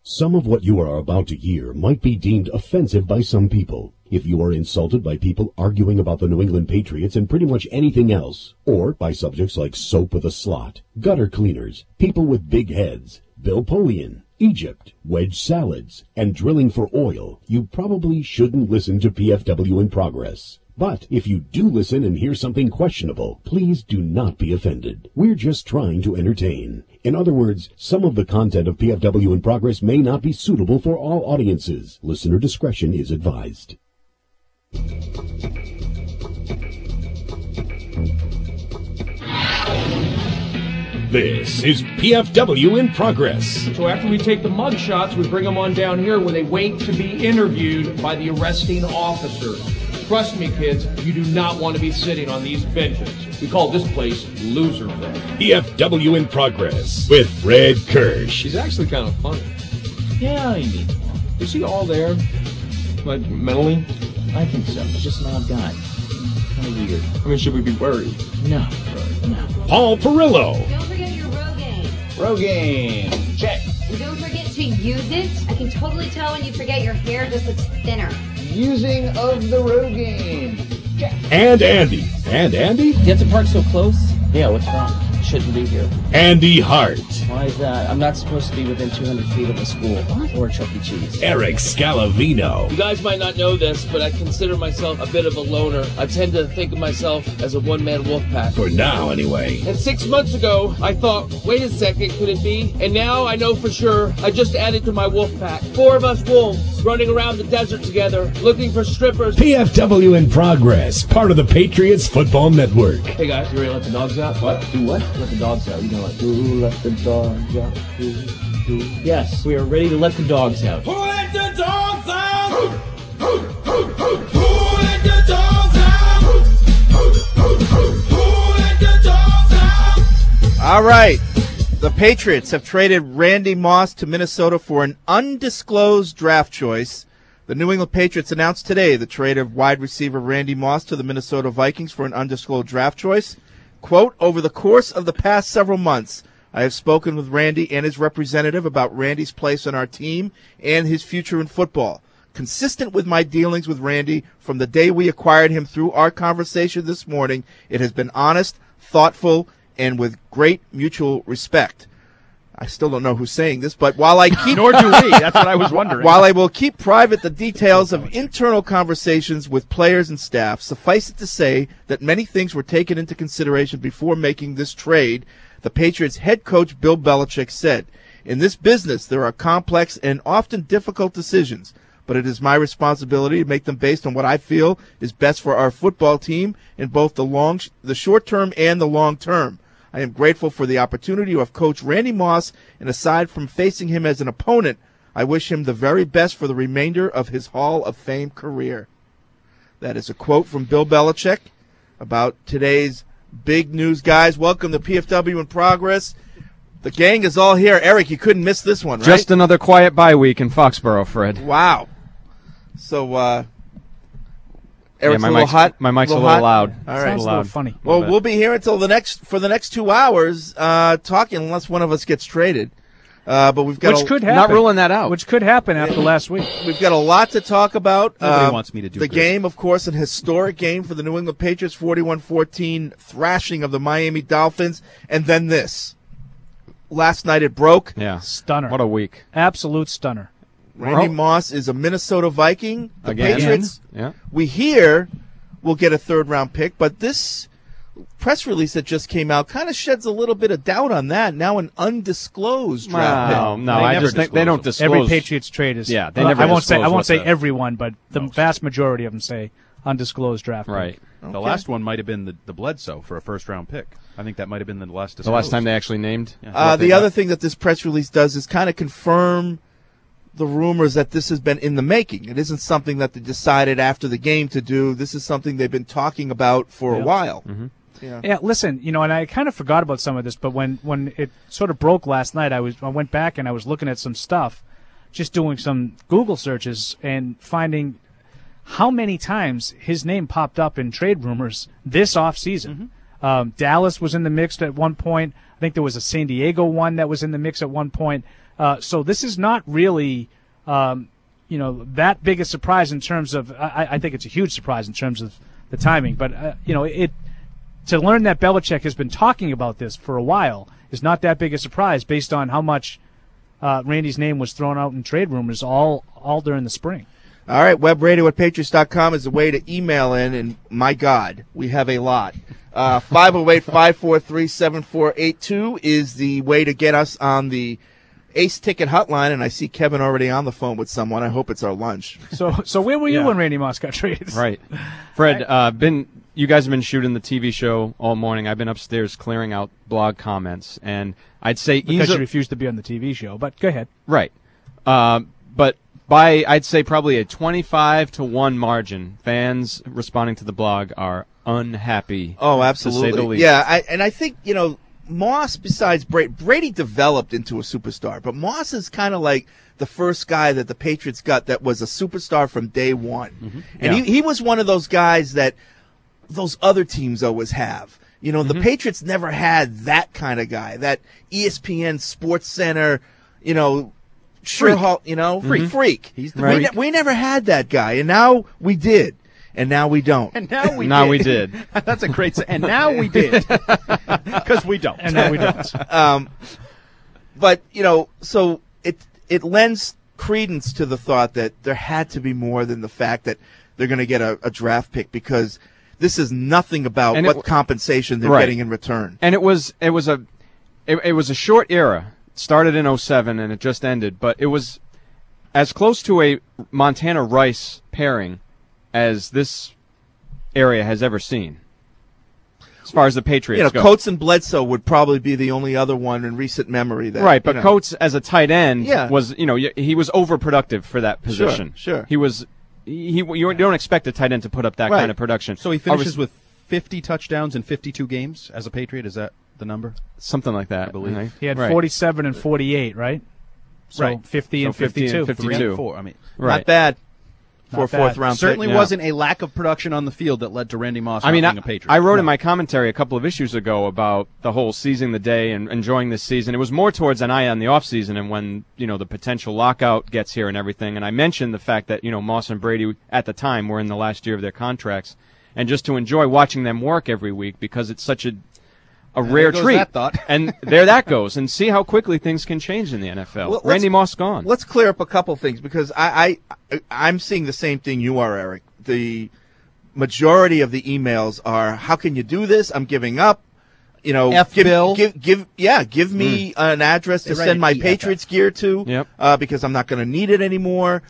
Some of what you are about to hear might be deemed offensive by some people. If you are insulted by people arguing about the New England Patriots and pretty much anything else, or by subjects like soap with a slot, gutter cleaners, people with big heads, Bill Polian, Egypt, wedge salads, and drilling for oil, you probably shouldn't listen to PFW in Progress. But if you do listen and hear something questionable, please do not be offended. We're just trying to entertain. In other words, some of the content of PFW in Progress may not be suitable for all audiences. Listener discretion is advised. This is PFW in Progress. So after we take the mug shots, we bring them on down here where they wait to be interviewed by the arresting officer. Trust me, kids, you do not want to be sitting on these benches. We call this place Loserville. PFW in Progress with Fred Kirsch. She's actually kind of funny. Yeah, Amy. Is she all there? Like, mentally? I think so. Just an odd guy. Kind of weird. I mean, should we be worried? No. Paul Perillo. Don't forget your Rogaine. Rogaine. Check. And don't forget to use it. I can totally tell when you forget your hair just looks thinner. Using of the Rogaine. Check. And Andy. And Andy? Get to park so close? Yeah, what's wrong? Shouldn't be here. Andy Hart. Why is that? I'm not supposed to be within 200 feet of a school. What? Or Chuck E. Cheese. Eric Scalavino. You guys might not know this, but I consider myself a bit of a loner. I tend to think of myself as a one-man wolf pack. For now, anyway. And 6 months ago, I thought, wait a second, could it be? And now I know for sure I just added to my wolf pack. 4 of us wolves running around the desert together, looking for strippers. PFW in Progress, part of the Patriots Football Network. Hey guys, you ready to let the dogs out? What? Do what? Let the dogs out. You know what? Who let the dogs out? Who? Yes, we are ready to let the dogs out. Who let the dogs out? Who let the dogs out? Who let the dogs out? All right. The Patriots have traded Randy Moss to Minnesota for an undisclosed draft choice. The New England Patriots announced today the trade of wide receiver Randy Moss to the Minnesota Vikings for an undisclosed draft choice. Quote, over the course of the past several months, I have spoken with Randy and his representative about Randy's place on our team and his future in football. Consistent with my dealings with Randy from the day we acquired him through our conversation this morning, it has been honest, thoughtful, and with great mutual respect. I still don't know who's saying this, but while I keep nor do we. That's what I was wondering. While I will keep private the details of internal conversations with players and staff, suffice it to say that many things were taken into consideration before making this trade. The Patriots head coach Bill Belichick said, "In this business, there are complex and often difficult decisions, but it is my responsibility to make them based on what I feel is best for our football team in both the short term and the long term. I am grateful for the opportunity to have coached Randy Moss, and aside from facing him as an opponent, I wish him the very best for the remainder of his Hall of Fame career." That is a quote from Bill Belichick about today's big news, guys. Welcome to PFW in Progress. The gang is all here. Eric, you couldn't miss this one, right? Just another quiet bye week in Foxborough, Fred. Wow. So, Eric's yeah, a little hot. My mic's a little hot? loud. All right. Sounds a little funny. Well, we'll be here until the next 2 hours talking, unless one of us gets traded. But we've got Which could happen. Not ruling that out. Which could happen after last week. We've got a lot to talk about. Nobody wants me to do the this. game, of course, an historic game for the New England Patriots, 41-14 thrashing of the Miami Dolphins, and then this. Last night it broke. Yeah. Stunner. What a week. Absolute stunner. Randy Moss is a Minnesota Viking. The Again. Patriots, Yeah. we hear, will get a third-round pick, but this press release that just came out kind of sheds a little bit of doubt on that. Now an undisclosed draft pick. No, I just think they don't disclose. Every Patriots trade is. Yeah, they never I won't say disclose everyone, but the vast majority of them say undisclosed draft pick. Right. Okay. The last one might have been the Bledsoe for a first-round pick. I think that might have been the last disclosed. The last time they actually named. Yeah. The other thing that this press release does is kind of confirm the rumors that this has been in the making. It isn't something that they decided after the game to do. This is something they've been talking about for a while. Mm-hmm. Yeah, listen, and I kind of forgot about some of this, but when it sort of broke last night, I went back and I was looking at some stuff, just doing some Google searches and finding how many times his name popped up in trade rumors this offseason. Dallas was in the mix at one point. I think there was a San Diego one that was in the mix at one point. So this is not really, that big a surprise in terms of. I think it's a huge surprise in terms of the timing. But to learn that Belichick has been talking about this for a while is not that big a surprise based on how much Randy's name was thrown out in trade rumors all during the spring. All right, webradio@patriots.com is the way to email in, and my God, we have a lot. 508-543-7482 is the way to get us on the Ace Ticket hotline, and I see Kevin already on the phone with someone. I hope it's our lunch. So where were you when Randy Moss got traded? Right. Fred, you guys have been shooting the TV show all morning. I've been upstairs clearing out blog comments, and I'd say because you refused to be on the TV show, but go ahead. Right. But by, I'd say, probably a 25-1 margin, fans responding to the blog are unhappy. Oh, absolutely. To say the least. Yeah, I think, Moss, besides Brady developed into a superstar, but Moss is kind of like the first guy that the Patriots got that was a superstar from day one. Mm-hmm. And he was one of those guys that those other teams always have. The Patriots never had that kind of guy, that ESPN Sports Center, freak. He's the freak. We never had that guy, and now we did. And now we don't. And now we now did. we did. That's a great and now we did. Because we don't. And now we don't. But, so it lends credence to the thought that there had to be more than the fact that they're going to get a draft pick, because this is nothing about what compensation they're getting in return. And it was a short era. It started in 2007 and it just ended, but it was as close to a Montana-Rice pairing as this area has ever seen, as far as the Patriots go. Coates and Bledsoe would probably be the only other one in recent memory. That, right, but Coates as a tight end was, he was overproductive for that position. Sure. He was. You don't expect a tight end to put up that kind of production. So he finishes with 50 touchdowns in 52 games as a Patriot. Is that the number? Something like that, I believe. He had 47 and 48, right? So 50 and 52. 52. 4. I mean, not bad. For a fourth-round pick. Certainly wasn't a lack of production on the field that led to Randy Moss being a Patriot. I wrote in my commentary a couple of issues ago about the whole seizing the day and enjoying this season. It was more towards an eye on the offseason and when, the potential lockout gets here and everything. And I mentioned the fact that, Moss and Brady at the time were in the last year of their contracts. And just to enjoy watching them work every week because it's such a rare treat. That thought. And there that goes. And see how quickly things can change in the NFL. Well, Randy Moss gone. Let's clear up a couple things because I'm seeing the same thing you are, Eric. The majority of the emails are, how can you do this? I'm giving up. Bill. Give me an address to send my Patriots gear to, because I'm not going to need it anymore.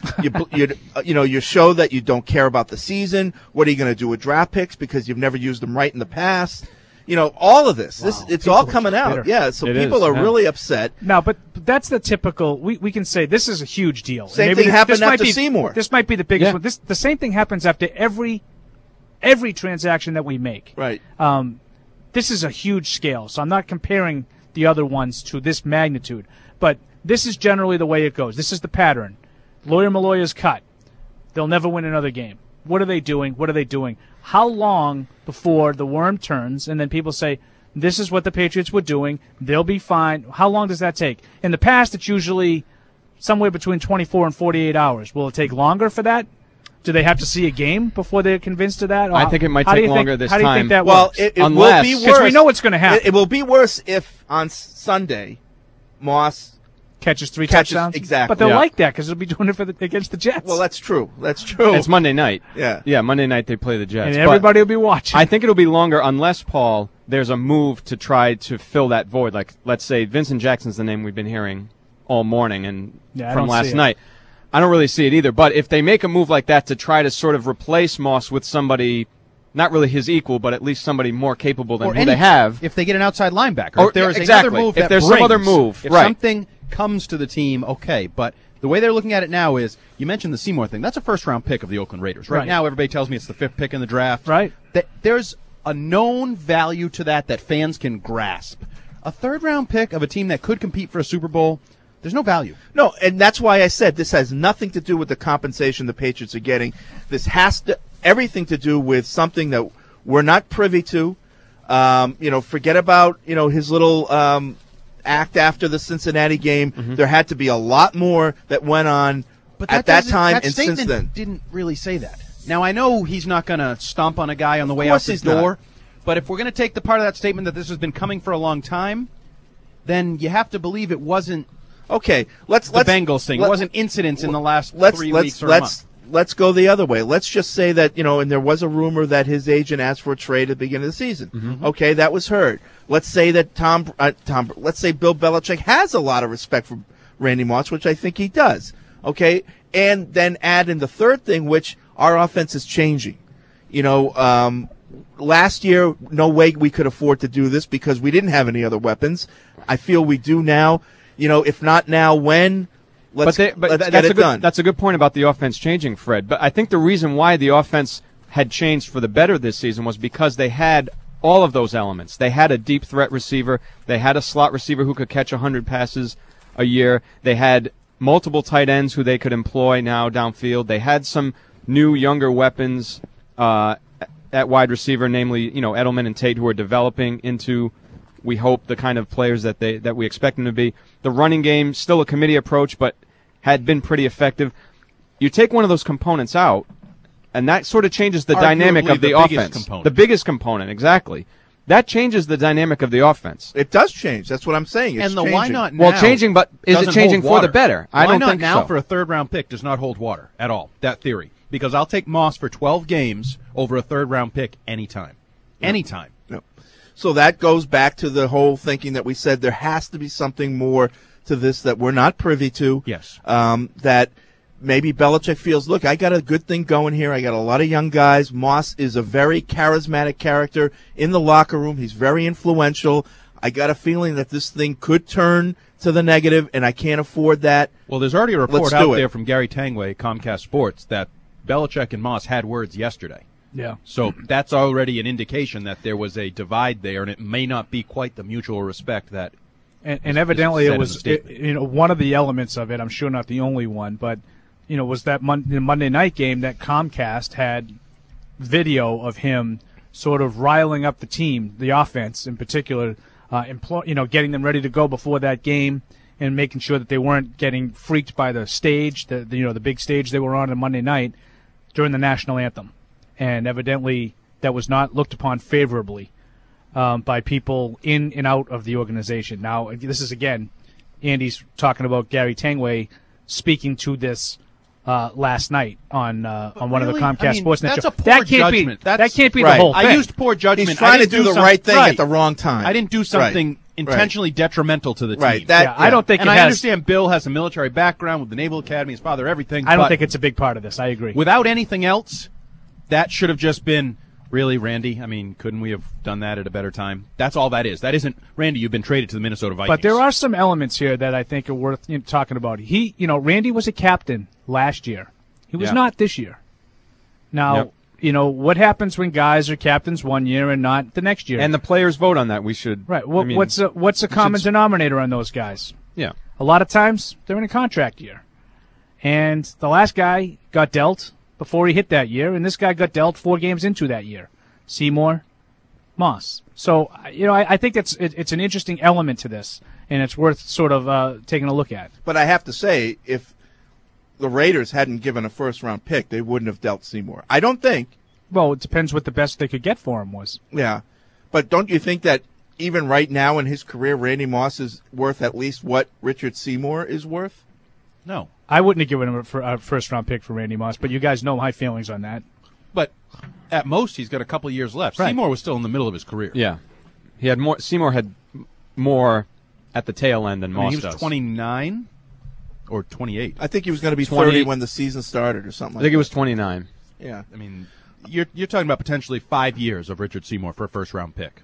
You show that you don't care about the season. What are you going to do with draft picks because you've never used them right in the past? All of this. It's all coming out. bitter. Yeah, so people are really upset. No, but that's the typical. We can say this is a huge deal. Same thing happened after Seymour. This might be the biggest one. The same thing happens after every transaction that we make. Right. This is a huge scale, so I'm not comparing the other ones to this magnitude. But this is generally the way it goes. This is the pattern. Lawyer Maloya's cut. They'll never win another game. What are they doing? What are they doing? How long before the worm turns and then people say, this is what the Patriots were doing, they'll be fine? How long does that take? In the past, it's usually somewhere between 24 and 48 hours. Will it take longer for that? Do they have to see a game before they're convinced of that? I think it might take longer this time. How do you think that well, works? it will be worse. Because we know what's going to happen. It will be worse if on Sunday Moss catches three touchdowns. Exactly. But they'll like that because they'll be doing it against the Jets. Well, that's true. That's true. It's Monday night. Yeah, Monday night they play the Jets. And everybody will be watching. I think it'll be longer unless, Paul, there's a move to try to fill that void. Like, let's say Vincent Jackson's the name we've been hearing all morning and from last night. I don't really see it either. But if they make a move like that to try to sort of replace Moss with somebody not really his equal, but at least somebody more capable than who they have. If they get an outside linebacker. If there is exactly. another move if that there's brings, some other move. If right. something comes to the team, okay. But the way they're looking at it now is, you mentioned the Seymour thing. That's a first-round pick of the Oakland Raiders. Right now, everybody tells me it's the 5th pick in the draft. Right. There's a known value to that fans can grasp. A third-round pick of a team that could compete for a Super Bowl, there's no value. No, and that's why I said this has nothing to do with the compensation the Patriots are getting. This has everything to do with something that we're not privy to. Forget about his little act after the Cincinnati game. There had to be a lot more that went on at that time and since then. Didn't really say that. Now, I know he's not going to stomp on a guy on the way out the door, but if we're going to take the part of that statement that this has been coming for a long time, then you have to believe it wasn't let's Bengals thing. It wasn't incidents in the last 3 weeks or a month. Let's go the other way. Let's just say that, and there was a rumor that his agent asked for a trade at the beginning of the season. Okay, that was heard. Let's say that let's say Bill Belichick has a lot of respect for Randy Moss, which I think he does. Okay, and then add in the third thing, which our offense is changing. Last year, no way we could afford to do this because we didn't have any other weapons. I feel we do now. If not now, when? Let's get it done. That's a good point about the offense changing, Fred. But I think the reason why the offense had changed for the better this season was because they had all of those elements. They had a deep threat receiver. They had a slot receiver who could catch 100 passes a year. They had multiple tight ends who they could employ now downfield. They had some new, younger weapons at wide receiver, namely, Edelman and Tate, who are developing into, we hope, the kind of players that we expect them to be. The running game, still a committee approach, but had been pretty effective. You take one of those components out, and that sort of changes the dynamic of the offense. The biggest component, exactly. That changes the dynamic of the offense. It does change. That's what I'm saying. It's changing. Why not now? Well, changing, but is it changing for the better? I don't think so. Why not now for a third-round pick does not hold water at all, that theory. Because I'll take Moss for 12 games over a third-round pick anytime. Anytime. Yep. So that goes back to the whole thinking that we said there has to be something more to this that we're not privy to. Yes. That maybe Belichick feels, look, I got a good thing going here. I got a lot of young guys. Moss is a very charismatic character in the locker room. He's very influential. I got a feeling that this thing could turn to the negative, and I can't afford that. Well, there's already a report out there from Gary Tangway, Comcast Sports, that Belichick and Moss had words yesterday. Yeah. So that's already an indication that there was a divide there, and it may not be quite the mutual respect that. And evidently, it was one of the elements of it. I'm sure not the only one, but was that Monday night game that Comcast had video of him sort of riling up the team, the offense in particular, getting them ready to go before that game and making sure that they weren't getting freaked by the stage, the big stage they were on Monday night during the national anthem. And evidently that was not looked upon favorably by people in and out of the organization. Now, this is, again, Andy's talking about Gary Tangway speaking to this last night on one of the Comcast Sportsnet shows. That's a poor judgment. That can't be the whole thing. I used poor judgment. He's trying to do the right thing at the wrong time. I didn't do something intentionally detrimental to the team. Right. I don't think and I understand Bill has a military background with the Naval Academy, his father, everything. I don't think it's a big part of this. I agree. Without anything else, that should have just been, really, Randy? I mean, couldn't we have done that at a better time? That's all that is. That isn't, Randy, you've been traded to the Minnesota Vikings. But there are some elements here that I think are worth talking about. Randy was a captain last year. He was not this year. Now, what happens when guys are captains one year and not the next year? And the players vote on that. We should. Right. What's the common denominator on those guys? Yeah. A lot of times they're in a contract year. And the last guy got dealt before he hit that year, and this guy got dealt 4 games into that year. Seymour, Moss. So, I think it's an interesting element to this, and it's worth sort of taking a look at. But I have to say, if the Raiders hadn't given a first-round pick, they wouldn't have dealt Seymour. I don't think. Well, it depends what the best they could get for him was. Yeah. But don't you think that even right now in his career, Randy Moss is worth at least what Richard Seymour is worth? No. I wouldn't have given him a first-round pick for Randy Moss, but you guys know my feelings on that. But at most, he's got a couple years left. Right. Seymour was still in the middle of his career. Yeah. He had more. Seymour had more at the tail end than Moss He was 29 or 28. I think he was going to be 30 when the season started or something like that. I think it was 29. Yeah. I mean, you're talking about potentially 5 years of Richard Seymour for a first-round pick.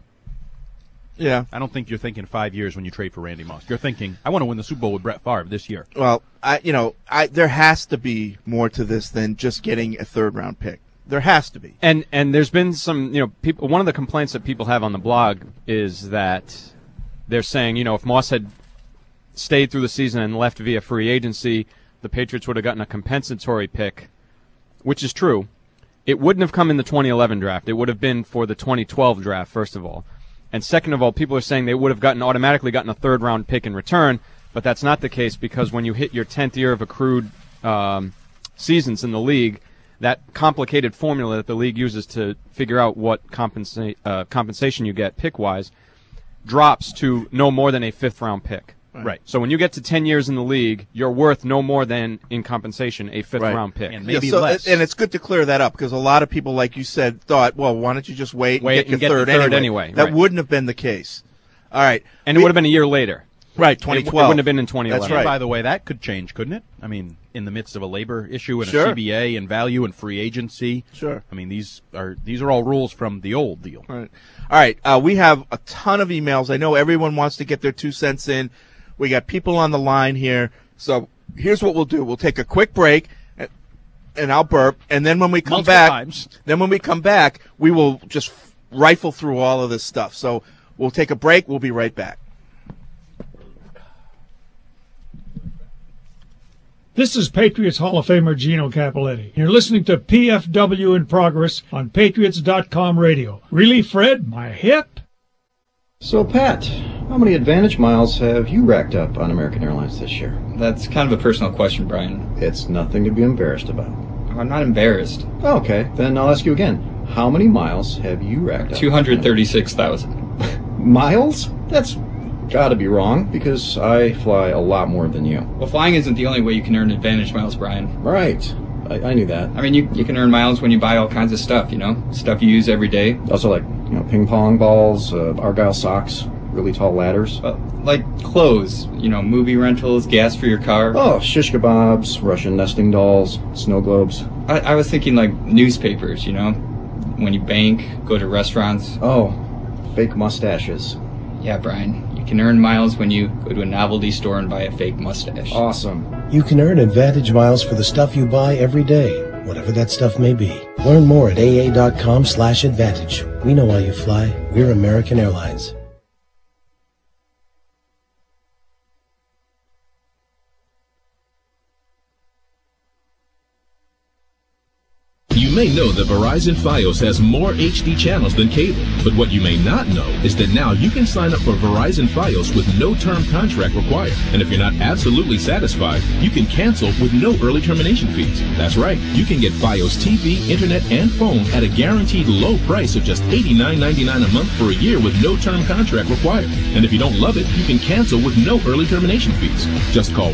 Yeah. I don't think you're thinking 5 years when you trade for Randy Moss. You're thinking, I want to win the Super Bowl with Brett Favre this year. Well, there has to be more to this than just getting a third-round pick. There has to be. And there's been some, people. One of the complaints that people have on the blog is that they're saying, if Moss had stayed through the season and left via free agency, the Patriots would have gotten a compensatory pick, which is true. It wouldn't have come in the 2011 draft. It would have been for the 2012 draft, first of all. And second of all, people are saying they would have automatically gotten a third-round pick in return, but that's not the case because when you hit your 10th year of accrued seasons in the league, that complicated formula that the league uses to figure out what compensation you get pick-wise drops to no more than a fifth-round pick. Right. So when you get to 10 years in the league, you're worth no more than, in compensation, a fifth-round pick. And maybe less. And it's good to clear that up because a lot of people, like you said, thought, well, why don't you just wait and get your third anyway. That wouldn't have been the case. All right. And it would have been a year later. Right, 2012. It wouldn't have been in 2011. That's right. By the way, that could change, couldn't it? I mean, in the midst of a labor issue and Sure. a CBA and value and free agency. Sure. I mean, these are all rules from the old deal. All right. We have a ton of emails. I know everyone wants to get their 2 cents in. We got people on the line here. So here's what we'll do. We'll take a quick break, and I'll burp. And then when we come back, we will just rifle through all of this stuff. So we'll take a break. We'll be right back. This is Patriots Hall of Famer Gino Capoletti. You're listening to PFW in Progress on Patriots.com radio. Really, Fred? My hip? So, Pat, how many Advantage miles have you racked up on American Airlines this year? That's kind of a personal question, Brian. It's nothing to be embarrassed about. I'm not embarrassed. Okay, then I'll ask you again. How many miles have you racked up? 236,000. Miles? That's gotta be wrong, because I fly a lot more than you. Well, flying isn't the only way you can earn Advantage miles, Brian. Right. I knew that. I mean, you can earn miles when you buy all kinds of stuff, stuff you use every day. Also, like, ping pong balls, Argyle socks, really tall ladders. Like clothes, movie rentals, gas for your car. Oh, shish kebabs, Russian nesting dolls, snow globes. I was thinking like newspapers, when you bank, go to restaurants. Oh, fake mustaches. Yeah, Brian. You can earn miles when you go to a novelty store and buy a fake mustache. Awesome. You can earn Advantage miles for the stuff you buy every day, whatever that stuff may be. Learn more at aa.com/advantage. We know why you fly. We're American Airlines. You may know that Verizon Fios has more HD channels than cable, but what you may not know is that now you can sign up for Verizon Fios with no term contract required. And if you're not absolutely satisfied, you can cancel with no early termination fees. That's right, you can get Fios TV, internet, and phone at a guaranteed low price of just $89.99 a month for a year with no term contract required. And if you don't love it, you can cancel with no early termination fees. Just call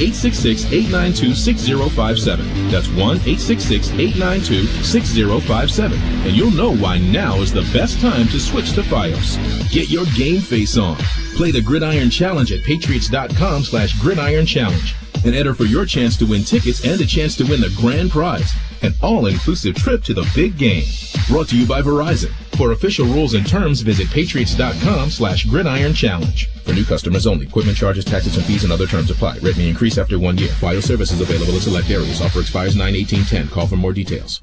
1-866-892-6057. That's 1-866-892-6057, and you'll know why now is the best time to switch to Fios. Get your game face on. Play the Gridiron Challenge at Patriots.com/Gridiron Challenge and enter for your chance to win tickets and a chance to win the grand prize, an all-inclusive trip to the big game. Brought to you by Verizon. For official rules and terms, visit Patriots.com/Gridiron Challenge. For new customers only. Equipment charges, taxes, and fees and other terms apply. Rate may increase after 1 year. Fios service is available in select areas. Offer expires 9/18/10. Call for more details.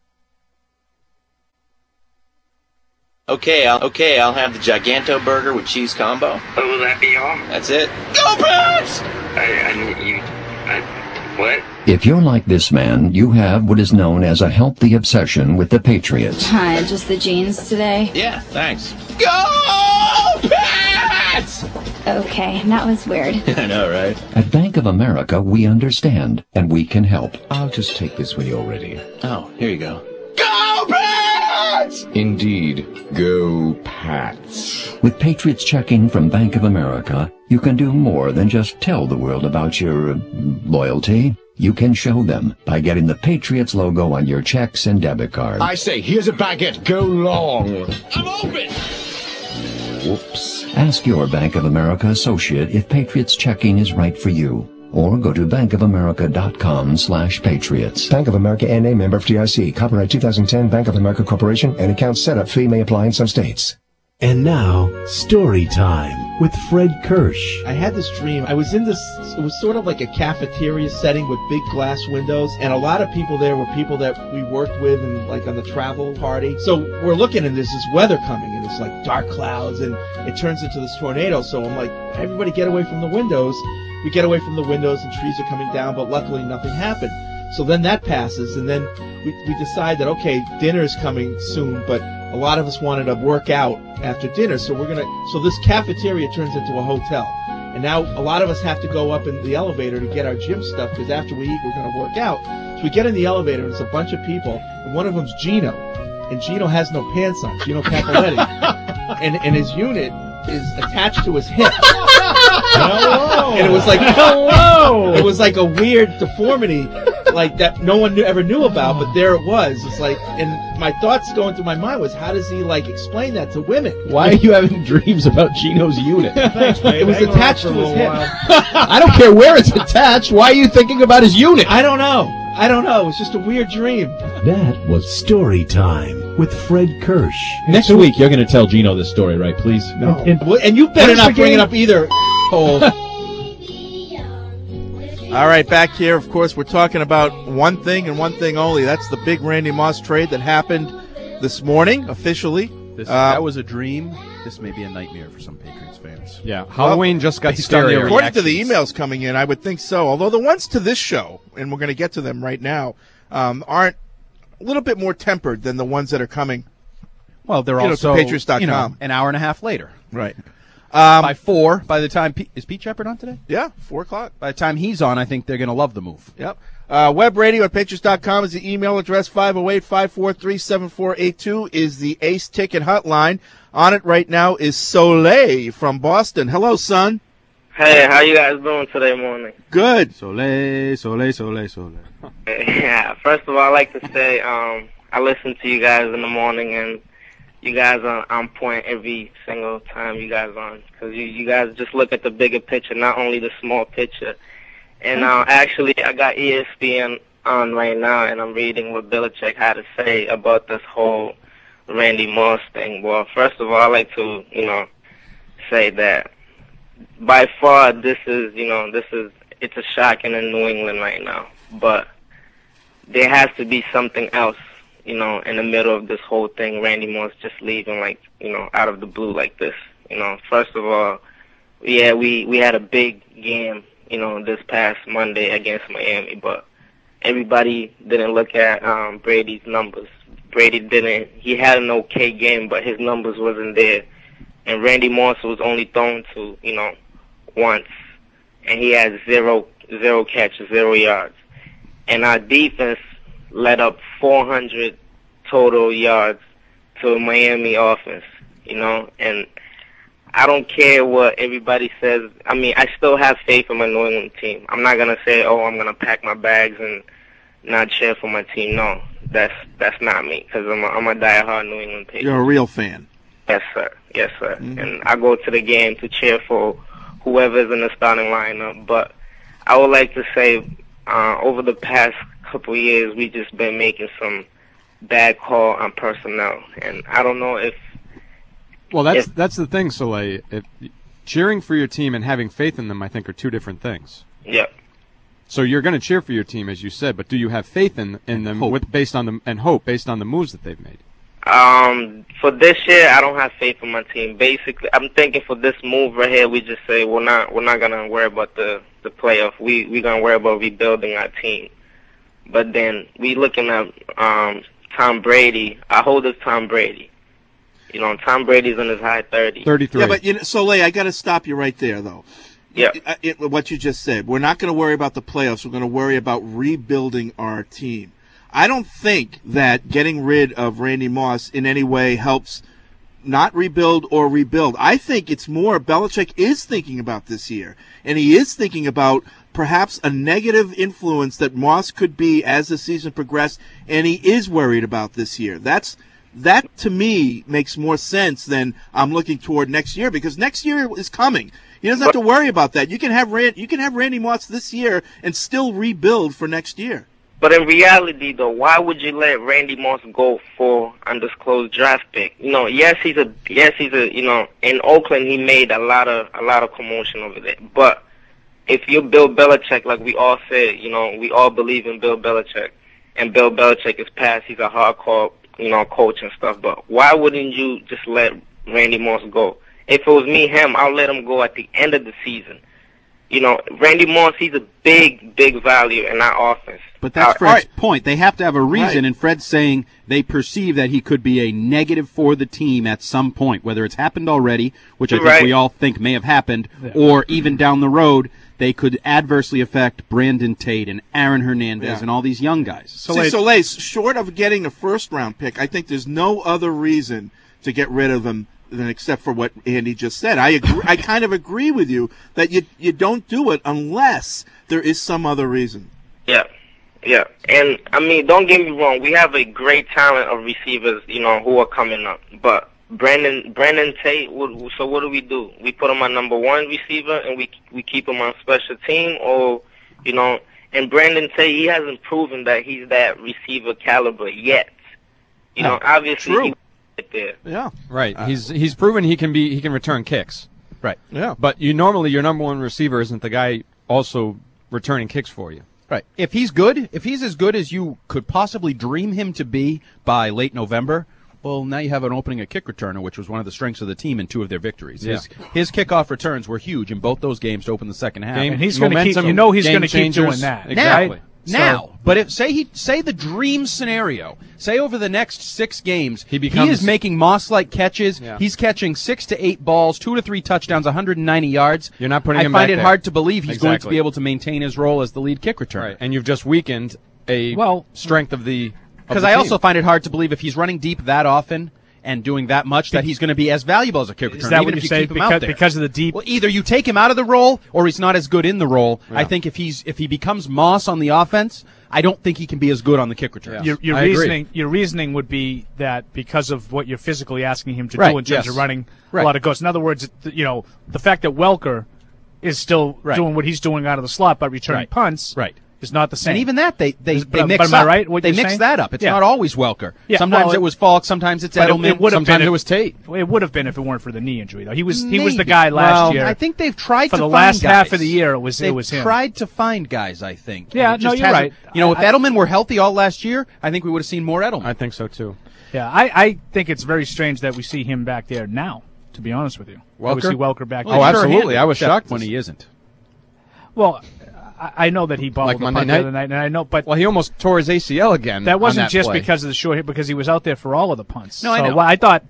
Okay, I'll have the Giganto burger with cheese combo. Oh, will that be all? That's it. Go Pats! What? If you're like this man, you have what is known as a healthy obsession with the Patriots. Hi, just the jeans today? Yeah, thanks. Go Pats! Okay, that was weird. I know, right? At Bank of America, we understand, and we can help. I'll just take this when you're ready. Oh, here you go. Go Pats! Indeed, go Pats. With Patriots checking from Bank of America, you can do more than just tell the world about your loyalty. You can show them by getting the Patriots logo on your checks and debit cards. I say, here's a baguette. Go long. I'm open! Whoops. Ask your Bank of America associate if Patriots checking is right for you. Or go to bankofamerica.com/patriots. Bank of America N.A. member FDIC. Copyright 2010 Bank of America Corporation. And account setup fee may apply in some states. And now, story time with Fred Kirsch. I had this dream. I was in this, it was sort of like a cafeteria setting with big glass windows, and a lot of people there were people that we worked with and like on the travel party. So we're looking and there's this weather coming and it's like dark clouds and it turns into this tornado. So I'm like, everybody get away from the windows. We get away from the windows and trees are coming down, but luckily nothing happened. So then that passes, and then we decide that, okay, dinner is coming soon, but a lot of us wanted to work out after dinner, so this cafeteria turns into a hotel. And now a lot of us have to go up in the elevator to get our gym stuff, because after we eat, we're going to work out. So we get in the elevator, and it's a bunch of people, and one of them's Gino. And Gino has no pants on, Gino Capoletti. and his unit is attached to his hip. Hello. And it was like, hello. It was like a weird deformity, like that no one ever knew about, but there it was. It's like, and my thoughts going through my mind was, how does he like explain that to women? Why are you having dreams about Gino's unit? Thanks, mate. It was attached to his hip. I don't care where it's attached. Why are you thinking about his unit? I don't know. It was just a weird dream. That was Story Time with Fred Kirsch. Next week, you're going to tell Gino this story, right? Please? No. And you better not bring it up either, Cole. All right, back here, of course, we're talking about one thing and one thing only. That's the big Randy Moss trade that happened this morning, officially. That was a dream. This may be a nightmare for some Patriots fans. Yeah, Halloween just got started. According to the emails coming in, I would think so. Although the ones to this show, and we're going to get to them right now, aren't a little bit more tempered than the ones that are coming. Well, they're also to Patriots.com. An hour and a half later. Right. By 4, by the time is Pete Shepard on today? Yeah, 4 o'clock. By the time he's on, I think they're going to love the move. Yep. Web radio at Patriots.com is the email address. 508-543-7482 is the Ace Ticket hotline. On it right now is Soleil from Boston. Hello, son. Hey, how you guys doing today morning? Good. Soleil. Yeah, first of all, I'd like to say I listen to you guys in the morning, and you guys are on point every single time you guys on, because you guys just look at the bigger picture, not only the small picture. And actually, I got ESPN on right now, and I'm reading what Belichick had to say about this whole Randy Moss thing. Well, first of all, I like to, say that by far it's a shock in New England right now. But there has to be something else, in the middle of this whole thing. Randy Moss just leaving out of the blue like this. First of all, yeah, we had a big game, this past Monday against Miami, but everybody didn't look at Brady's numbers. He had an okay game, but his numbers wasn't there. And Randy Moss was only thrown to, once. And he had zero catches, 0 yards. And our defense led up 400 total yards to a Miami offense, and I don't care what everybody says. I mean, I still have faith in my New England team. I'm not going to say, I'm going to pack my bags and not cheer for my team. No, that's not me, because I'm a diehard New England Patriot. You're a real fan. Yes, sir. Mm-hmm. And I go to the game to cheer for whoever's in the starting lineup. But I would like to say, over the past couple years, we've just been making some bad call on personnel, and I don't know if. Well, that's the thing, Soleil. Cheering for your team and having faith in them, I think, are two different things. Yep. So you're going to cheer for your team, as you said, but do you have faith in them based on the moves that they've made? For this year, I don't have faith in my team. Basically, I'm thinking for this move right here, we just say we're not gonna worry about the playoff. We're gonna worry about rebuilding our team. But then we looking at Tom Brady. I hold this Tom Brady. Tom Brady's in his high 30s. 33. Yeah, but Soleil, I got to stop you right there, though. Yeah. What you just said. We're not going to worry about the playoffs. We're going to worry about rebuilding our team. I don't think that getting rid of Randy Moss in any way helps not rebuild or rebuild. I think it's more Belichick is thinking about this year, and he is thinking about perhaps a negative influence that Moss could be as the season progressed, and he is worried about this year. That to me makes more sense than I'm looking toward next year, because next year is coming. He doesn't have to worry about that. You can have Randy Moss this year and still rebuild for next year. But in reality, though, why would you let Randy Moss go for undisclosed draft pick? Yes, he's a in Oakland he made a lot of commotion over there. But if you're Bill Belichick, like we all said, we all believe in Bill Belichick, and Bill Belichick is past. He's a hardcore, coach and stuff. But why wouldn't you just let Randy Moss go? If it was him, I'll let him go at the end of the season. You know, Randy Moss, he's a big value in our offense. But that's Fred's Right. point. They have to have a reason, Right. and Fred's saying they perceive that he could be a negative for the team at some point, whether it's happened already, which I think Right. we all think may have happened, or even down the road, they could adversely affect Brandon Tate and Aaron Hernandez Yeah. and all these young guys. Soleil, short of getting a first-round pick, I think there's no other reason to get rid of him than except for what Andy just said. I agree, I kind of agree with you that you don't do it unless there is some other reason. Yeah, and I mean, don't get me wrong. We have a great talent of receivers, you know, who are coming up. But Brandon Tate. So what do? We put him on number one receiver, and we keep him on special team, or you know. And Brandon Tate, he hasn't proven that he's that receiver caliber yet. You know, obviously true. he right there. Yeah, Right. He's proven he can return kicks. Right. Yeah. But normally your number one receiver isn't the guy also returning kicks for you. Right. If he's good, if he's as good as you could possibly dream him to be by late November, well, now you have an opening at kick returner, which was one of the strengths of the team in two of their victories. Yeah. His kickoff returns were huge in both those games to open the second half. And he's going to keep. You know, he's going to keep doing that. Exactly. Now, but if say the dream scenario, say over the next 6 games, he becomes- is making Moss-like catches. Yeah. He's catching 6 to 8 balls, 2 to 3 touchdowns, 190 yards. You're not putting I him find back it there. hard to believe he's going to Exactly. be able to maintain his role as the lead kick returner. Right. And you've just weakened a strength of the Because I also find it hard to believe if he's running deep that often and doing that much that he's going to be as valuable as a kick returner. Is that even what if you say? keep him out there. Because of the deep. Well, either you take him out of the role or he's not as good in the role. I think if he becomes Moss on the offense, I don't think he can be as good on the kick return. Your reasoning would be that because of what you're physically asking him to Right, do in terms yes. of running Right. a lot of goals. In other words, you know, the fact that Welker is still Right. doing what he's doing out of the slot but returning Right. punts Right. is not the same. And even that they But mix am I up. right, what they you're mix saying? that up. It's Yeah. not always Welker. Yeah, Sometimes well, it was Falk. Sometimes it's but Edelman. would have sometimes been it was Tate. It would have been if it weren't for the knee injury, though. He was the Maybe. guy last Well, year. I think they've tried for to the find last guys. half of the year. It was They've him. tried to find guys. I think. Yeah, And it no, just you're hasn't- right. You know, if I- Edelman were healthy all last year, I think we would have seen more Edelman. I think so too. Yeah, I think it's very strange that we see him back there now. To be honest with you, that we see Welker back there. Oh, absolutely. I was shocked when he isn't. Well, I know that he bobbled the Monday punt night? the other night, and I know, but Well, he almost tore his ACL again. that wasn't on that just play. because of the short hit, because he was out there for all of the punts. No, I So, know. well, I thought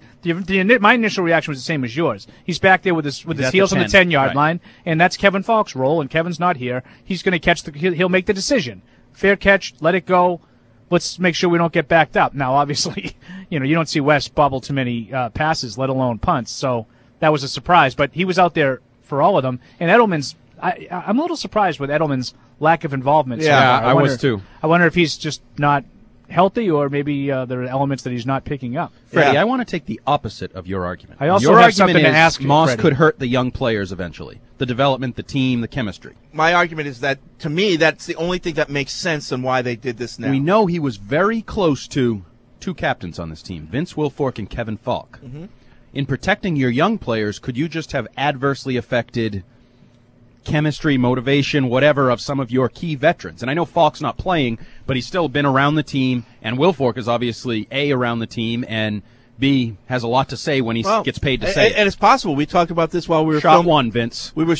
my initial reaction was the same as yours. He's back there with his at the heels on the 10, 10-yard right. line, and that's Kevin Falk's role. And Kevin's not here. He's going to catch he'll make the decision. Fair catch, let it go. Let's make sure we don't get backed up. Now, obviously, you don't see West bobble too many passes, let alone punts. So that was a surprise. But he was out there for all of them. And Edelman's, I'm a little surprised with Edelman's lack of involvement. so Yeah, far. I wonder- was too. I wonder if he's just not healthy, or maybe there are elements that he's not picking up. Freddie, I want to take the opposite of your argument. I also your have argument something to is ask you, Moss Freddie. could hurt the young players eventually. The development, the team, the chemistry. My argument is that, to me, that's the only thing that makes sense on why they did this now. We know he was very close to 2 captains on this team, Vince Wilfork and Kevin Falk. Mm-hmm. In protecting your young players, could you just have adversely affected chemistry, motivation, whatever, of some of your key veterans? And I know Falk's not playing, but he's still been around the team, and Wilfork is obviously A, around the team, and B, has a lot to say when he gets paid to say it. And it's possible. We talked about this while we were Shot one, Vince. We were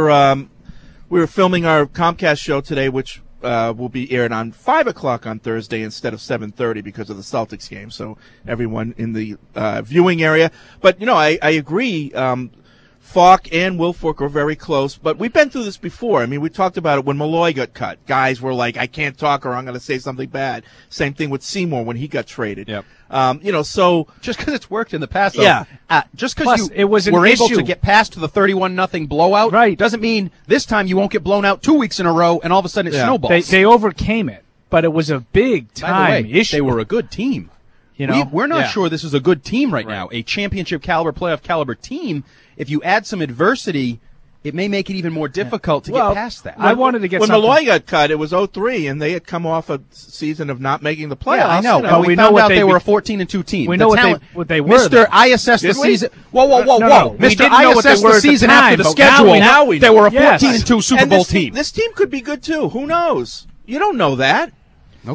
filming our Comcast show today, which will be aired on 5:00 on Thursday instead of 7:30 because of the Celtics game. So everyone in the viewing area. But I agree. Falk and Wilfork are very close, but we've been through this before. I mean, we talked about it when Malloy got cut. Guys were like, I can't talk or I'm going to say something bad. Same thing with Seymour when he got traded. Yep. So just because it's worked in the past, though, Yeah. just Plus, because it was an were able issue. to get past the 31-0 blowout, Right. doesn't mean this time you won't get blown out 2 weeks in a row, and all of a sudden it snowballs. They overcame it, but it was a big By the time way, issue. they were a good team. We're not sure this is a good team right now, a championship caliber, playoff caliber team. If you add some adversity, it may make it even more difficult to get past that. I wanted to get when something. Malloy got cut, it was 2003, and they had come off a season of not making the playoffs. Yeah, I know, you but we we know found what out they they were a be- 14-2 team. we The know what talent- they were, Mr. though. I assessed the Did we? season. Whoa, No, we Mr. didn't I know what they assessed were the at the season time, after the but schedule. now we They know. were a Yes. 14-2 Super And Bowl this team. This team could be good too. Who knows? You don't know that. Okay.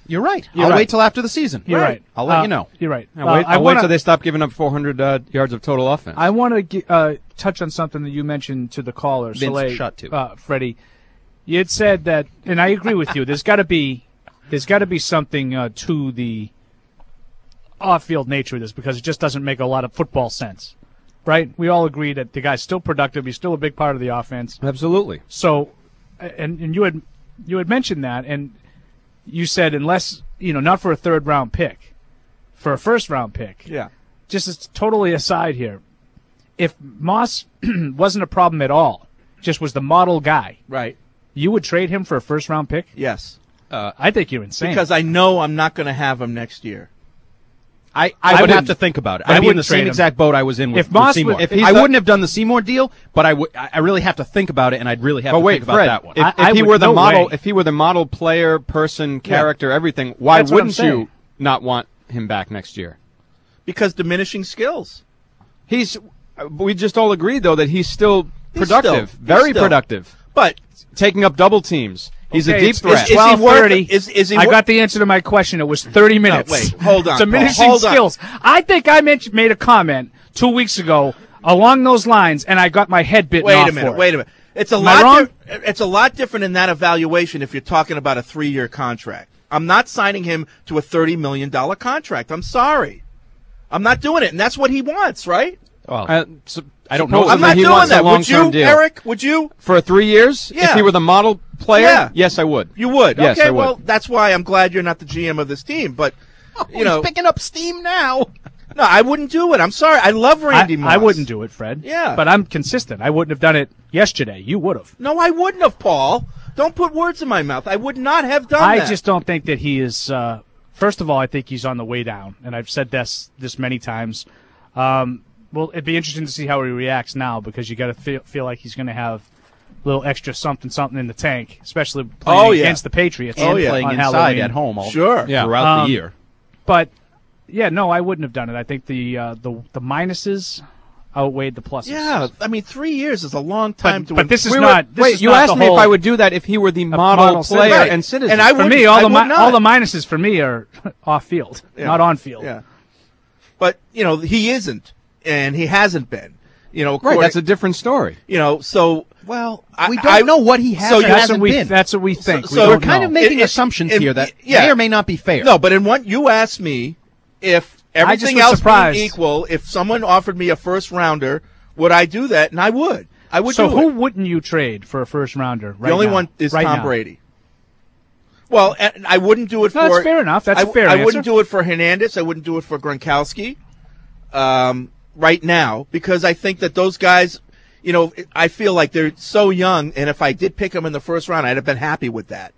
You're right. You're I'll right. wait till after the season. You're right. I'll let you know. You're right. I'll wait till they stop giving up 400 yards of total offense. I want to touch on something that you mentioned to the caller, Vince Soleil, shut to. Freddie. You had said that, and I agree with you. There's got to be something to the off-field nature of this because it just doesn't make a lot of football sense, right? We all agree that the guy's still productive. He's still a big part of the offense. Absolutely. So, and you had mentioned that, and you said unless not for a third-round pick, for a first-round pick. Yeah. Just as totally aside here, if Moss wasn't a problem at all, just was the model guy, right? You would trade him for a first-round pick? Yes. I think you're insane. Because I know I'm not going to have him next year. I would have to think about it. I'd be in the same exact boat I was in with Seymour. I wouldn't have done the Seymour deal, but I really have to think about it, and I'd really have to think about that one. If he were the model, if he were the model player, person, character, everything, why wouldn't you not want him back next year? Because diminishing skills. We just all agreed though that he's still productive, very productive. But taking up double teams. He's a deep threat. It's 12:30. Is he I got the answer to my question. It was 30 minutes. No, wait, hold on. Diminishing skills. I think I made a comment 2 weeks ago along those lines, and I got my head bitten off. Wait a minute. It's a lot. It's a lot different in that evaluation if you're talking about a 3-year contract. I'm not signing him to a $30 million contract. I'm sorry. I'm not doing it, and that's what he wants, right? Well, I don't know. I'm not doing that. Would you, Eric? Would you? For 3 years? Yeah. If he were the model player? Yes, I would. You would? Yes, okay, I would. well, that's why I'm glad you're not the GM of this team. But, he's picking up steam now. No, I wouldn't do it. I'm sorry. I love Randy Moss. I wouldn't do it, Fred. Yeah. But I'm consistent. I wouldn't have done it yesterday. You would have. No, I wouldn't have, Paul. Don't put words in my mouth. I would not have done that. I just don't think that he is first of all, I think he's on the way down. And I've said this many times. Well, it'd be interesting to see how he reacts now because you got to feel like he's going to have a little extra something in the tank, especially playing against the Patriots. And playing inside Halloween. at home throughout the year. But, yeah, no, I wouldn't have done it. I think the minuses outweighed the pluses. Yeah, I mean, 3 years is a long time to. But this is not. You asked me if I would do that if he were the model player and citizen. And I would. For me, all the minuses for me are off field, not on field. Yeah. But he isn't, and he hasn't been. Right. That's a different story. So. Well, we don't know what he has or hasn't been. That's what we think. So we're kind of making assumptions here that may or may not be fair. No, but in what you asked me, if everything else being equal, if someone offered me a first rounder, would I do that? And I would. I would do it. So who wouldn't you trade for a first rounder right now? The only one is Tom Brady. Well, and I wouldn't do it for... That's fair enough. That's a fair answer. I wouldn't do it for Hernandez. I wouldn't do it for Gronkowski right now because I think that those guys... I feel like they're so young, and if I did pick them in the first round, I'd have been happy with that.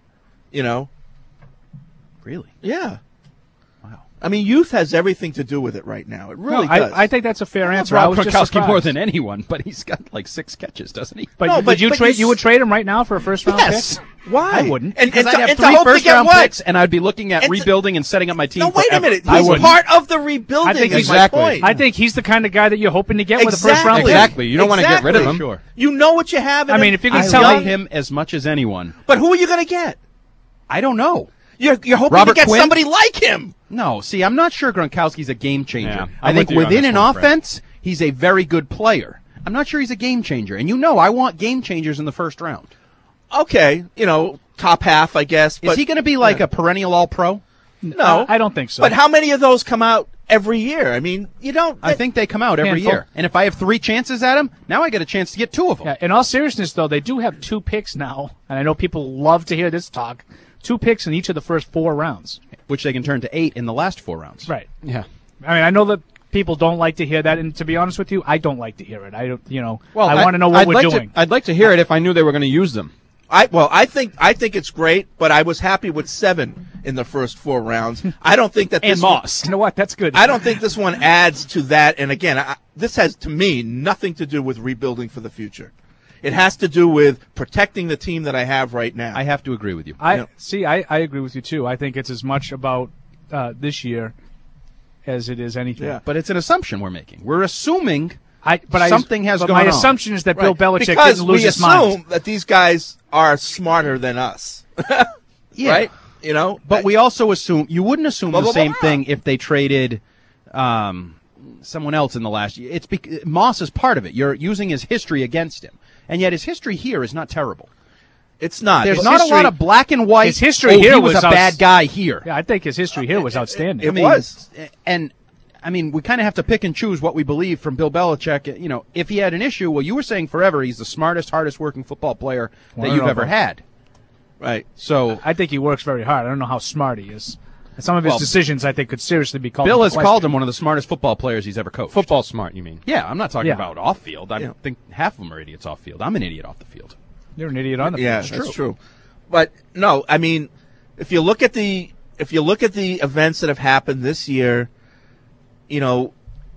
Really? Yeah. Wow. I mean, youth has everything to do with it right now. It really does. I think that's a fair answer. Rob Gronkowski more than anyone, but he's got like 6 catches, doesn't he? But would you trade? You would trade him right now for a first round pick? Why? I wouldn't. Because I'd have 3 first-round picks, and I'd be looking at rebuilding and setting up my team. No, wait a minute. He's part of the rebuilding. I think exactly. My point. I think he's the kind of guy that you're hoping to get with a first-round pick. Exactly. You don't want to get rid of him. Sure. You know what you have. I mean, if you can I tell love him as much as anyone. But who are you going to get? I don't know. You're hoping Robert to get Quinn? somebody like him. No, see, I'm not sure Gronkowski's a game changer. Yeah, I think within an offense, he's a very good player. I'm not sure he's a game changer. And I want game changers in the first round. Okay, top half, I guess. But is he going to be like a perennial All-Pro? No. I don't think so. But how many of those come out every year? I mean, you don't... I think they come out every year. And if I have 3 chances at him, now I get a chance to get 2 of them. Yeah, in all seriousness, though, they do have 2 picks now. And I know people love to hear this talk. 2 picks in each of the first 4 rounds. Which they can turn to 8 in the last 4 rounds. Right. Yeah. I mean, I know that people don't like to hear that, and to be honest with you, I don't like to hear it. I don't, Well, I want to know what we're doing. I'd like to hear it if I knew they were going to use them. I think it's great, but I was happy with 7 in the first 4 rounds. I don't think that and Moss. You know what? That's good. I don't think this one adds to that. And again, this has to me nothing to do with rebuilding for the future. It has to do with protecting the team that I have right now. I have to agree with you. I agree with you too. I think it's as much about this year as it is anything. Yeah. But it's an assumption we're making. We're assuming something has gone on. My on. assumption is that Bill Belichick because didn't lose his mind. we assume that these guys are smarter than us. Yeah. Right? You know, but we also assume you wouldn't assume Blah, the blah, same blah. thing if they traded someone else in the last year. It's Moss is part of it. You're using his history against him, and yet his history here is not terrible. It's not. There's His not history- a lot of black and white. His history oh, here he was a bad guy here. Yeah, I think his history here was outstanding. It was. And I mean, we kind of have to pick and choose what we believe from Bill Belichick. You know, if he had an issue, well, you were saying forever he's the smartest, hardest working football player that you've ever had. Right. So I think he works very hard. I don't know how smart he is. And some of his Well, decisions, I think, could seriously be called. Bill into has question. called him one of the smartest football players he's ever coached. Football smart, you mean? Yeah, I'm not talking Yeah. about off field. I think half of them are idiots off field. I'm an idiot off the field. You're an idiot on the Yeah, field. that's true. But no, I mean, if you look at the events that have happened this year, you know,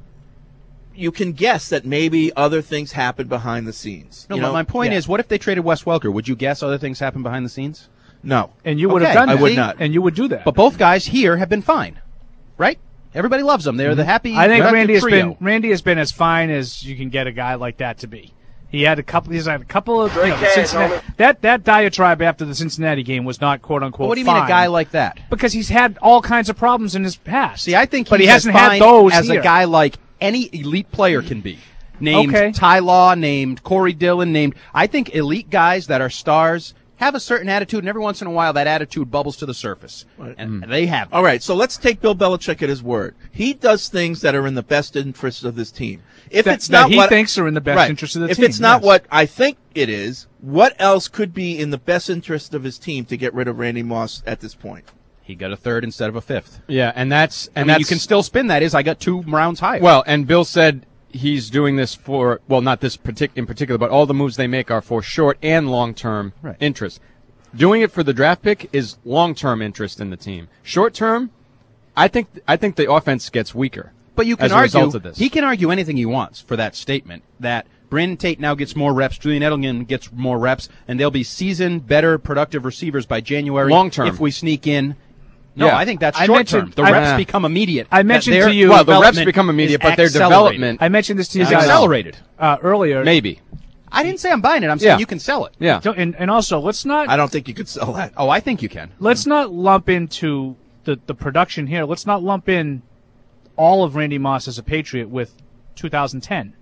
you can guess that maybe other things happened behind the scenes. No, you but know? my point is, what if they traded Wes Welker? Would you guess other things happened behind the scenes? No. And you would have Okay, done that. I would not. And you would do that. But both guys here have been fine, right? Everybody loves them. They're the happy. I think productive trio. Randy has been as fine as you can get a guy like that to be. He's had a couple of the Cincinnati, that diatribe after the Cincinnati game was not quote unquote. Well, what do you mean a fine, guy like that? Because he's had all kinds of problems in his past. See, I think but he's he hasn't as had fine those as here. a guy like any elite player can be. Named Okay. Ty Law, named Corey Dillon, named. I think elite guys that are stars have a certain attitude, and every once in a while that attitude bubbles to the surface, and they have. All right, so let's take Bill Belichick at his word. He does things that are in the best interest of his team. If That- it's not that he what thinks are in the best right. interest of the if team, it's not yes. what I think it is, what else could be in the best interest of his team to get rid of Randy Moss at this point? He got a third instead of a fifth. Yeah, and that's I mean, you can still spin that as I got 2 rounds higher. Well, and Bill said he's doing this for, well, not this in particular, but all the moves they make are for short and long-term interest. Doing it for the draft pick is long-term interest in the team. Short-term, I think the offense gets weaker. But you can as a argue result of this. he can argue anything he wants for that statement that Brandon Tate now gets more reps, Julian Edelman gets more reps, and they'll be seasoned, better, productive receivers by January. Long-term. if we sneak in. No, Yeah. I think that's I short term. mentioned- The I- reps become immediate. I mentioned That their to you- Well, the reps development become immediate, is but their accelerated. development I mentioned this to you is guys accelerated. Earlier. Maybe. I didn't say I'm buying it. I'm saying Yeah. you can sell it. Yeah. And also, let's not I don't think you could sell that. Oh, I think you can. let's not lump into the production here. Let's not lump in all of Randy Moss as a Patriot with 2010.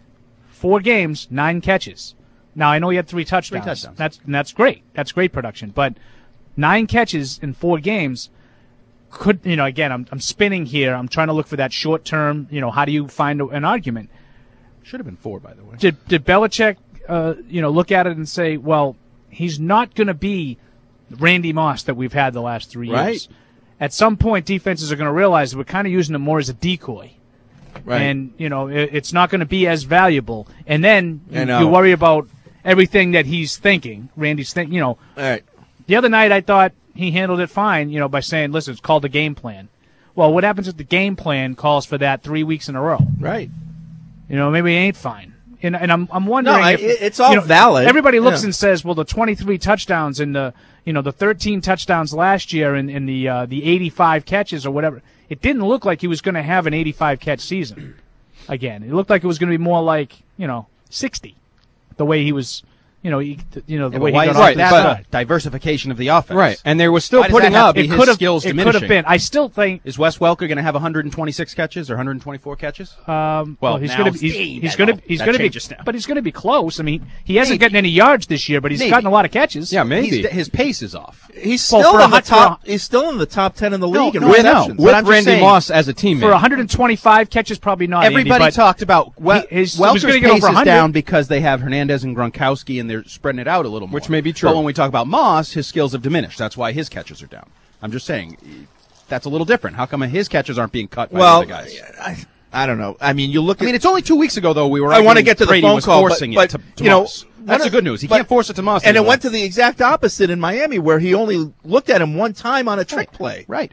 4 games, 9 catches. Now I know he had 3 touchdowns. 3 touchdowns. That's great. That's great production. But 9 catches in 4 games could, again, I'm spinning here. I'm trying to look for that short term. How do you find an argument? Should have been 4, by the way. Did Belichick, look at it and say, well, he's not going to be Randy Moss that we've had the last 3 years. Right. At some point, defenses are going to realize we're kind of using him more as a decoy. Right. And, it's not going to be as valuable. And then I know. you worry about everything that he's thinking. Randy's thinking, All right. The other night I thought he handled it fine, by saying, listen, it's called a game plan. Well, what happens if the game plan calls for that 3 weeks in a row? Right. Maybe it ain't fine. And I'm wondering No, if it's all valid. Everybody looks Yeah. and says, well, the 23 touchdowns and the 13 touchdowns last year and the 85 catches or whatever. It didn't look like he was going to have an 85 catch season. Again, it looked like it was going to be more like 60. The way he was, the way he why got is off that the start. diversification of the offense? Right. And they were still Why does putting that have up. to be It his could have. skills It could diminishing? have been. I still think. Is Wes Welker going to have 126 catches or 124 catches? Well, he's now going to Steve, he's that going all- to he's that going to be changes now. but he's going to be close. I mean, he hasn't Maybe. gotten any yards this year, but he's Maybe. gotten a lot of catches. Yeah, maybe. His pace is off. He's Well, still for a in the hot- top. He's still in the top 10 in the league in no, I know. receptions. But With I'm just Randy saying, Moss as a teammate. For 125 catches, probably not. Everybody Andy, but talked about he was Welker's gonna pace get over is 100. down because they have Hernandez and Gronkowski and they're spreading it out a little more. Which may be true. But when we talk about Moss, his skills have diminished. That's why his catches are down. I'm just saying that's a little different. How come his catches aren't being cut by Well, the other guys? I don't know. I mean, you look. I mean, it's only 2 weeks ago though we were. I want to arguing get to the Brady phone was call, forcing but it to Moss. That's the good news. He can't force it to Moss. And it anymore. went to the exact opposite in Miami, where he only looked at him one time on a trick play. Right.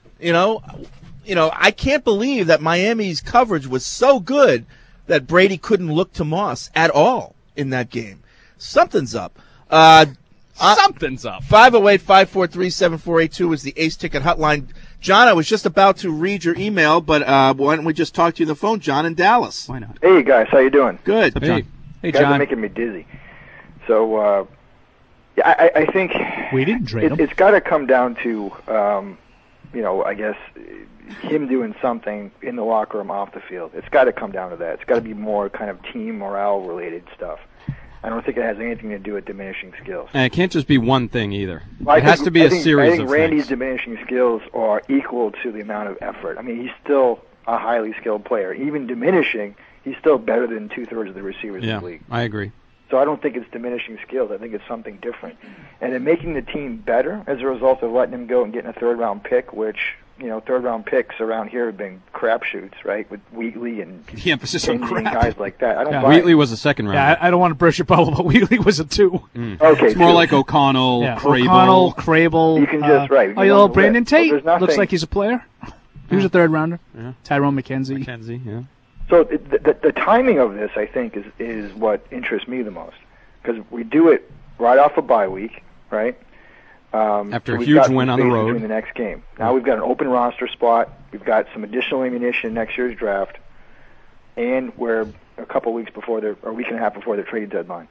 I can't believe that Miami's coverage was so good that Brady couldn't look to Moss at all in that game. Something's up. Something's up. 508-543-7482 is the Ace Ticket hotline. John, I was just about to read your email, but why don't we just talk to you on the phone? John in Dallas. Why not? Hey guys, how you doing? Good. Hey, You guys are making me dizzy. So, I think We didn't trade him. It's got to come down to, I guess, him doing something in the locker room off the field. It's got to come down to that. It's got to be more kind of team morale-related stuff. I don't think it has anything to do with diminishing skills. And it can't just be one thing either. Well, it has to be a series I think of Randy's things. diminishing skills are equal to the amount of effort. I mean, he's still a highly skilled player. Even diminishing, he's still better than two-thirds of the receivers in the league. I agree. So I don't think it's diminishing skills. I think it's something different. And in making the team better as a result of letting him go and getting a third-round pick, which, third-round picks around here have been crapshoots, right, with Wheatley and the emphasis on Kenyon and crap. guys like that. I don't buy Wheatley it. was a second round. Yeah, I don't want to burst your bubble, but Wheatley was a 2. Okay, It's more two. like O'Connell, Crable. O'Connell, Crable. You can just, right. Oh, you know, Brandon So Tate there's nothing- looks like he's a player. He was a third rounder. Yeah. Tyrone McKenzie. Yeah. So the timing of this, I think, is what interests me the most, because we do it right off a bye week, right? After so a we've huge got some win on the space road. between the next game. Now we've got an open roster spot. We've got some additional ammunition next year's draft, and we're a couple weeks before or a week and a half before the trade deadline.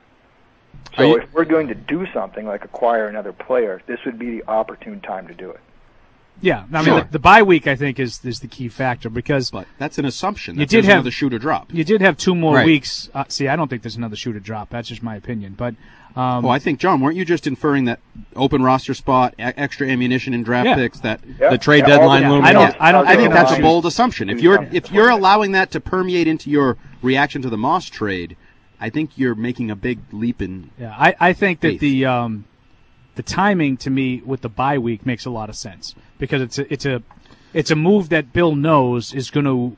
So if we're going to do something like acquire another player, this would be the opportune time to do it. Yeah, I Sure. mean, the bye week, I think, is the key factor because That's an assumption. you That did there's have another shoot or drop. You did have 2 more Right. weeks. See, I don't think there's another shoot or drop. That's just my opinion. But I think, John, weren't you just inferring that open roster spot, extra ammunition and draft Yeah. picks, that The trade deadline looming? I think that's a know. bold assumption. If you're allowing that to permeate into your reaction to the Moss trade, I think you're making a big leap in. Yeah, I think that the timing to me with the bye week makes a lot of sense because it's a move that Bill knows is going to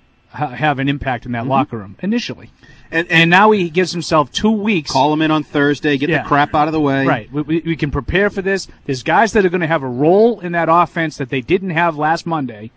have an impact in that locker room initially, and now he gives himself 2 weeks. Call him in on Thursday, get the crap out of the way. Right, we can prepare for this. There's guys that are going to have a role in that offense that they didn't have last Monday.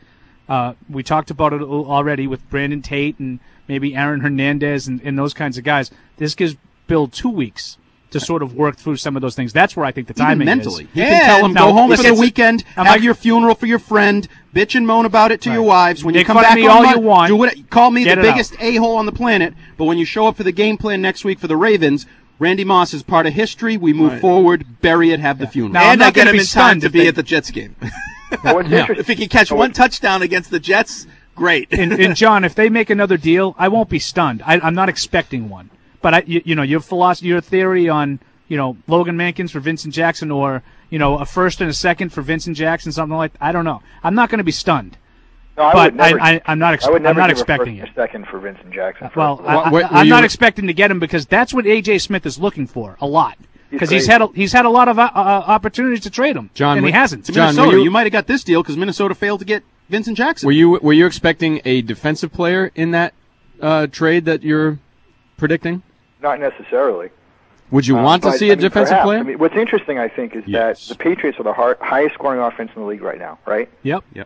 We talked about it already with Brandon Tate and maybe Aaron Hernandez and those kinds of guys. This gives Bill 2 weeks to sort of work through some of those things. That's where I think the timing Even mentally. is. You can tell him, Now, go home for listen, the weekend, have your funeral for your friend, bitch and moan about it to your wives. When you Make come fun of back me on all Monday, you want. do what, call me Get the it out. biggest a-hole on the planet, but when you show up for the game plan next week for the Ravens, Randy Moss is part of history. We move forward, bury it, have the funeral. Now, I'm and not I get gonna him be in time stunned to if be they- at the Jets game. What's interesting- If he can catch one touchdown against the Jets, great. and John, if they make another deal, I won't be stunned. I'm not expecting one. But your philosophy, your theory on Logan Mankins for Vincent Jackson, or a first and a second for Vincent Jackson, something like that. I don't know. I'm not going to be stunned. No, I but would never, I'm not. I would never I'm not give expecting a it. first or second for Vincent Jackson. Well, first of all. I'm not expecting to get him because that's what A.J. Smith is looking for a lot. Because he's had a lot of opportunities to trade him, and he hasn't. To Minnesota, you might have got this deal because Minnesota failed to get Vincent Jackson. Were you expecting a defensive player in that trade that you're predicting? Not necessarily. Would you want to But, see a defensive perhaps. player? I mean, what's interesting, I think, is that the Patriots are the highest scoring offense in the league right now, right? Yep. And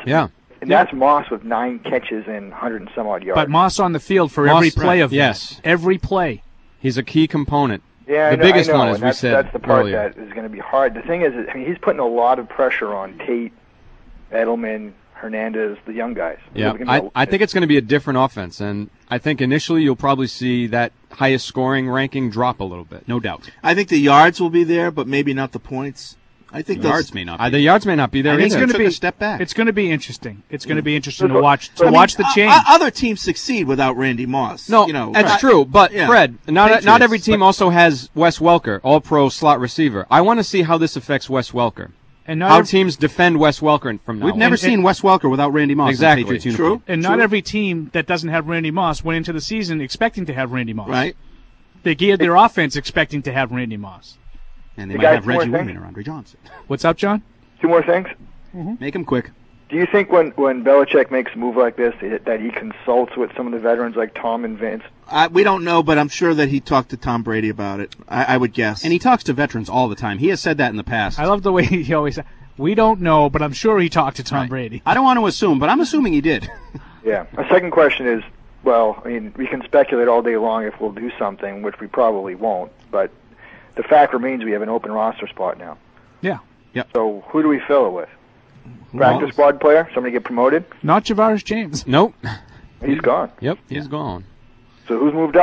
that's Moss with 9 catches and 100 and some odd yards. But Moss on the field for Moss, every play of yes. that. Every play. He's a key component. Yeah, the biggest I know, one, as and we that's, said that's the part earlier. that is going to be hard. The thing is, he's putting a lot of pressure on Tate, Edelman, Hernandez, the young guys. Yeah, I think it's going to be a different offense, and I think initially you'll probably see that highest scoring ranking drop a little bit. No doubt. I think the yards will be there, but maybe not the points. I think The yards may not be. The yards may not be there I think either. it's going to be a step back. It's going to be interesting. It's going to be interesting to But- watch but I mean, watch the change. Other teams succeed without Randy Moss. No, That's that's true. But Yeah. Fred, not Patriots, every team but- also has Wes Welker, All-Pro slot receiver. I want to see how this affects Wes Welker. And not how every- teams defend Wes Welker from now We've on. never seen Wes Welker without Randy Moss. Exactly. In Patriots uniform. And not every team that doesn't have Randy Moss went into the season expecting to have Randy Moss. Right. They geared their offense expecting to have Randy Moss. And Hey, they might guys, have two more Reggie things? Whitman or Andre Johnson. What's up, John? 2 more things. Make him quick. Do you think when Belichick makes a move like this that he consults with some of the veterans like Tom and Vince? We don't know, but I'm sure that he talked to Tom Brady about it. I would guess. And he talks to veterans all the time. He has said that in the past. I love the way he always said, we don't know, but I'm sure he talked to Tom Brady. I don't want to assume, but I'm assuming he did. Yeah. My second question is, well, I mean, we can speculate all day long if we'll do something, which we probably won't, but the fact remains we have an open roster spot now. Yeah. Yep. So who do we fill it with? Practice squad player? Somebody get promoted? Not Javaris James. Nope. He's gone. Yep, he's gone. So who's moved up?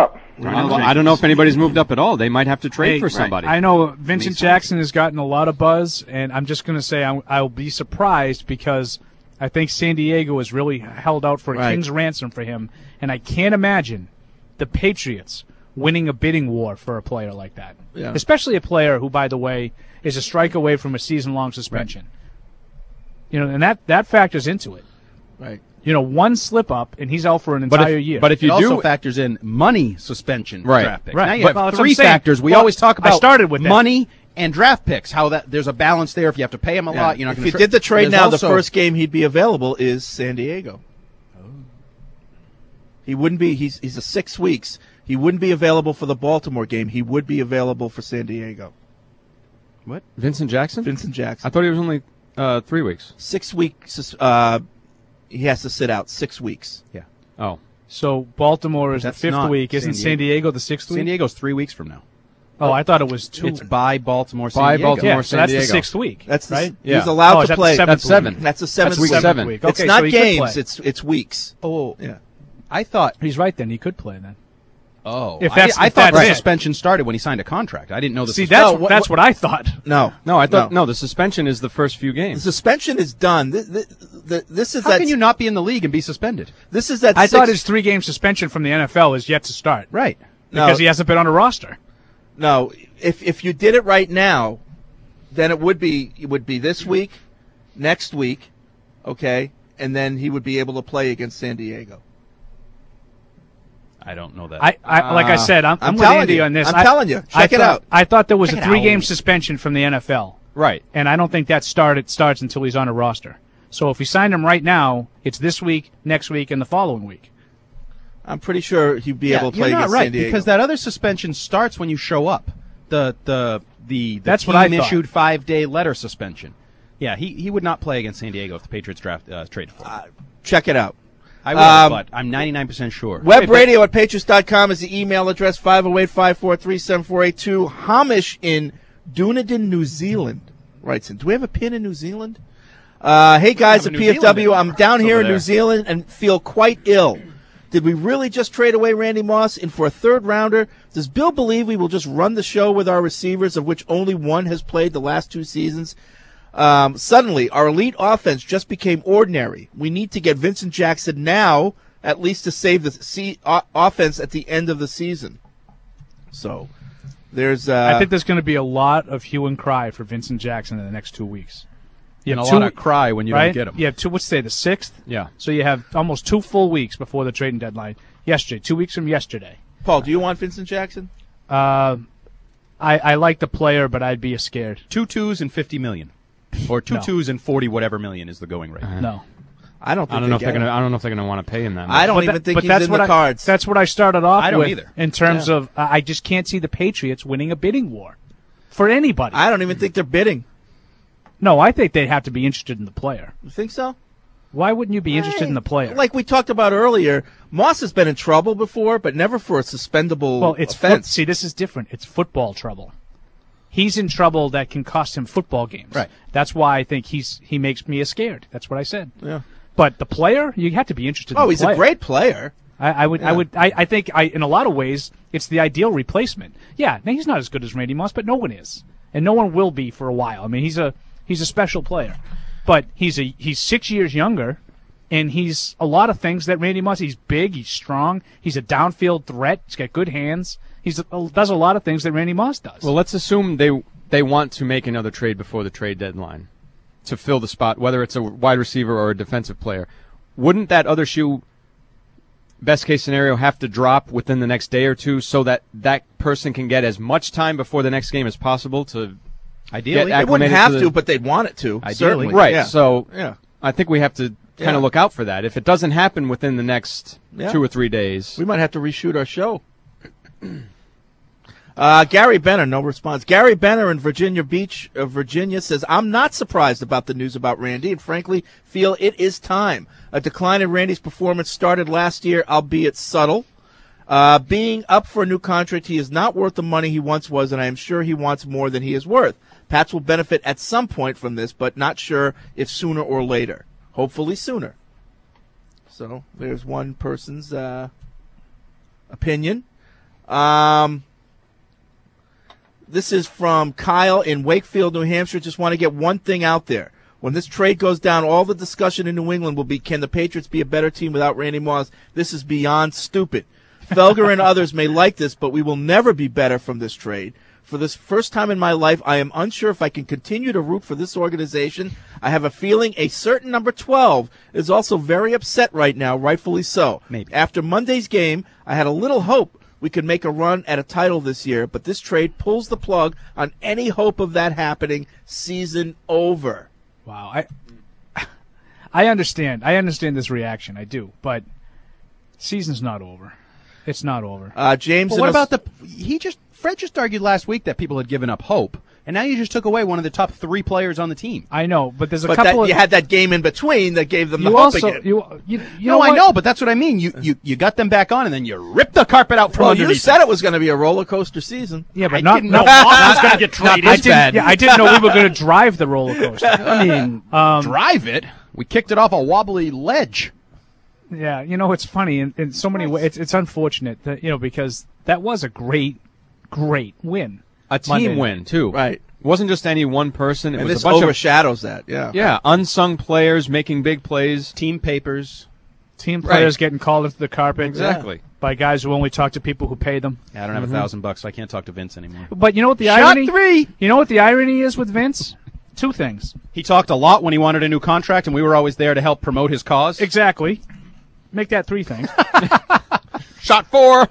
I don't know if anybody's moved up at all. They might have to trade for somebody. I know Vincent Jackson has gotten a lot of buzz, and I'm just going to say I'll be surprised because I think San Diego has really held out for a king's ransom for him, and I can't imagine the Patriots winning a bidding war for a player like that, especially a player who, by the way, is a strike away from a season-long suspension. Right. And that factors into it. Right. One slip up and he's out for an entire year. But if you also factors in money suspension draft picks. Right. Now you have three factors. We always talk about money and draft picks, how that there's a balance there. If you have to pay him a lot, you're not going to If you did the trade now, the first game he'd be available is San Diego. He wouldn't be. He's a 6 weeks. He wouldn't be available for the Baltimore game. He would be available for San Diego. What? Vincent Jackson? Vincent Jackson. I thought he was only 3 weeks. 6 weeks. He has to sit out 6 weeks. Yeah. Oh. So Baltimore is the 5th week. Isn't San Diego the 6th week? San Diego's 3 weeks from now. Oh, I thought it was 2. It's by Baltimore, San Diego. So that's the 6th week. That's right. He's allowed to play. That's 7. That's the 7th week. 7. Week. It's Okay, not so he could games. play. It's weeks. Oh, yeah. I thought he's right. Then he could play then. Oh, I thought the suspension started when he signed a contract. I didn't know the. See, that's what I thought. No, I thought no. The suspension is the first few games. The suspension is done. This is How can you not be in the league and be suspended? This is that. I thought his 3-game suspension from the NFL is yet to start. Right. Because he hasn't been on a roster. No, if you did it right now, then it would be this week, next week, okay, and then he would be able to play against San Diego. I don't know that. Like I said, I'm with telling Andy you. on this. I'm telling you. Check it out. I thought there was Check a it 3-game out. suspension from the NFL. Right. And I don't think that starts until he's on a roster. So if we signed him right now, it's this week, next week, and the following week. I'm pretty sure he'd be able to play you're not against right, San Diego. because that other suspension starts when you show up. The That's what I thought. issued 5-day letter suspension. Yeah, he would not play against San Diego if the Patriots traded for him. Check it out. I will, but I'm 99% sure. Webradio at Patriots.com is the email address, 508-543-7482. Hamish in Dunedin, New Zealand writes in. Do we have a pin in New Zealand? Hey, guys at PFW, I'm down here in New Zealand and feel quite ill. Did we really just trade away Randy Moss in for a third-rounder? Does Bill believe we will just run the show with our receivers, of which only one has played the last 2 seasons? Suddenly, our elite offense just became ordinary. We need to get Vincent Jackson now, at least to save the offense at the end of the season. So, there's. I think there's going to be a lot of hue and cry for Vincent Jackson in the next 2 weeks. You have a lot of cry when you don't get him. You have 2. What's today? The 6th. Yeah. So you have almost 2 full weeks before the trading deadline. Yesterday, 2 weeks from yesterday. Paul, do you want Vincent Jackson? I like the player, but I'd be scared. 2 2s and $50 million. Or 2 2s and 40 whatever million is the going rate. No. I don't know if they're going to want to pay him that much. I don't even think he's in the cards. That's what I started off with. I don't either. In terms of, I just can't see the Patriots winning a bidding war for anybody. I don't even think they're bidding. No, I think they'd have to be interested in the player. You think so? Why wouldn't you be interested in the player? Like we talked about earlier, Moss has been in trouble before, but never for a suspendable offense. See, this is different. It's football trouble. He's in trouble that can cost him football games. Right. That's why I think he makes me scared. That's what I said. Yeah. But the player, you have to be interested in the player. He's a great player. I think in a lot of ways, it's the ideal replacement. Yeah, now he's not as good as Randy Moss, but no one is. And no one will be for a while. I mean, he's a special player. But he's 6 years younger, and he's a lot of things that Randy Moss. He's big, he's strong, he's a downfield threat, he's got good hands. He does a lot of things that Randy Moss does. Well, let's assume they want to make another trade before the trade deadline to fill the spot, whether it's a wide receiver or a defensive player. Wouldn't that other shoe, best case scenario, have to drop within the next day or two so that that person can get as much time before the next game as possible to ideally get acclimated? They wouldn't have to, but they'd want it to. Ideally. Certainly. Right. Yeah. So yeah. I think we have to kind of look out for that. If it doesn't happen within the next 2 or 3 days, we might have to reshoot our show. Gary Benner, no response. Gary Benner in Virginia Beach, Virginia says, I'm not surprised about the news about Randy and frankly feel it is time. A decline in Randy's performance started last year, albeit subtle. Being up for a new contract, he is not worth the money he once was, and I am sure he wants more than he is worth. Pats will benefit at some point from this, but not sure if sooner or later. Hopefully sooner. So there's one person's opinion. This is from Kyle in Wakefield, New Hampshire. Just want to get one thing out there. When this trade goes down, all the discussion in New England will be, can the Patriots be a better team without Randy Moss? This is beyond stupid. Felger and others may like this, but we will never be better from this trade. For this first time in my life, I am unsure if I can continue to root for this organization. I have a feeling a certain number 12 is also very upset right now, rightfully so. Maybe. After Monday's game, I had a little hope we could make a run at a title this year, but this trade pulls the plug on any hope of that happening. Season over. Wow. I understand. I understand this reaction. I do. But season's not over. It's not over. James, well, what about Fred just argued last week that people had given up hope, and now you just took away one of the top 3 players on the team. I know, but there's a couple. You had that game in between that gave them the hope again. I know, but that's what I mean. You got them back on, and then you ripped the carpet out from underneath. You said it was going to be a roller coaster season. Yeah, but I didn't know Moss was going to get traded. I didn't know we were going to drive the roller coaster. I mean, drive it? We kicked it off a wobbly ledge. Yeah, it's funny in so many ways. It's unfortunate that because that was a great win. A team win too. Right. It wasn't just any one person. It and was this a bunch overshadows that. Yeah. Yeah. Unsung players making big plays. Team papers. Team players getting called into the carpet. Exactly. By guys who only talk to people who pay them. Yeah, I don't have $1,000, so I can't talk to Vince anymore. But you know what the irony? Shot 3. You know what the irony is with Vince? 2 things. He talked a lot when he wanted a new contract, and we were always there to help promote his cause. Exactly. Make that 3 things. Shot 4.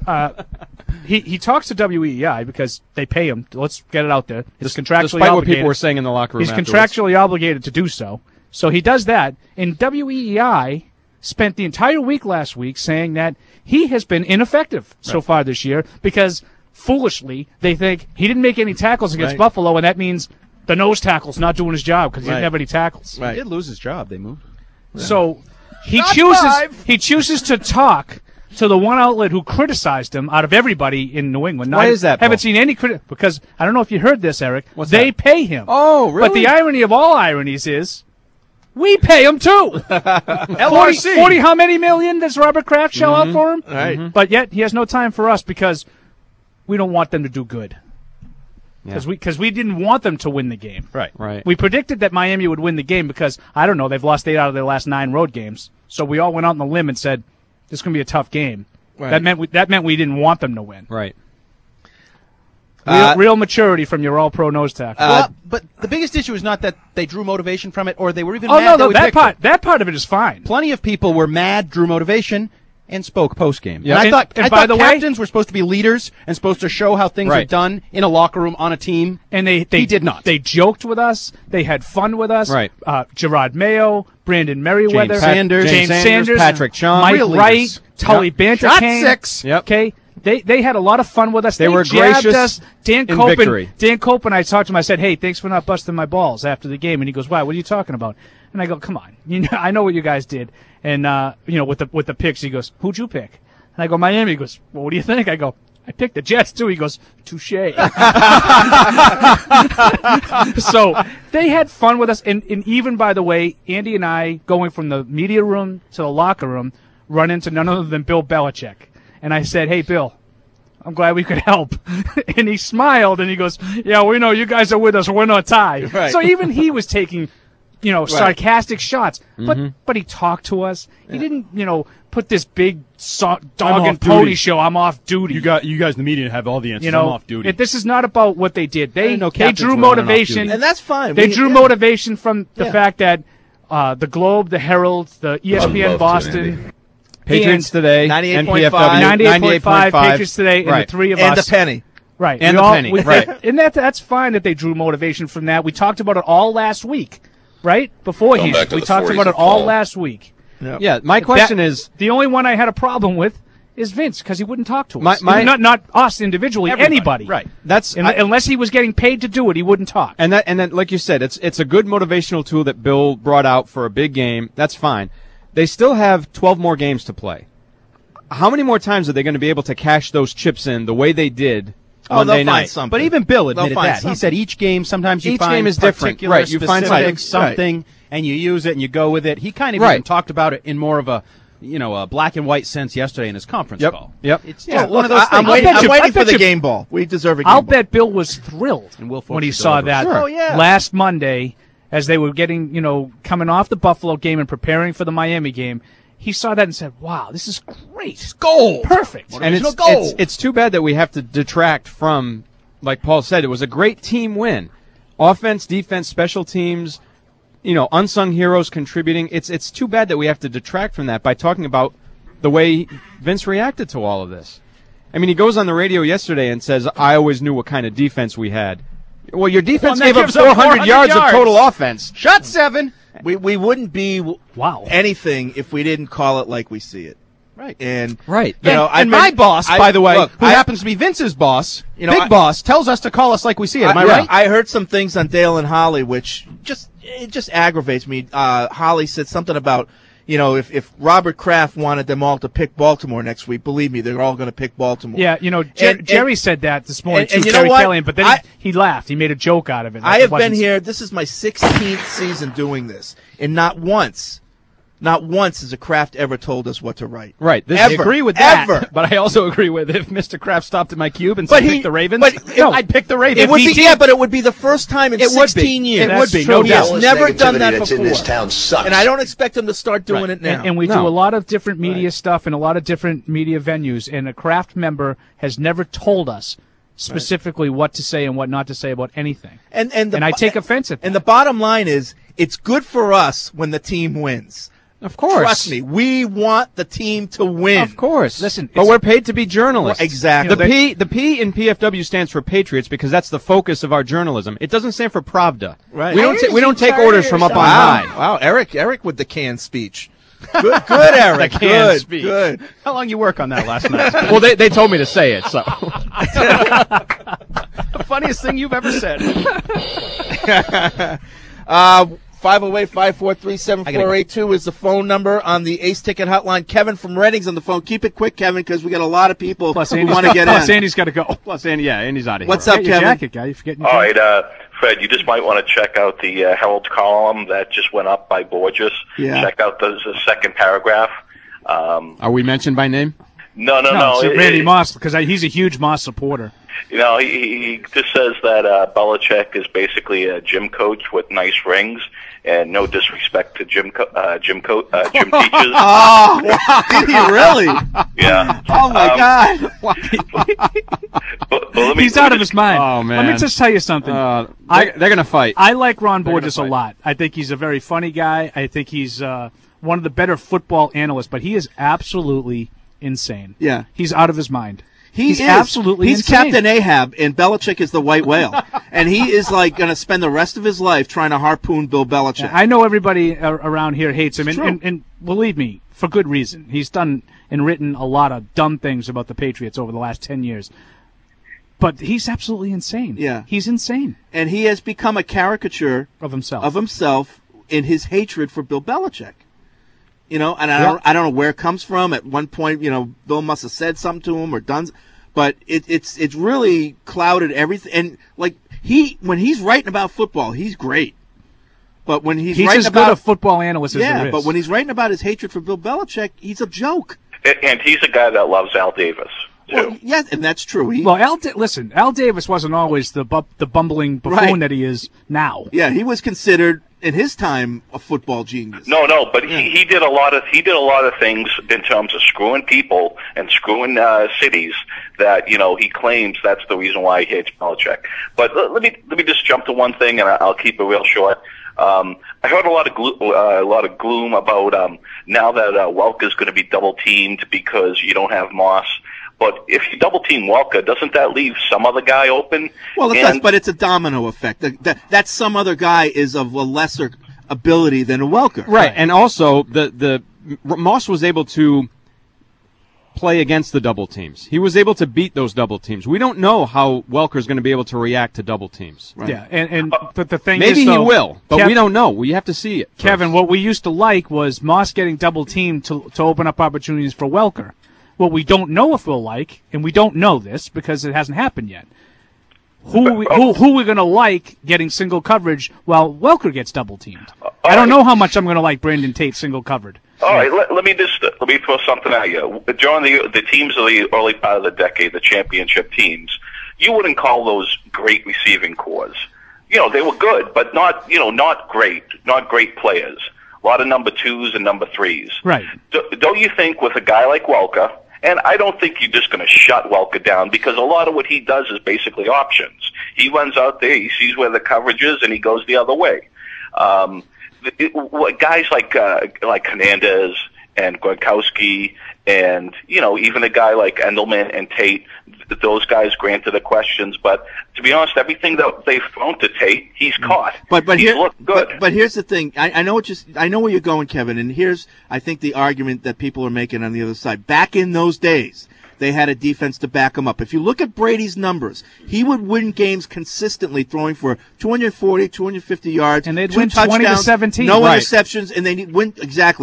He talks to WEEI because they pay him. Let's get it out there. He's contractually Despite obligated. what people were saying in the locker room He's afterwards. contractually obligated to do so. So he does that. And WEEI spent the entire week last week saying that he has been ineffective so far this year because, foolishly, they think he didn't make any tackles against Buffalo, and that means the nose tackle's not doing his job because he didn't have any tackles. He did lose his job. They moved. So he chooses to talk to the one outlet who criticized him out of everybody in New England. Why is that, Haven't Paul? seen any because I don't know if you heard this, Eric. They pay him. Oh, really? But the irony of all ironies is we pay him too. LRC. 40 how many million does Robert Kraft shell out for him? Right. But yet he has no time for us because we don't want them to do good. Because we didn't want them to win the game. Right. We predicted that Miami would win the game because, I don't know, they've lost 8 out of their last 9 road games. So we all went out on the limb and said, this is going to be a tough game. Right. That meant we didn't want them to win. Right. Real maturity from your all-pro nose tackle. But the biggest issue is not that they drew motivation from it or they were even Oh, mad no, we that picked it. that part of it is fine. Plenty of people were mad, drew motivation, and spoke post-game. Yeah. And I And thought by the way- captains were supposed to be leaders and supposed to show how things are Right. done in a locker room on a team. And he did not. They joked with us. They had fun with us. Right. Gerard Mayo, Brandon Merriweather, James Sanders, Patrick Chung. Mike Real Wright, leaders. Tully Yep. Banter Shot came. 6. Yep. Okay. They had a lot of fun with us. They were jabbed gracious us. Dan in Copen, victory. Dan Copen, I talked to him. I said, "Hey, thanks for not busting my balls after the game." And he goes, "Why? What are you talking about?" And I go, "Come on, I know what you guys did." And with the picks, he goes, "Who'd you pick?" And I go, "Miami." He goes, "Well, what do you think?" I go, "I picked the Jets too." He goes, "Touche." So they had fun with us, and even, by the way, Andy and I, going from the media room to the locker room, run into none other than Bill Belichick. And I said, "Hey, Bill, I'm glad we could help." And he smiled, and he goes, "Yeah, we know you guys are with us, win or tie." Right. So even he was taking, sarcastic shots. But he talked to us. He didn't, put this big dog and pony show, "I'm off duty." You guys in the media have all the answers. I'm off duty. This is not about what they did. They know they captains drew were on and off motivation, duty. And that's fine. They drew motivation from the fact that the Globe, the Herald, the ESPN Boston, Patriots Today, 98.5, 98.5, Patriots Today, and Right. the 3 of and us. the penny. Right. And We the all- penny. we- Right. And that's fine that they drew motivation from that. We talked about it all last week, right? Beforehand. Going back to We the talked 40s about it of all Paul. last week. Yeah, my question is, The only one I had a problem with is Vince, because he wouldn't talk to us. My- not us individually, Everybody. anybody. Right. that's Unless he was getting paid to do it, he wouldn't talk. and then like you said, it's a good motivational tool that Bill brought out for a big game. That's fine. They still have 12 more games to play. How many more times are they going to be able to cash those chips in the way they did Monday they'll night? find something. But even Bill They'll admitted find that. He something. said each game, sometimes you Each find game is different. particular, Right, you find specific something. something, and you use it and you go with it. He kind of Right. even talked about it in more of a, a black and white sense yesterday in his conference call. Yep. It's Yeah, one of those things. I'm waiting for the game ball. We deserve a game I'll ball. bet Bill was thrilled And Will when he Fultz saw delivers. that Sure. Oh, yeah. last Monday as they were getting, coming off the Buffalo game and preparing for the Miami game. He saw that and said, wow, this is great. It's gold. Perfect. And it's too bad that we have to detract from, like Paul said, it was a great team win. Offense, defense, special teams, unsung heroes contributing. It's too bad that we have to detract from that by talking about the way Vince reacted to all of this. I mean, he goes on the radio yesterday and says, I always knew what kind of defense we had. Well, your defense gave up 400 yards of total offense. Shot 7. We wouldn't be anything if we didn't call it like we see it. Right. And right. And my boss, by the way, who happens to be Vince's boss, Big Boss, tells us to call us like we see it. Am I right? I heard some things on Dale and Holly, which just aggravates me. Holly said something about, if Robert Kraft wanted them all to pick Baltimore next week, believe me, they're all going to pick Baltimore. Yeah, Jerry said that this morning too, and you Jerry know what? Killian, but then he laughed. He made a joke out of it. I have been here. This is my 16th season doing this, and not once has a Kraft ever told us what to write. Right. I agree with that. Ever. But I also agree with if Mr. Kraft stopped at my cube and said pick the Ravens, I'd pick the Ravens. It would be, but it would be the first time in 16 years. It would be. No, No he doubt. has never done that that's before. in this town sucks. And I don't expect him to start doing it now. And we do a lot of different media stuff in a lot of different media venues, and a Kraft member has never told us specifically what to say and what not to say about anything. And I take offense at that. And the bottom line is, it's good for us when the team wins. Of course. Trust me, we want the team to win. Of course. Listen, but we're paid to be journalists. Exactly. The P in PFW stands for Patriots because that's the focus of our journalism. It doesn't stand for Pravda. Right. We don't take orders from up on high. Wow, Eric with the canned speech. Good, Eric. The canned speech. Good. How long you work on that last night? Well, they told me to say it, so. The funniest thing you've ever said. 508-543-7482 is the phone number on the Ace Ticket Hotline. Kevin from Redding's on the phone. Keep it quick, Kevin, because we got a lot of people who want to get in. Plus, Andy's got to go. Plus, Andy's out of here. What's up, Get your Kevin? jacket, guy. You forgetting All your right, jacket? Fred, you just might want to check out the Herald column that just went up by Borges. Yeah. Check out the second paragraph. Are we mentioned by name? No. It's Randy Moss, because he's a huge Moss supporter. He just says that Belichick is basically a gym coach with nice rings, and no disrespect to gym teachers. Oh, wow. Did he really? Yeah. Oh, my God. But He's out of his mind. Oh, man. Let me just tell you something. They're going to fight. I like Ron Borges a lot. I think he's a very funny guy. I think he's one of the better football analysts, but he is absolutely insane. Yeah. He's out of his mind. He's absolutely He's insane. Captain Ahab, and Belichick is the white whale. And he is going to spend the rest of his life trying to harpoon Bill Belichick. I know everybody around here hates him, It's and believe me, for good reason. He's done and written a lot of dumb things about the Patriots over the last 10 years. But he's absolutely insane. Yeah. He's insane. And he has become a caricature of himself in his hatred for Bill Belichick. And I don't know where it comes from. At one point, Bill must have said something to him or done, but it's really clouded everything. And when he's writing about football, he's great. But when he's writing as about good a football analyst as there is. but when he's writing about his hatred for Bill Belichick, he's a joke. And he's a guy that loves Al Davis, too. Well, yes, and that's true. Al Davis wasn't always the bumbling buffoon that he is now. Yeah, he was considered in his time a football genius. No, but he did a lot of things in terms of screwing people and screwing cities that he claims that's the reason why he hates Belichick. But let me just jump to one thing, and I'll keep it real short. I heard a lot of gloom about now that Welker's going to be double teamed because you don't have Moss. But if you double team Welker, doesn't that leave some other guy open? Well, it does, but it's a domino effect. That some other guy is of a lesser ability than a Welker. Right, and also the Moss was able to play against the double teams. He was able to beat those double teams. We don't know how Welker's going to be able to react to double teams. Right. Yeah, but the thing maybe is, he will, but we don't know. We have to see it. Kevin, what we used to like was Moss getting double teamed to open up opportunities for Welker. What we don't know if we'll like, and we don't know this because it hasn't happened yet. Who we're going to like getting single coverage while Welker gets double teamed? I don't know how much I'm going to like Brandon Tate single covered. All right, let me throw something at you. During the teams of the early part of the decade, the championship teams, you wouldn't call those great receiving corps. You know, they were good, but not great players. A lot of number 2s and number 3s. Right. Don't you think with a guy like Welker, and I don't think you're just going to shut Welker down, because a lot of what he does is basically options. He runs out there, he sees where the coverage is, and he goes the other way. Guys like Hernandez and Gronkowski, and even a guy like Endelman and Tate, those guys granted the questions, but to be honest, everything that they've thrown to Tate, he's caught. But he's looked good. But here's the thing. I know where you're going, Kevin, and here's I think the argument that people are making on the other side. Back in those days, they had a defense to back him up. If you look at Brady's numbers, he would win games consistently throwing for 240, 250 yards. And they'd 2 win touchdowns, 20-17. No Right. interceptions, and they'd win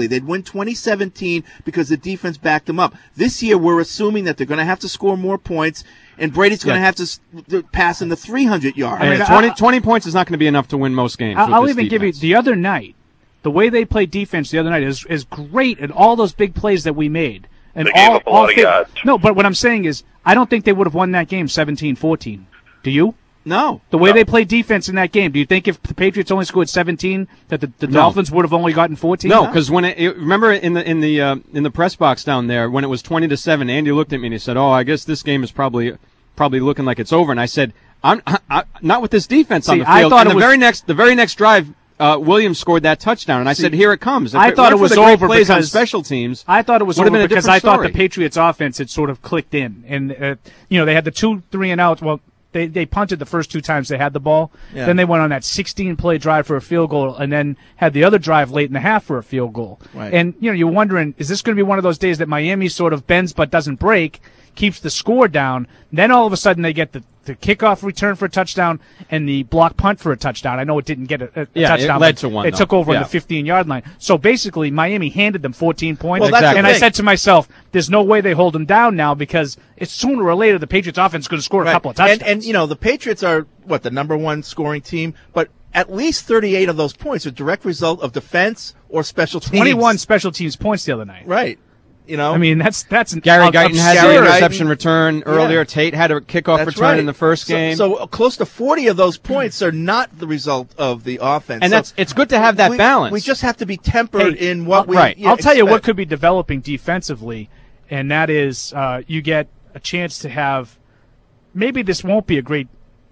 2017 because the defense backed them up. This year, we're assuming that they're going to have to score more points, and Brady's going to have to pass in the 300 yards. I mean, 20 points is not going to be enough to win most games. I'll even give you the other night. The way they played defense the other night is great, and all those big plays that we made. And They gave up a lot of yards. No, but what I'm saying is, I don't think they would have won that game 17-14. Do you? No. The way they played defense in that game, do you think if the Patriots only scored 17, that the Dolphins would have only gotten 14? No, because when remember in the press box down there when it was 20-7, Andy looked at me and he said, "Oh, I guess this game is probably looking like it's over." And I said, "I'm not with this defense on the field." I thought and the very next drive. Williams scored that touchdown, and I said, "Here it comes." I thought it was over plays on because special teams. I thought it was would have over been a because different I thought story. the Patriots' offense had sort of clicked in, and they had the 2 3-and-outs. Well, they punted the first 2 times they had the ball. Yeah. Then they went on that 16-play drive for a field goal, and then had the other drive late in the half for a field goal. Right. And you're wondering, is this going to be one of those days that Miami sort of bends but doesn't break, keeps the score down? Then all of a sudden they get the kickoff return for a touchdown and the block punt for a touchdown. I know it didn't get a touchdown. It led but to one. It though. took over Yeah. on the 15-yard line. So basically, Miami handed them 14 points. Well, that's the and I thing. said to myself, there's no way they hold them down now because it's sooner or later the Patriots offense is going to score a couple of touchdowns. And the Patriots are, the number 1 scoring team, but at least 38 of those points are a direct result of defense or special teams. 21 special teams points the other night. Right. I mean, that's Gary Guyton had Gary the Guyton. interception return earlier. Yeah. Tate had a kickoff That's return right. in the first game. So close to 40 of those points are not the result of the offense. And So it's good to have that balance. We just have to be tempered Hey, in what we I'll tell you what expect. could be developing defensively, and that is you get a chance to have maybe this won't be a great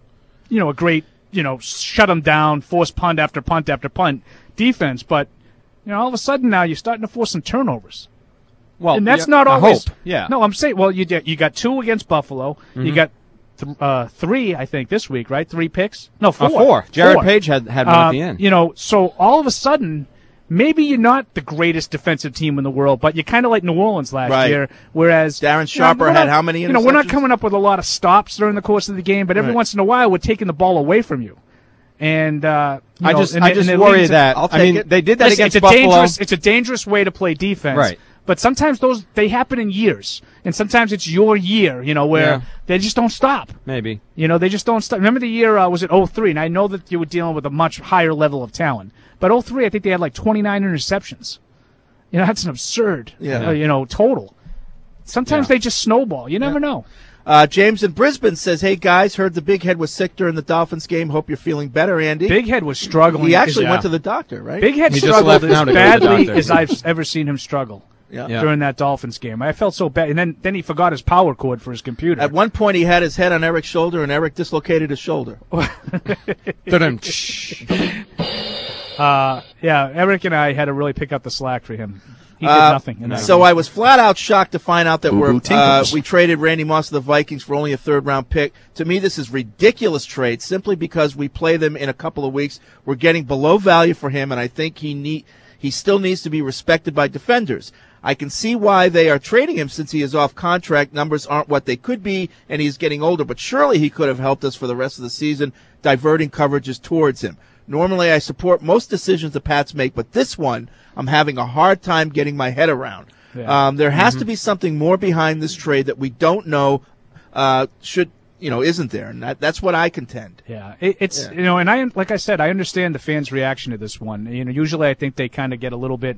shut them down, force punt after punt after punt defense, but all of a sudden now you're starting to force some turnovers. Well, and that's yeah, not I always. hope. Yeah. No, I'm saying. Well, you got 2 against Buffalo. You got 3, I think, this week, right? 3 picks. No, 4. 4. Jared 4. Page had one at the end. So all of a sudden, maybe you're not the greatest defensive team in the world, but you're kind of like New Orleans last year. Whereas Darren Sharper we're had not- how many we're not interceptions? coming up with a lot of stops during the course of the game, but every Right. once in a while, we're taking the ball away from you. And I and just it worry leads to- that I'll I take mean it. they did that Listen, against Buffalo. It's a dangerous way to play defense. Right. But sometimes they happen in years, and sometimes it's your year, where Yeah. they just don't stop. Maybe. They just don't stop. Remember the year, was it 03? And I know that you were dealing with a much higher level of talent. But 03, I think they had like 29 interceptions. That's an absurd, total. Sometimes they just snowball. You never know. James in Brisbane says, "Hey guys, heard the Big Head was sick during the Dolphins game. Hope you're feeling better, Andy." Big Head was struggling. He actually Yeah. went to the doctor, right? Big Head He just struggled left as now to go to the badly doctor. as I've ever seen him struggle. Yeah. During that Dolphins game. I felt so bad. And then he forgot his power cord for his computer. At one point, he had his head on Eric's shoulder, and Eric dislocated his shoulder. Eric and I had to really pick up the slack for him. He did nothing. In that So game. I was flat out shocked to find out that Boo-boo tinkles. we traded Randy Moss to the Vikings for only a 3rd-round pick. To me, this is ridiculous trade simply because we play them in a couple of weeks. We're getting below value for him, and I think he still needs to be respected by defenders. I can see why they are trading him since he is off contract. Numbers aren't what they could be, and he's getting older. But surely he could have helped us for the rest of the season, diverting coverages towards him. Normally, I support most decisions the Pats make, but this one, I'm having a hard time getting my head around. Yeah. There has to be something more behind this trade that we don't know isn't there, and that's what I contend. Yeah, it's and like I said, I understand the fans' reaction to this one. Usually I think they kind of get a little bit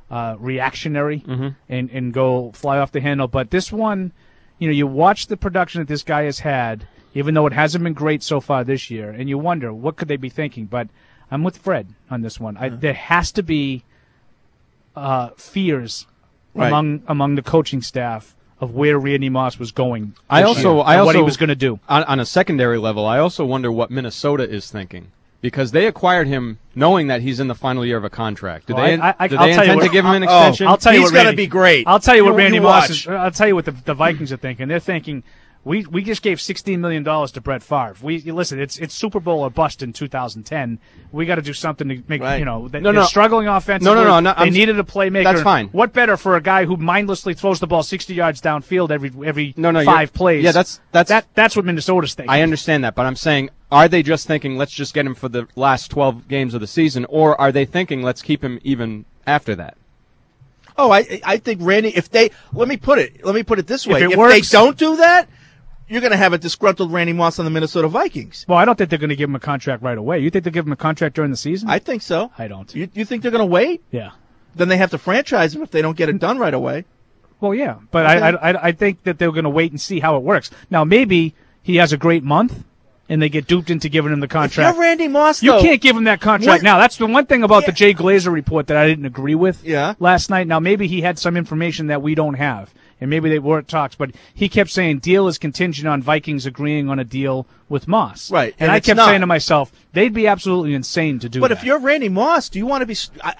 reactionary and go fly off the handle. But this one, you watch the production that this guy has had, even though it hasn't been great so far this year, and you wonder, what could they be thinking? But I'm with Fred on this one. There has to be fears among the coaching staff of where Randy Moss was going. I also what he was going to do. On a secondary level, I also wonder what Minnesota is thinking. Because they acquired him knowing that he's in the final year of a contract. Do they intend to give him an extension? I'll tell you he's going to be great. I'll tell you what Randy Moss is. I'll tell you what the Vikings are thinking. They're thinking, we just gave $16 million to Brett Favre. Listen, it's Super Bowl or bust in 2010. We got to do something to make they're struggling offensively. No. They needed a playmaker. That's fine. What better for a guy who mindlessly throws the ball 60 yards downfield every 5 plays? Yeah, that's what Minnesota's thinking. I understand that, but I'm saying, are they just thinking, let's just get him for the last 12 games of the season, or are they thinking, let's keep him even after that? Oh, I think Randy, let me put it this way. If works, they don't do that, you're going to have a disgruntled Randy Moss on the Minnesota Vikings. Well, I don't think they're going to give him a contract right away. You think they'll give him a contract during the season? I think so. I don't. You think they're going to wait? Yeah. Then they have to franchise him if they don't get it done right away. Well, yeah, but okay. I think that they're going to wait and see how it works. Now, maybe he has a great month, and they get duped into giving him the contract. If you're Randy Moss, you can't give him that contract now. That's the one thing about the Jay Glazer report that I didn't agree with last night. Now, maybe he had some information that we don't have, and maybe they were talks, but he kept saying deal is contingent on Vikings agreeing on a deal with Moss. Right. And I kept saying to myself, they'd be absolutely insane to do that. But if you're Randy Moss, do you want to be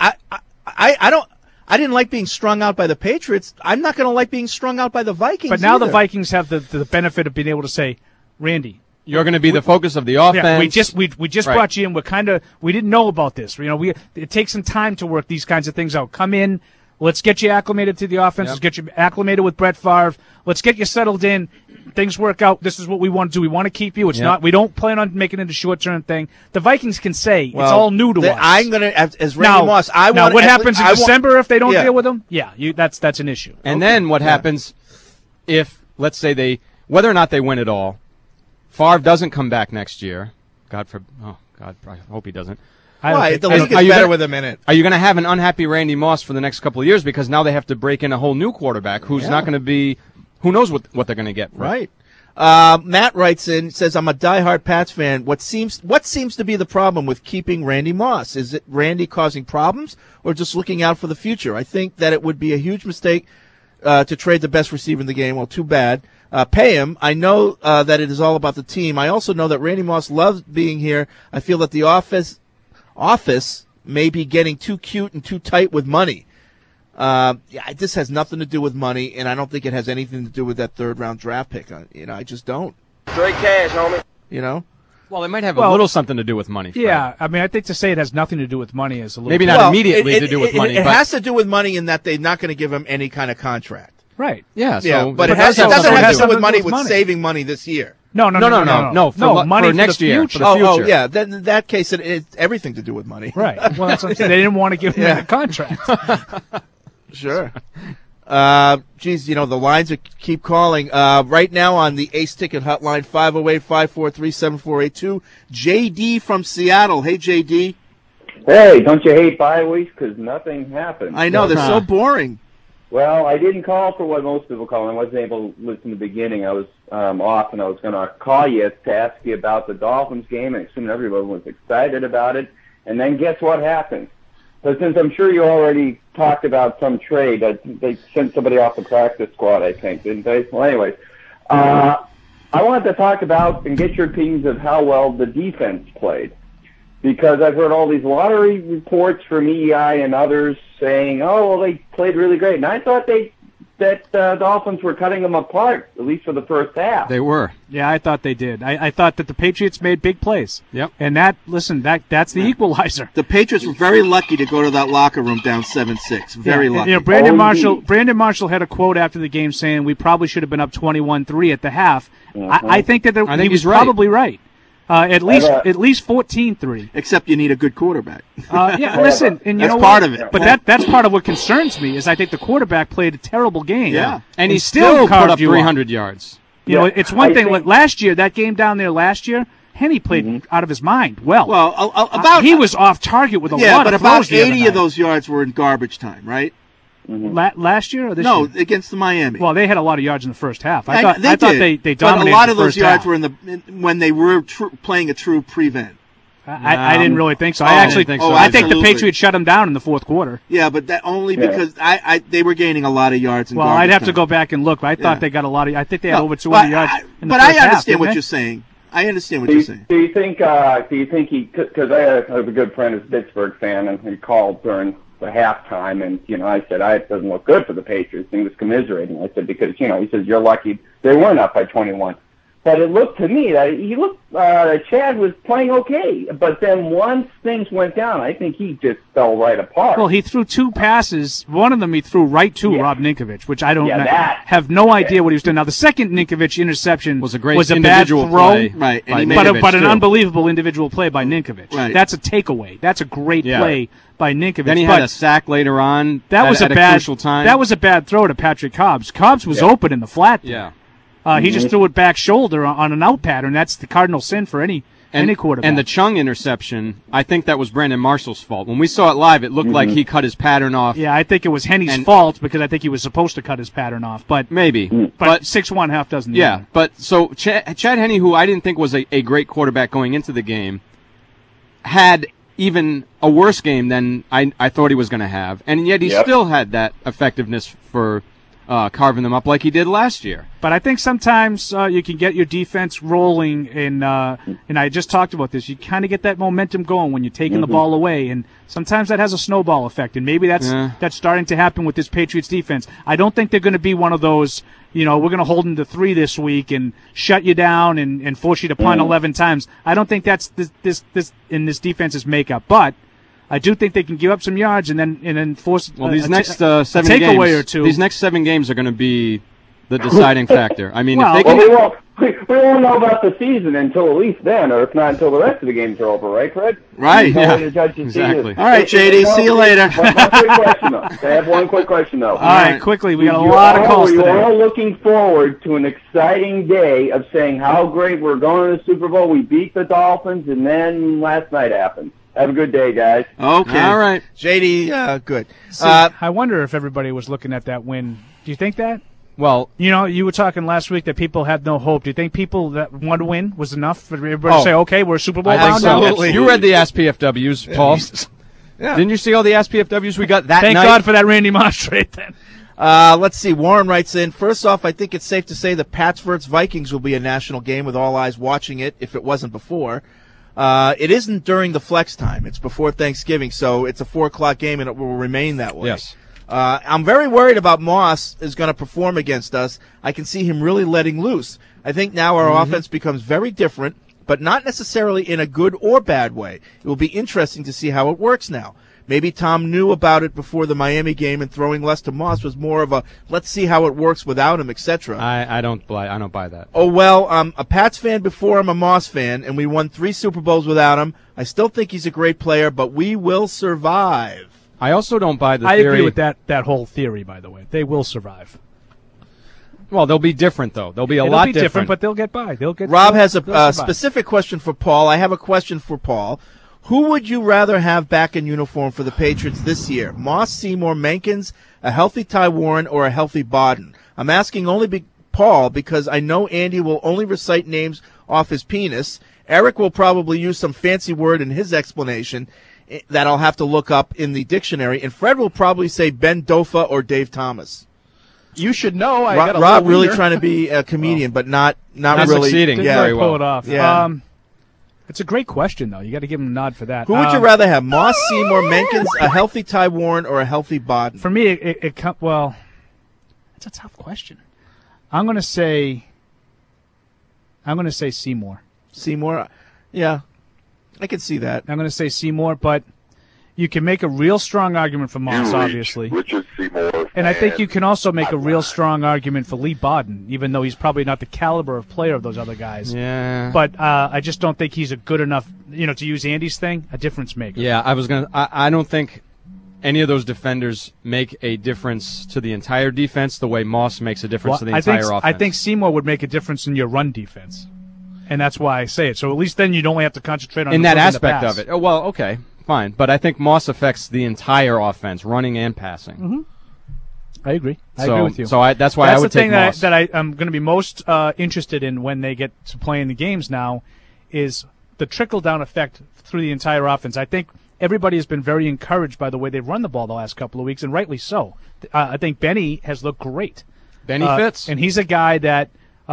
I didn't like being strung out by the Patriots. I'm not going to like being strung out by the Vikings. But now either. the Vikings have the benefit of being able to say, Randy, you're going to be the focus of the offense. Yeah, we just brought you in. We didn't know about this. It takes some time to work these kinds of things out. Come in, let's get you acclimated to the offense. Yep. Let's get you acclimated with Brett Favre. Let's get you settled in. Things work out. This is what we want to do. We want to keep you. It's not. We don't plan on making it a short-term thing. The Vikings can say it's all new to us. I'm going to, as Randy Moss. Now, what happens in December if they don't deal with them? Yeah, that's an issue. And then what happens if, let's say whether or not they win it all, Favre doesn't come back next year. God, I hope he doesn't. Why? The league is better with him in it. Are you going to have an unhappy Randy Moss for the next couple of years because now they have to break in a whole new quarterback who's not going to be – who knows what they're going to get. Right. Matt writes in, says, I'm a diehard Pats fan. What seems to be the problem with keeping Randy Moss? Is it Randy causing problems or just looking out for the future? I think that it would be a huge mistake to trade the best receiver in the game. Well, too bad. Pay him. I know that it is all about the team. I also know that Randy Moss loves being here. I feel that the office may be getting too cute and too tight with money. This has nothing to do with money, and I don't think it has anything to do with that third-round draft pick. I just don't. Straight cash, homie. Well, it might have a little something to do with money. Fred. Yeah, I mean, I think to say it has nothing to do with money is a little... Maybe not immediately to do with money. It has to do with money in that they're not going to give him any kind of contract. Right. Yeah, but it doesn't have to do with money with saving money this year. No. For money next for the year. Future. For the future. Oh, yeah. Then in that case, it's everything to do with money. Right. Well, that's what I'm saying. They didn't want to give him a contract. Sure. The lines keep calling. Right now on the Ace Ticket Hotline, 508-543-7482. JD from Seattle. Hey, JD. Hey, don't you hate bye weeks? Because nothing happens. I know. They're so boring. Well, I didn't call for what most people call. I wasn't able to listen to the beginning. I was off, and I was going to call you to ask you about the Dolphins game. I assume everyone was excited about it. And then guess what happened? So since I'm sure you already talked about some trade, they sent somebody off the practice squad, I think, didn't they? Well, anyways, I wanted to talk about and get your opinions of how well the defense played. Because I've heard all these lottery reports from EI and others saying, they played really great. And I thought that Dolphins were cutting them apart, at least for the first half. They were. Yeah, I thought they did. I thought that the Patriots made big plays. Yep. And that's the equalizer. The Patriots were very lucky to go to that locker room down 7-6. Very lucky. Brandon Marshall had a quote after the game saying we probably should have been up 21-3 at the half. Mm-hmm. I think that he was probably right. At least 14-3. Except you need a good quarterback. Listen, and that's part of it. But that's part of what concerns me is I think the quarterback played a terrible game. Yeah, and he still put up 300 yards. It's one thing. Last year, that game down there last year, Henny played out of his mind. Well, he was off target with a lot but of about throws the other 80 night. of those yards were in garbage time, right? Last year or this No, year? against the Miami. Well, they had a lot of yards in the first half. I thought did. they dominated but a lot of the those first yards half. were when they were playing a true prevent. I didn't really think so. I think the Patriots shut them down in the fourth quarter. Yeah, but that only because they were gaining a lot of yards. Well, I'd have to go back and look. But I thought they got a lot of. I think they had over 200 yards. In the but first I understand half, what didn't you're saying. I understand what you're saying. Do you think he? Because I have a good friend who's a Pittsburgh fan, and he called during the halftime, and I said, it doesn't look good for the Patriots. And he was commiserating. I said because he says you're lucky they weren't up by 21. But it looked to me that Chad was playing okay. But then once things went down, I think he just fell right apart. Well, he threw two passes. One of them he threw right to Rob Ninkovich, which I don't have no Okay. idea what he was doing. Now, the second Ninkovich interception was a bad individual throw, play right? by But an too. unbelievable individual play by Ninkovich. Right. That's a takeaway. That's a great play by Ninkovich. Then he had a sack later on. That was at a a crucial time. That was a bad throw to Patrick Cobbs. Cobbs was open in the flat. Yeah. He just threw it back shoulder on an out pattern. That's the cardinal sin for any quarterback. And the Chung interception, I think that was Brandon Marshall's fault. When we saw it live, it looked like he cut his pattern off. Yeah, I think it was Henny's fault because I think he was supposed to cut his pattern off. But maybe. But 6-1, half dozen. Yeah, but so Chad Henne, who I didn't think was a great quarterback going into the game, had even a worse game than I thought he was going to have. And yet he still had that effectiveness for carving them up like he did last year. But I think sometimes you can get your defense rolling, and I just talked about this. You kind of get that momentum going when you're taking the ball away, and sometimes that has a snowball effect, and maybe that's starting to happen with this Patriots defense. I don't think they're going to be one of those, we're going to hold them to 3 this week and shut you down and force you to punt 11 times. I don't think that's this in this defense's makeup, but I do think they can give up some yards and then force these next 7 takeaway games, or two. These next 7 games are going to be the deciding factor. I mean, well, if they can, we won't know about the season until at least then, or if not until the rest of the games are over, right, Fred? Right, Until yeah, the judges exactly. see All right, JD, see you later. One quick question, though. I have one quick question, though. All right, quickly, we got a lot of calls today. We're all looking forward to an exciting day of saying how great we're going to the Super Bowl. We beat the Dolphins, and then last night happened. Have a good day, guys. Okay. All right. JD, good. See, I wonder if everybody was looking at that win. Do you think that? Well, you were talking last week that people had no hope. Do you think people that one win was enough for everybody to say, okay, we're Super Bowl bound now? Absolutely. You read the SPFWs, Paul. Yeah. Didn't you see all the SPFWs we got that Thank night? God for that Randy Moss trade then. Let's see. Warren writes in, first off, I think it's safe to say the Pats vs. Vikings will be a national game with all eyes watching it if it wasn't before. It isn't during the flex time. It's before Thanksgiving, so it's a 4 o'clock game, and it will remain that way. Yes. I'm very worried about Moss is going to perform against us. I can see him really letting loose. I think now our offense becomes very different, but not necessarily in a good or bad way. It will be interesting to see how it works now. Maybe Tom knew about it before the Miami game, and throwing less to Moss was more of a let's see how it works without him, etc. I don't buy that. Oh, well, I'm a Pats fan before I'm a Moss fan, and we won 3 Super Bowls without him. I still think he's a great player, but we will survive. I also don't buy the I theory. agree with that whole theory, by the way. They will survive. Well, they'll be different, though. They'll be a It'll lot be different. but they'll get by. Rob has a survive. specific question for Paul. I have a question for Paul. Who would you rather have back in uniform for the Patriots this year? Moss, Seymour, Mankins, a healthy Ty Warren, or a healthy Bodden? I'm asking only Paul because I know Andy will only recite names off his penis. Eric will probably use some fancy word in his explanation that I'll have to look up in the dictionary, and Fred will probably say Ben Dofa or Dave Thomas. You should know. I got a Rob little really wiener. trying to be a comedian, but not Not really succeeding very well. Pull it off. Yeah. It's a great question, though. You got to give him a nod for that. Who would you rather have, Moss, Seymour, Mankins, a healthy Ty Warren, or a healthy Bodden? For me, well, it's a tough question. I'm going to say Seymour. Seymour, yeah, I can see that. I'm going to say Seymour, but you can make a real strong argument for Moss, obviously. Richard Seymour. And I think you can also make a real strong argument for Lee Bodden, even though he's probably not the caliber of player of those other guys. Yeah. But I just don't think he's a good enough, to use Andy's thing, a difference maker. Yeah, I don't think any of those defenders make a difference to the entire defense the way Moss makes a difference to the entire offense. I think Seymour would make a difference in your run defense. And that's why I say it. So at least then you'd only have to concentrate on in that improving the aspect pass. of it. Oh, well, okay, fine. But I think Moss affects the entire offense, running and passing. Mm-hmm. I agree. I agree with you. So that's why I would take Moss. That's the thing that I'm going to be most interested in when they get to play in the games now is the trickle-down effect through the entire offense. I think everybody has been very encouraged by the way they've run the ball the last couple of weeks, and rightly so. I think Benny has looked great. Benny fits. And he's a guy that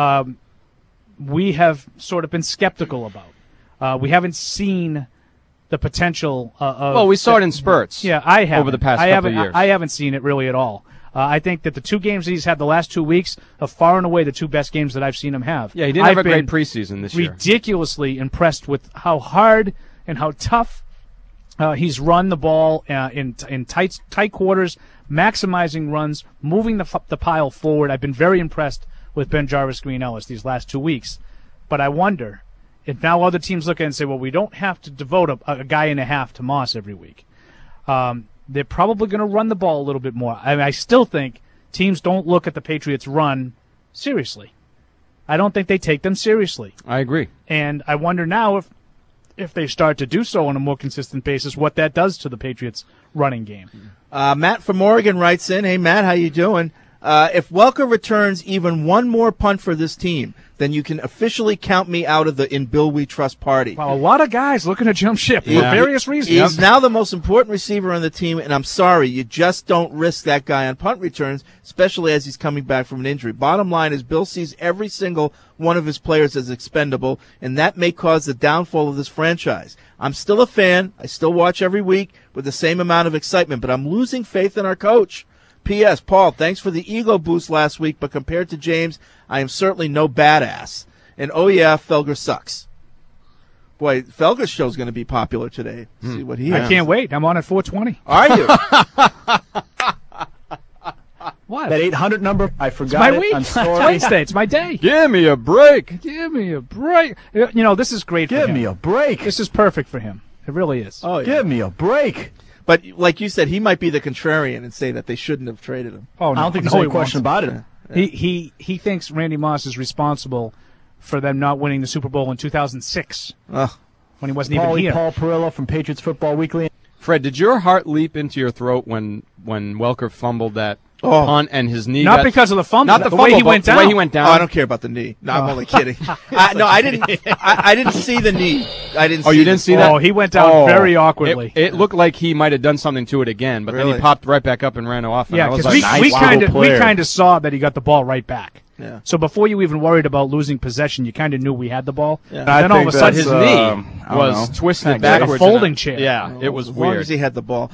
we have sort of been skeptical about. We haven't seen the potential of... Well, we saw it in spurts. Yeah, I have. Over the past couple of years. I haven't seen it really at all. I think that the 2 games he's had the last 2 weeks are far and away the 2 best games that I've seen him have. Yeah, he didn't have a great preseason this year. Ridiculously impressed with how hard and how tough he's run the ball in tight quarters, maximizing runs, moving the pile forward. I've been very impressed with Ben Jarvis Green Ellis these last 2 weeks. But I wonder if now other teams look at it and say, well, we don't have to devote a guy and a half to Moss every week. They're probably going to run the ball a little bit more. I mean, I still think teams don't look at the Patriots' run seriously. I don't think they take them seriously. I agree. And I wonder now if they start to do so on a more consistent basis, what that does to the Patriots' running game. Matt from Oregon writes in, hey, Matt, how you doing? If Welker returns even one more punt for this team, then you can officially count me out of the In Bill We Trust party. Well, a lot of guys looking to jump ship for various reasons. He's now the most important receiver on the team, and I'm sorry, you just don't risk that guy on punt returns, especially as he's coming back from an injury. Bottom line is Bill sees every single one of his players as expendable, and that may cause the downfall of this franchise. I'm still a fan. I still watch every week with the same amount of excitement, but I'm losing faith in our coach. P.S. Paul, thanks for the ego boost last week, but compared to James, I am certainly no badass. And oh yeah, Felger sucks. Boy, Felger's show's going to be popular today. See what he has. I can't wait. I'm on at 420. Are you? What? That 800 number, I forgot It's my it. week. I'm It's sorry. Wednesday. It's my day. Give me a break. Give me a break. You know, this is great for him. Give me a break. This is perfect for him. It really is. Oh, yeah. Give me a break. But like you said, he might be the contrarian and say that they shouldn't have traded him. Oh, no. I don't think there's No, any he question won't. about it. He thinks Randy Moss is responsible for them not winning the Super Bowl in 2006 when he wasn't even here. Paul Perillo from Patriots Football Weekly. Fred, did your heart leap into your throat when Welker fumbled that punt and his knee? Not because of the fumble. Not the way fumble, he went but down. the way he went down. Oh, I don't care about the knee. No, I'm only kidding. No, I didn't. I didn't see the knee. I didn't. Oh, see you didn't see that? Oh, he went down very awkwardly. It looked like he might have done something to it again, but then Really? he popped right back up and ran off. And Yeah, I was because like, we nice. kind of saw that he got the ball right back. Yeah. So before you even worried about losing possession, you kind of knew we had the ball. Yeah. And then all of a sudden, his knee was twisted like backwards. a folding chair. Yeah, it was As long weird. as he had the ball.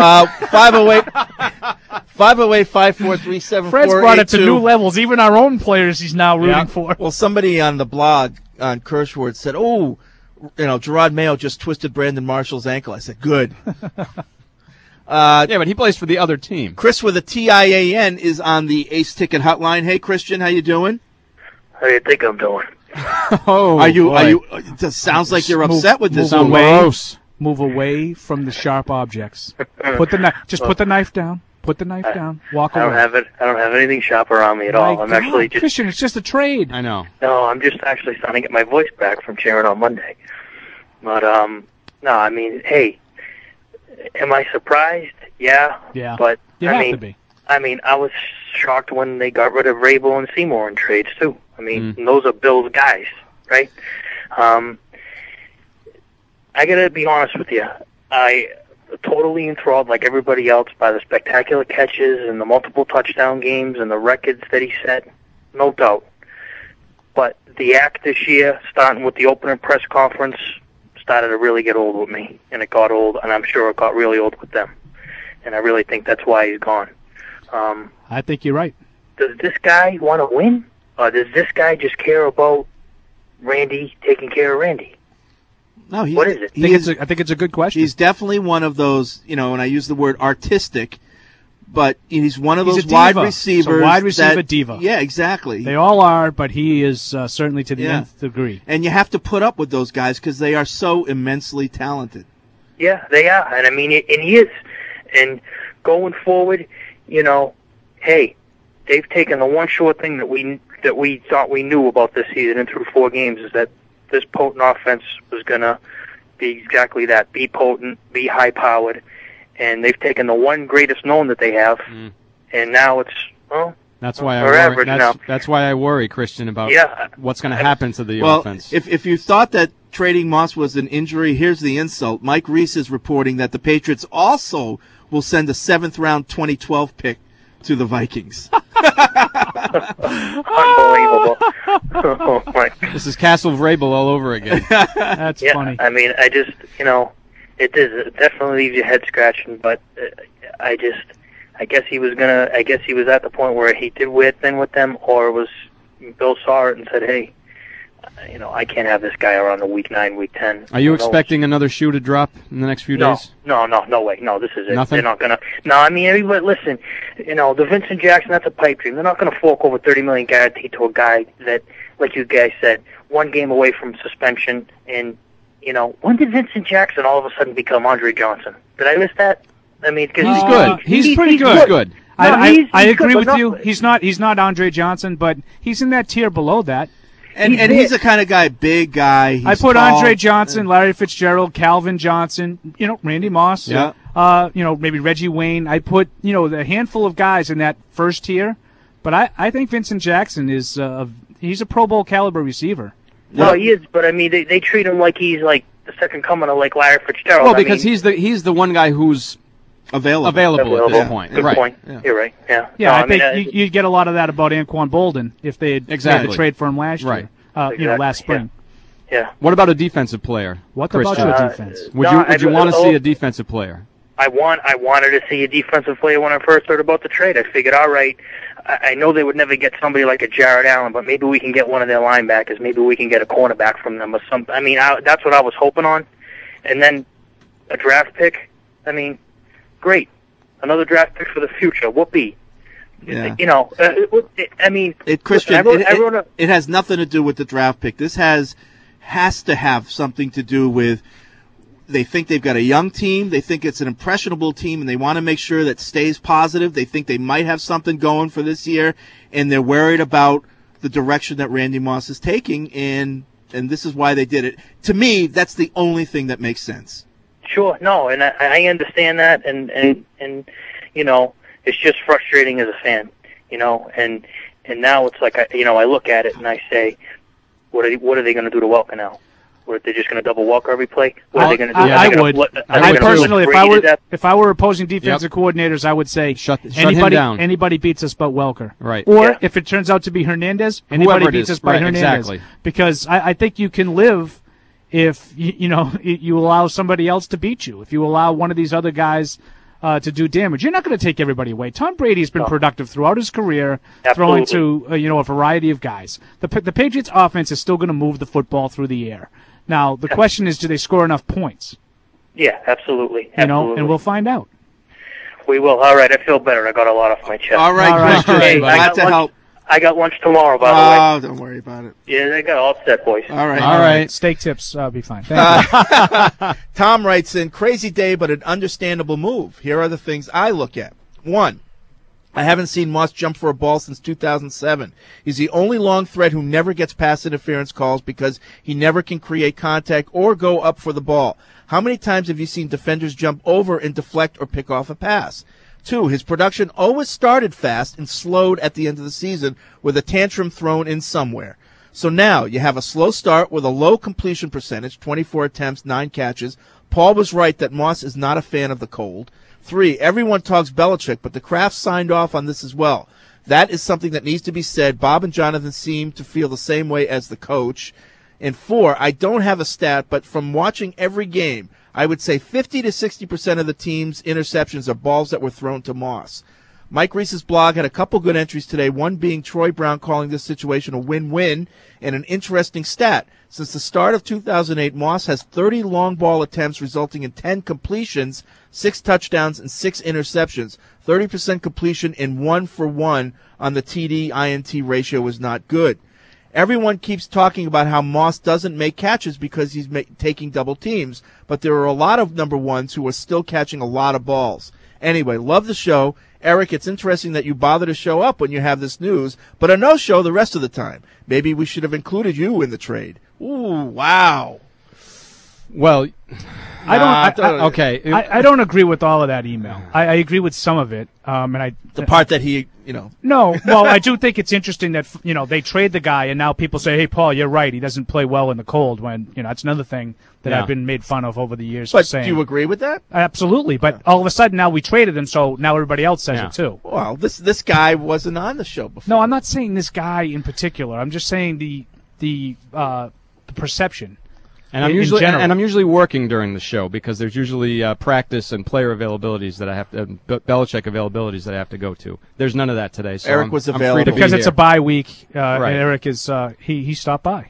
508-543-7482. Fred's brought it to new levels. Even our own players he's now rooting for. Well, somebody on the blog on Kirschword said, "Oh, Gerard Mayo just twisted Brandon Marshall's ankle." I said, "Good." Yeah, but he plays for the other team. Chris with a TIAN is on the Ace Ticket Hotline. Hey, Christian, how you doing? How do you think I'm doing? Oh, Are you? boy. It sounds like you're upset with this. Move away from the sharp objects. Put the knife down. Put the knife down. Walk I away. don't have anything sharp around me at all. I'm actually just Christian. It's just a trade. I know. no. I'm just actually starting to get my voice back from cheering on Monday. But no. I mean, hey, am I surprised? Yeah. Yeah. But You I have mean, to be. I mean, I was shocked when they got rid of Rabel and Seymour in trades too. I mean, those are Bill's guys, right? I gotta be honest with you. I totally enthralled, like everybody else, by the spectacular catches and the multiple touchdown games and the records that he set. No doubt. But the act this year, starting with the opening press conference, started to really get old with me. And it got old, and I'm sure it got really old with them. And I really think that's why he's gone. I think you're right. Does this guy want to win? Or does this guy just care about Randy taking care of Randy? No, What is it? I think it's a good question. He's definitely one of those, and I use the word artistic, but he's one of He's those a diva. wide He's receivers. a wide receiver that, diva. Yeah, exactly. They all are, but he is certainly to the nth degree. And you have to put up with those guys because they are so immensely talented. Yeah, they are. And I mean, and he is. And going forward, hey, they've taken the one sure thing that we thought we knew about this season and through 4 games is that this potent offense was going to be exactly that, be potent, be high-powered, and they've taken the one greatest known that they have, and now it's, well, that's why they're average now. That's why I worry, Christian, about what's going to happen to the offense. If you thought that trading Moss was an injury, here's the insult. Mike Reese is reporting that the Patriots also will send a 7th-round 2012 pick to the Vikings. Unbelievable. Oh, my. This is Castle Vrabel all over again. That's funny. I mean, I just, it definitely leaves your head scratching, but I guess he was at the point where he did weird thing with them, or was Bill saw it and said, hey, I can't have this guy around the week 9, week 10. Are you expecting another shoe to drop in the next few days? No way. No, this is it. Nothing? They're not going to. No, I mean, everybody, listen, the Vincent Jackson, that's a pipe dream. They're not going to fork over $30 million guaranteed to a guy that, like you guys said, one game away from suspension. And, when did Vincent Jackson all of a sudden become Andre Johnson? Did I miss that? I mean, cause he's good. He's pretty good. I agree with you. He's not Andre Johnson, but he's in that tier below that. And he's the kind of guy, big guy. He's I put tall. Andre Johnson, Larry Fitzgerald, Calvin Johnson, Randy Moss, maybe Reggie Wayne. I put, a handful of guys in that first tier, but I think Vincent Jackson is he's a Pro Bowl caliber receiver. No, he is, but I mean, they treat him like he's like the second coming of like Larry Fitzgerald. Well, because he's the one guy who's available at this point. Good point. Yeah. You're right. Yeah. Yeah, I think you'd get a lot of that about Anquan Bolden if they had made the trade for him last year. Last spring. Yeah. What about a defensive player? What Christian? about your defense? Would you want to see a defensive player? I wanted to see a defensive player when I first heard about the trade. I figured, all right, I know they would never get somebody like a Jared Allen, but maybe we can get one of their linebackers. Maybe we can get a cornerback from them or something. I mean, that's what I was hoping on. And then a draft pick. I mean, great. Another draft pick for the future. Whoopee. Yeah. Christian, it has nothing to do with the draft pick. This has to have something to do with they think they've got a young team. They think it's an impressionable team, and they want to make sure that stays positive. They think they might have something going for this year, and they're worried about the direction that Randy Moss is taking, and this is why they did it. To me, that's the only thing that makes sense. Sure, no, and I understand that, and it's just frustrating as a fan, and now it's like I look at it and I say, what are they going to do to Welker now? Or they're just going to double Welker every play? What are they going to do? I would. I personally, if I were opposing defensive coordinators, I would say shut him down. Anybody beats us but Welker. Right. Or if it turns out to be Hernandez, anybody beats us but Hernandez. Exactly. Because I think you can live if you allow somebody else to beat you. If you allow one of these other guys to do damage, you're not going to take everybody away. Tom Brady's been productive throughout his career, throwing to a variety of guys. The Patriots' offense is still going to move the football through the air. Now the question is, do they score enough points? Yeah, absolutely. And we'll find out. We will. All right, I feel better. I got a lot off my chest. All right, Christian. Glad to help. I got lunch tomorrow, by the way. Oh, don't worry about it. Yeah, I got all set, boys. All right. Steak tips, be fine. Thank you. Tom writes in, crazy day, but an understandable move. Here are the things I look at. 1, I haven't seen Moss jump for a ball since 2007. He's the only long threat who never gets pass interference calls because he never can create contact or go up for the ball. How many times have you seen defenders jump over and deflect or pick off a pass? 2, his production always started fast and slowed at the end of the season with a tantrum thrown in somewhere. So now you have a slow start with a low completion percentage, 24 attempts, 9 catches. Paul was right that Moss is not a fan of the cold. 3, everyone talks Belichick, but the Kraft signed off on this as well. That is something that needs to be said. Bob and Jonathan seem to feel the same way as the coach. And 4, I don't have a stat, but from watching every game, I would say 50 to 60% of the team's interceptions are balls that were thrown to Moss. Mike Reese's blog had a couple good entries today, one being Troy Brown calling this situation a win-win, and an interesting stat. Since the start of 2008, Moss has 30 long ball attempts resulting in 10 completions, 6 touchdowns, and 6 interceptions. 30% completion and 1-for-1 on the TD-INT ratio is not good. Everyone keeps talking about how Moss doesn't make catches because he's taking double teams, but there are a lot of number ones who are still catching a lot of balls. Anyway, love the show. Eric, it's interesting that you bother to show up when you have this news, but a no-show the rest of the time. Maybe we should have included you in the trade. Ooh, wow. Well, I don't agree with all of that email. I agree with some of it. The part that he, No, well, I do think it's interesting that, they trade the guy and now people say, hey, Paul, you're right. He doesn't play well in the cold when, that's another thing that I've been made fun of over the years. But saying. do you agree with that? Absolutely. But all of a sudden now we traded him, so now everybody else says it too. Well, this guy wasn't on the show before. No, I'm not saying this guy in particular. I'm just saying the perception. And I'm usually working during the show because there's usually practice and player availabilities that I have to Belichick availabilities that I have to go to. There's none of that today. So Eric was available I'm free to because be it's here. a bye week. Right. And Eric is he stopped by.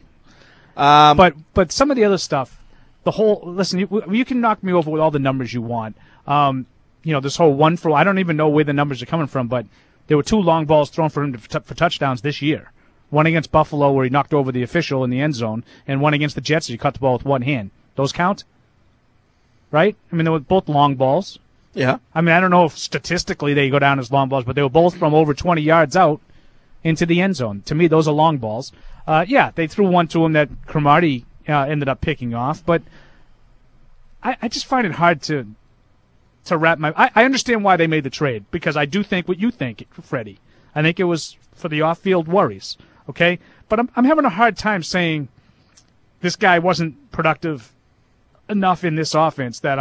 But some of the other stuff, listen, you can knock me over with all the numbers you want. This whole 1-for-1. I don't even know where the numbers are coming from, but there were 2 long balls thrown for him for touchdowns this year. One against Buffalo where he knocked over the official in the end zone, and one against the Jets where he caught the ball with one hand. Those count? Right? I mean, they were both long balls. Yeah. I mean, I don't know if statistically they go down as long balls, but they were both from over 20 yards out into the end zone. To me, those are long balls. They threw one to him that Cromartie ended up picking off, but I just find it hard to wrap my... I understand why they made the trade, because I do think what you think, Freddie. I think it was for the off-field worries. Okay, but I'm having a hard time saying this guy wasn't productive enough in this offense that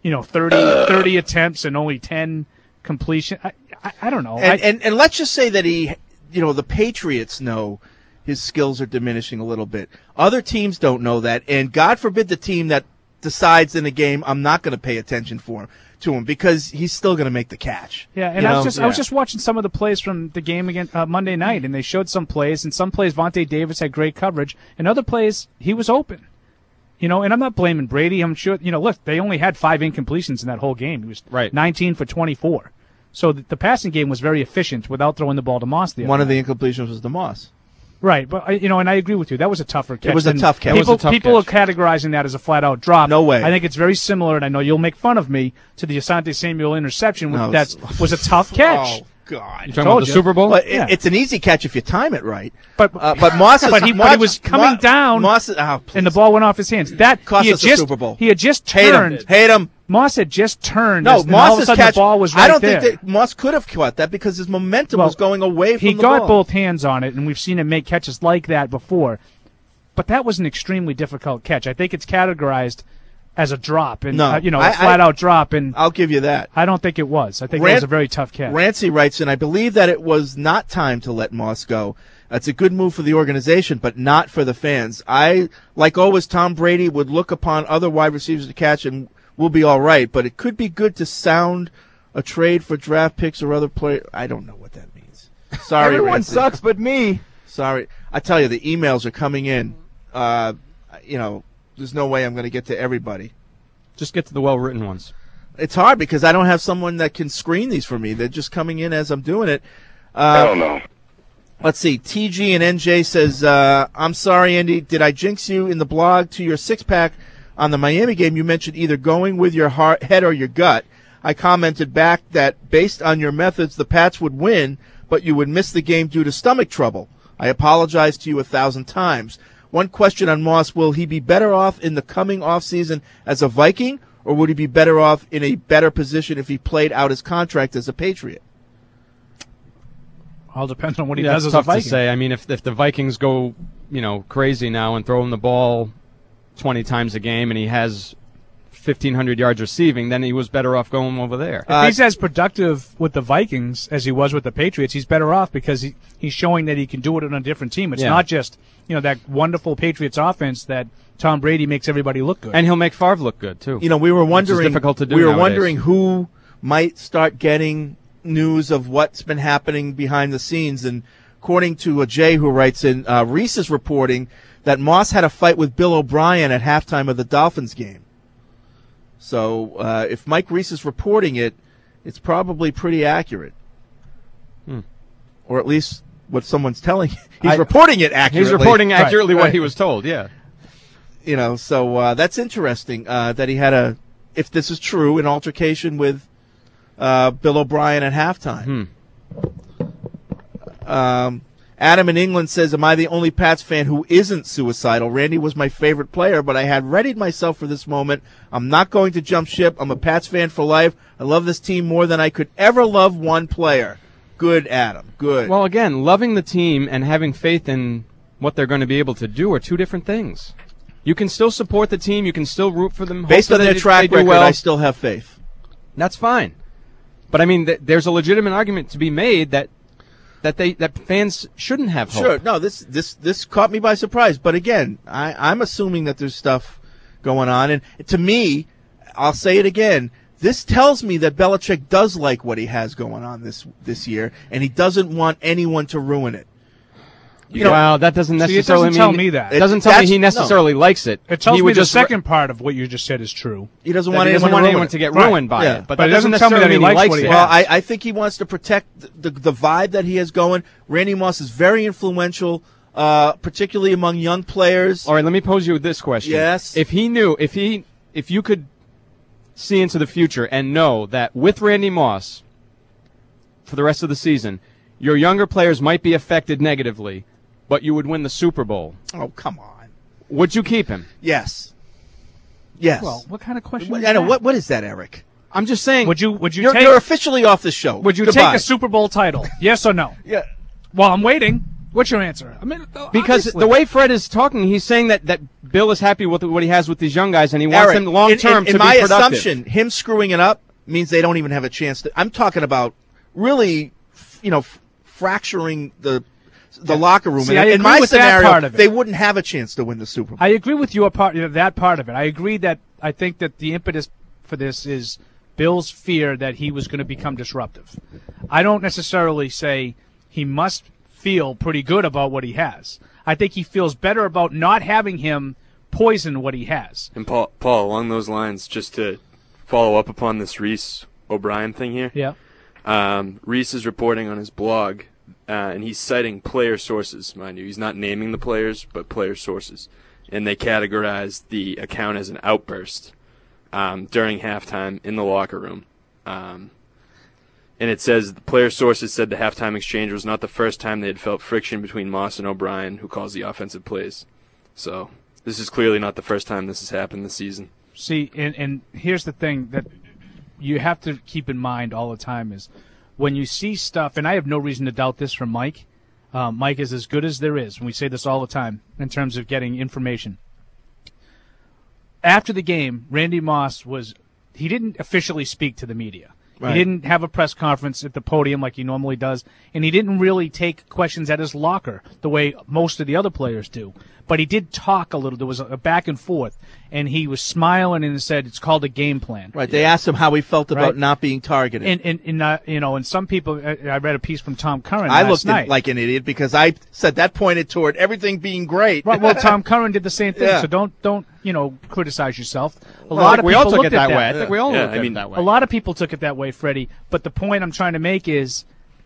30 attempts and only 10 completion. I don't know. And let's just say that the Patriots know his skills are diminishing a little bit. Other teams don't know that, and God forbid the team that decides in a game I'm not going to pay attention to him because he's still going to make the catch. Yeah, and I was just watching some of the plays from the game against Monday night, and they showed some plays, and some plays Vontae Davis had great coverage, and other plays he was open. And I'm not blaming Brady. I'm sure, look, they only had 5 incompletions in that whole game. He was 19 for 24. So the passing game was very efficient without throwing the ball to Moss. One of the incompletions was to Moss. Right, but and I agree with you. That was a tougher catch. It was a tough catch. People are categorizing that as a flat-out drop. No way. I think it's very similar, and I know you'll make fun of me, to the Asante Samuel interception. That was a tough catch. Oh God! You talking about the Super Bowl? Well, it's an easy catch if you time it right. But Moss, he was coming down, and the ball went off his hands. That cost us the Super Bowl. He had just turned. Hate him. Moss had just turned. No, Moss's catch. The ball was right I don't there. think that Moss could have caught that because his momentum was going away from the ball. He got both hands on it, and we've seen him make catches like that before. But that was an extremely difficult catch. I think it's categorized as a drop, and a flat-out drop. And I'll give you that. I don't think it was. I think it was a very tough catch. Rancy writes, and I believe that it was not time to let Moss go. That's a good move for the organization, but not for the fans. Like always, Tom Brady would look upon other wide receivers to catch and we'll be all right, but it could be good to sound a trade for draft picks or other players. I don't know what that means. Sorry, Everyone Rancy. sucks but me. Sorry. I tell you, the emails are coming in. There's no way I'm going to get to everybody. Just get to the well-written ones. It's hard because I don't have someone that can screen these for me. They're just coming in as I'm doing it. I don't know. Let's see. TG and NJ says, I'm sorry, Andy. Did I jinx you in the blog to your six-pack? On the Miami game, you mentioned either going with your head or your gut. I commented back that based on your methods, the Pats would win, but you would miss the game due to stomach trouble. I apologize to you 1,000 times. One question on Moss, will he be better off in the coming offseason as a Viking, or would he be better off in a better position if he played out his contract as a Patriot? All depends on what he does as a Viking. Viking. To say. I mean, if the Vikings go, crazy now and throw him the ball 20 times a game and he has 1,500 yards receiving, then he was better off going over there. If he's as productive with the Vikings as he was with the Patriots, he's better off because he's showing that he can do it on a different team. It's not just that wonderful Patriots offense that Tom Brady makes everybody look good. And he'll make Favre look good, too. We were wondering, which is difficult to do we were nowadays. wondering who might start getting news of what's been happening behind the scenes. And according to Jay, who writes in, Reese is reporting that Moss had a fight with Bill O'Brien at halftime of the Dolphins game. So if Mike Reese is reporting it, it's probably pretty accurate. Or at least what someone's telling you. He's reporting it accurately. He's reporting accurately what he was told, yeah. So that's interesting that he had if this is true, an altercation with Bill O'Brien at halftime. Adam in England says, am I the only Pats fan who isn't suicidal? Randy was my favorite player, but I had readied myself for this moment. I'm not going to jump ship. I'm a Pats fan for life. I love this team more than I could ever love one player. Good, Adam. Good. Well, again, loving the team and having faith in what they're going to be able to do are two different things. You can still support the team. You can still root for them. Based on their track record, I still have faith. That's fine. But, I mean, there's a legitimate argument to be made that fans shouldn't have hope. Sure. No, this caught me by surprise. But again, I'm assuming that there's stuff going on. And to me, I'll say it again, this tells me that Belichick does like what he has going on this year, and he doesn't want anyone to ruin it. Well, that doesn't necessarily tell me that. It doesn't tell me he necessarily likes it. It tells me the second part of what you just said is true. He doesn't want anyone to get ruined by it. But that doesn't tell me that he likes what he has. Well, I think he wants to protect the vibe that he has going. Randy Moss is very influential, particularly among young players. All right, let me pose you this question. Yes. If you could see into the future and know that with Randy Moss for the rest of the season, your younger players might be affected negatively, but you would win the Super Bowl. Oh, come on. Would you keep him? Yes. Yes. Well, what kind of question is I know. that? What is that, Eric? I'm just saying. Would you You're officially off the show. Would you Goodbye. take a Super Bowl title? Yes or no? Yeah. Well, I'm waiting. What's your answer? I mean, because obviously. the way Fred is talking, he's saying that Bill is happy with what he has with these young guys, and he wants them long term to be productive. In my assumption, him screwing it up means they don't even have a chance to. I'm talking about really, fracturing the locker room. See, and I in agree my with that scenario, part of it. they wouldn't have a chance to win the Super Bowl. I agree with that part of it. I agree that I think that the impetus for this is Bill's fear that he was going to become disruptive. I don't necessarily say he must feel pretty good about what he has. I think he feels better about not having him poison what he has. And Paul, along those lines, just to follow up upon this Reese O'Brien thing here. Yeah. Reese is reporting on his blog, and he's citing player sources, mind you. He's not naming the players, but player sources. And they categorize the account as an outburst during halftime in the locker room. And it says the player sources said the halftime exchange was not the first time they had felt friction between Moss and O'Brien, who calls the offensive plays. So this is clearly not the first time this has happened this season. See, and here's the thing that you have to keep in mind all the time is when you see stuff, and I have no reason to doubt this from Mike. Mike is as good as there is, and we say this all the time in terms of getting information. After the game, Randy Moss he didn't officially speak to the media. Right. He didn't have a press conference at the podium like he normally does, and he didn't really take questions at his locker the way most of the other players do. But he did talk a little. There was a back and forth, and he was smiling and said it's called a game plan. Right. They asked him how he felt about not being targeted. And some people, I read a piece from Tom Curran I last night. looked like an idiot because I said that pointed toward everything being great. Right. Well, Tom Curran did the same thing. Yeah. So don't criticize yourself. A Well, lot of we people all took looked it that at way. I think we all looked at it that way. A lot of people took it that way, Freddie. But the point I'm trying to make is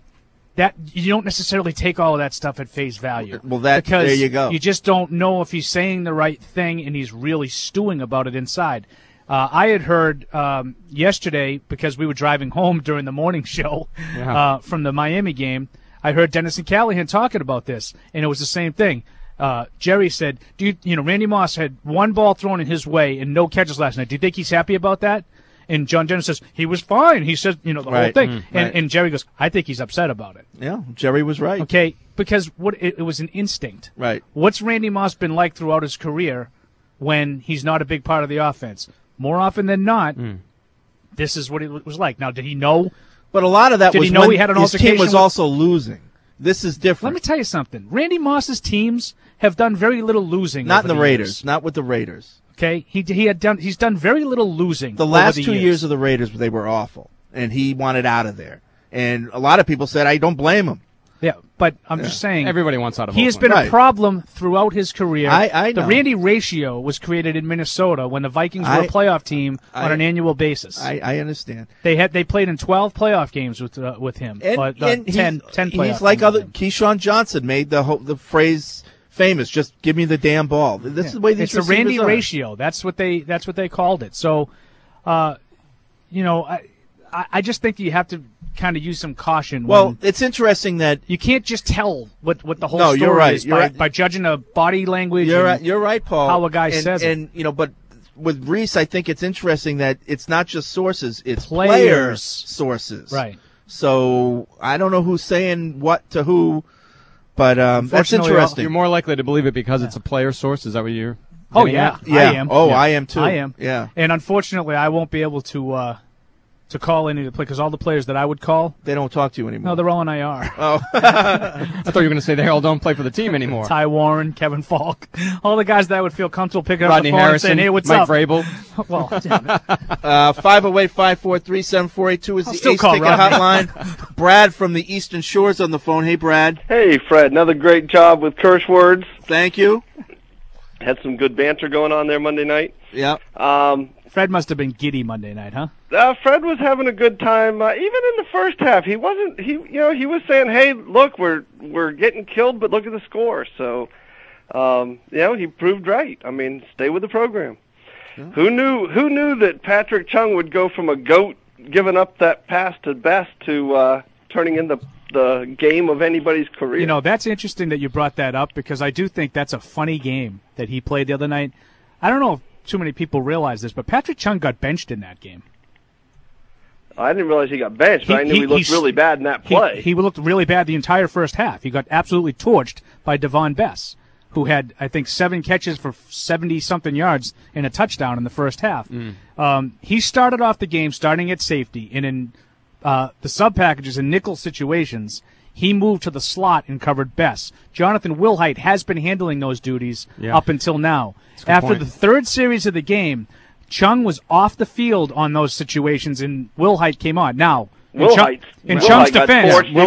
that you don't necessarily take all of that stuff at face value. Well, because there you go. You just don't know if he's saying the right thing and he's really stewing about it inside. I had heard yesterday, because we were driving home during the morning show from the Miami game, I heard Dennis and Callahan talking about this, and it was the same thing. Jerry said, Randy Moss had one ball thrown in his way and no catches last night. Do you think he's happy about that? And John Dennis says, he was fine. He said, the whole thing. And Jerry goes, I think he's upset about it. Yeah, Jerry was right. Okay, because it was an instinct. Right. What's Randy Moss been like throughout his career when he's not a big part of the offense? More often than not, this is what it was like. Now, did he know? But a lot of that did was he know when he had an his altercation team was with, also losing. This is different. Let me tell you something. Randy Moss's teams have done very little losing. Not in the Raiders. Years. Not with the Raiders. Okay, he's done very little losing. The last over 2 years. years of the Raiders, they were awful, and he wanted out of there. And a lot of people said, I don't blame him. Yeah, but I'm just saying. Everybody wants out of He has been a problem throughout his career. I know. The Randy ratio was created in Minnesota when the Vikings were a playoff team on an annual basis. I understand. They played in 12 playoff games with him. And 10 playoff he's like games. Keyshawn Johnson made the phrase famous, just give me the damn ball. This is the way these it's a Randy receivers are. ratio. That's what they called it. So, I just think you have to kind of use some caution. Well, it's interesting that you can't just tell what the whole No, story you're right. is You're right. by judging a body language. You're and right. You're right, Paul. How a guy says it. And but with Reese, I think it's interesting that it's not just sources; it's Players. players' sources. Right. So I don't know who's saying what to who, but that's interesting. You're more likely to believe it because it's a player source. Is that what you're? Oh getting yeah, at? Yeah. I am. Oh, Yeah. I am too. I am. Yeah. And unfortunately, I won't be able to call any of the players because all the players that I would call, they don't talk to you anymore. No, they're all on IR. Oh, I thought you were going to say they all don't play for the team anymore. Ty Warren, Kevin Falk, all the guys that I would feel comfortable picking Rodney up the phone Harrison, and saying, "Hey, what's Mike up?" Vrabel. Well, damn it. 508-543-7482 is I'll the still Ace call Ticket Rodney. hotline. Brad from the Eastern Shore's on the phone. Hey, Brad. Hey, Fred. Another great job with curse words. Thank you. Had some good banter going on there Monday night. Yeah. Fred must have been giddy Monday night, huh? Fred was having a good time. Even in the first half, he wasn't. He was saying, "Hey, look, we're getting killed, but look at the score." So, he proved right. I mean, stay with the program. Yeah. Who knew that Patrick Chung would go from a goat giving up that pass to Best to turning in the game of anybody's career? You know, that's interesting that you brought that up because I do think that's a funny game that he played the other night. I don't know if too many people realize this, but Patrick Chung got benched in that game. I didn't realize he got benched, but I knew he looked really bad in that play. He looked really bad the entire first half. He got absolutely torched by Devon Bess, who had, I think, 7 catches for 70-something yards and a touchdown in the first half. He started off the game starting at safety, and in the sub-packages and nickel situations, he moved to the slot and covered Bess. Jonathan Wilhite has been handling those duties up until now. After the third series of the game, Chung was off the field on those situations, and Wilhite came on. Now, in Chung's defense,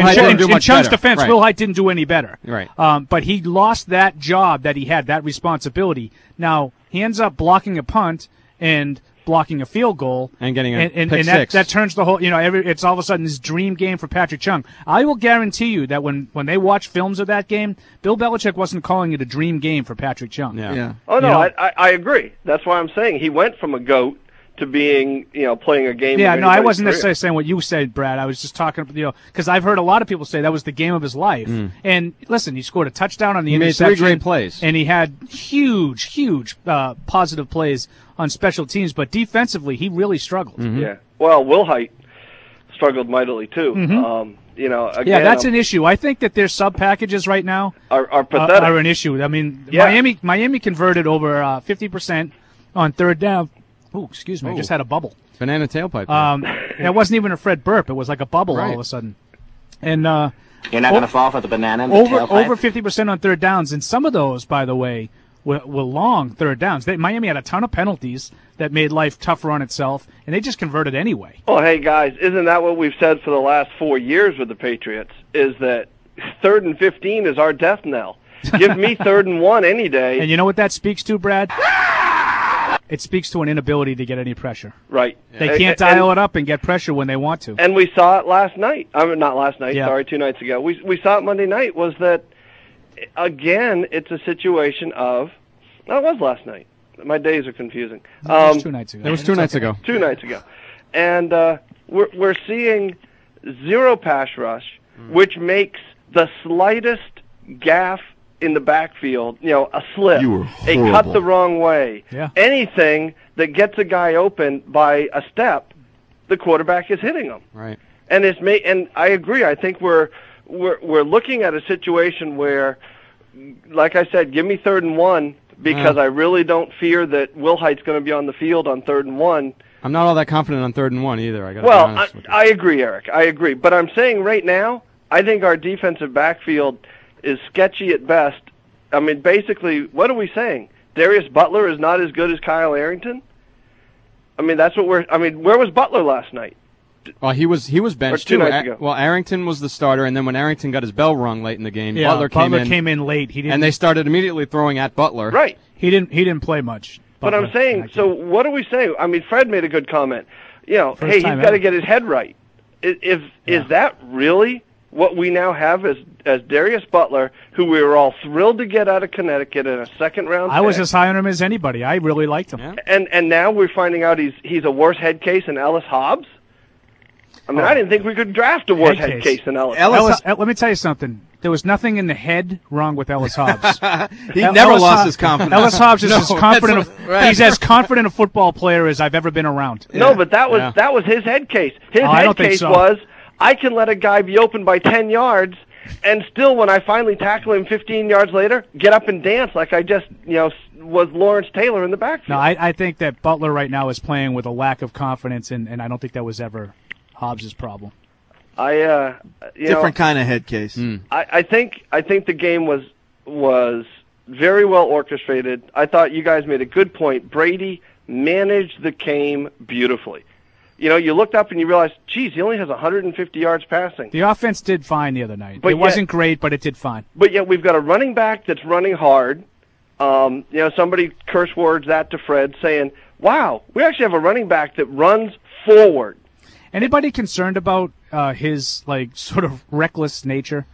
Wilhite didn't do any better. Right. But he lost that job that he had, that responsibility. Now, he ends up blocking a punt and blocking a field goal and getting a pick and six. that turns the whole, it's all of a sudden this dream game for Patrick Chung. I will guarantee you that when they watch films of that game, Bill Belichick wasn't calling it a dream game for Patrick Chung. Yeah. Oh no, I agree. That's why I'm saying he went from a goat to being, playing a game. Yeah, of no, I wasn't career. necessarily saying what you said, Brad. I was just talking, because I've heard a lot of people say that was the game of his life. And listen, he scored a touchdown on the interception. He made 3 great plays. And he had huge positive plays on special teams, but defensively, he really struggled. Yeah. Well, Wilhite struggled mightily too. Again, that's an issue. I think that their sub packages right now are pathetic. Are an issue. I mean, Miami converted over 50% on third down. Oh, excuse me, I just had a bubble. Banana tailpipe. It wasn't even a Fred burp. It was like a bubble all of a sudden. And you're not going to fall for the banana in the tailpipe? Over 50% on third downs, and some of those, by the way, were long third downs. Miami had a ton of penalties that made life tougher on itself, and they just converted anyway. Well, hey, guys, isn't that what we've said for the last 4 years with the Patriots, is that 3rd and 15 is our death knell. Give me 3rd and 1 any day. And you know what that speaks to, Brad? It speaks to an inability to get any pressure. Right. They can't dial it up and get pressure when they want to. And we saw it last night. I mean, not last night, Yeah. sorry, 2 nights ago. We saw it Monday night, was that, again, it's a situation of, no, it was last night. My days are confusing. It was 2 nights ago. It was 2 nights ago. 2 nights ago. And we're seeing 0 pass rush, which makes the slightest gaffe in the backfield, a slip, a cut the wrong way, anything that gets a guy open by a step, the quarterback is hitting him. Right. And and I agree. I think we're looking at a situation where, like I said, give me 3rd and 1 because I really don't fear that Wilhite's going to be on the field on 3rd and 1. I'm not all that confident on 3rd and 1 either. I got to be honest with you. I agree, Eric. I agree. But I'm saying right now, I think our defensive backfield is sketchy at best. I mean, basically, what are we saying? Darius Butler is not as good as Kyle Arrington? I mean, that's what where was Butler last night? Well, he was benched Or 2 too. nights ago. Well, Arrington was the starter, and then when Arrington got his bell rung late in the game, Yeah, Butler came in late. He didn't, and they started immediately throwing at Butler. Right. He didn't play much. But I'm saying, so what are we saying? I mean, Fred made a good comment. First Hey, he's time got to ever. get his head right. Is that really what we now have as Darius Butler, who we were all thrilled to get out of Connecticut in a 2nd-round I was pick? as high on him as anybody. I really liked him. And now we're finding out he's a worse head case than Ellis Hobbs? I mean, I didn't think we could draft a worse head case than Ellis. Let me tell you something. There was nothing in the head wrong with Ellis Hobbs. He never lost his confidence. Ellis Hobbs is as confident. Right. He's as confident a football player as I've ever been around. No, but that was his head case. His head case was, I can let a guy be open by 10 yards, and still, when I finally tackle him 15 yards later, get up and dance like I just, was Lawrence Taylor in the backfield. No, I think that Butler right now is playing with a lack of confidence, and I don't think that was ever Hobbs' problem. Different kind of head case. I think the game was very well orchestrated. I thought you guys made a good point. Brady managed the game beautifully. You looked up and you realized, geez, he only has 150 yards passing. The offense did fine the other night. It wasn't great, but it did fine. But yet we've got a running back that's running hard. Somebody curse words that to Fred, saying, wow, we actually have a running back that runs forward. Anybody concerned about his sort of reckless nature?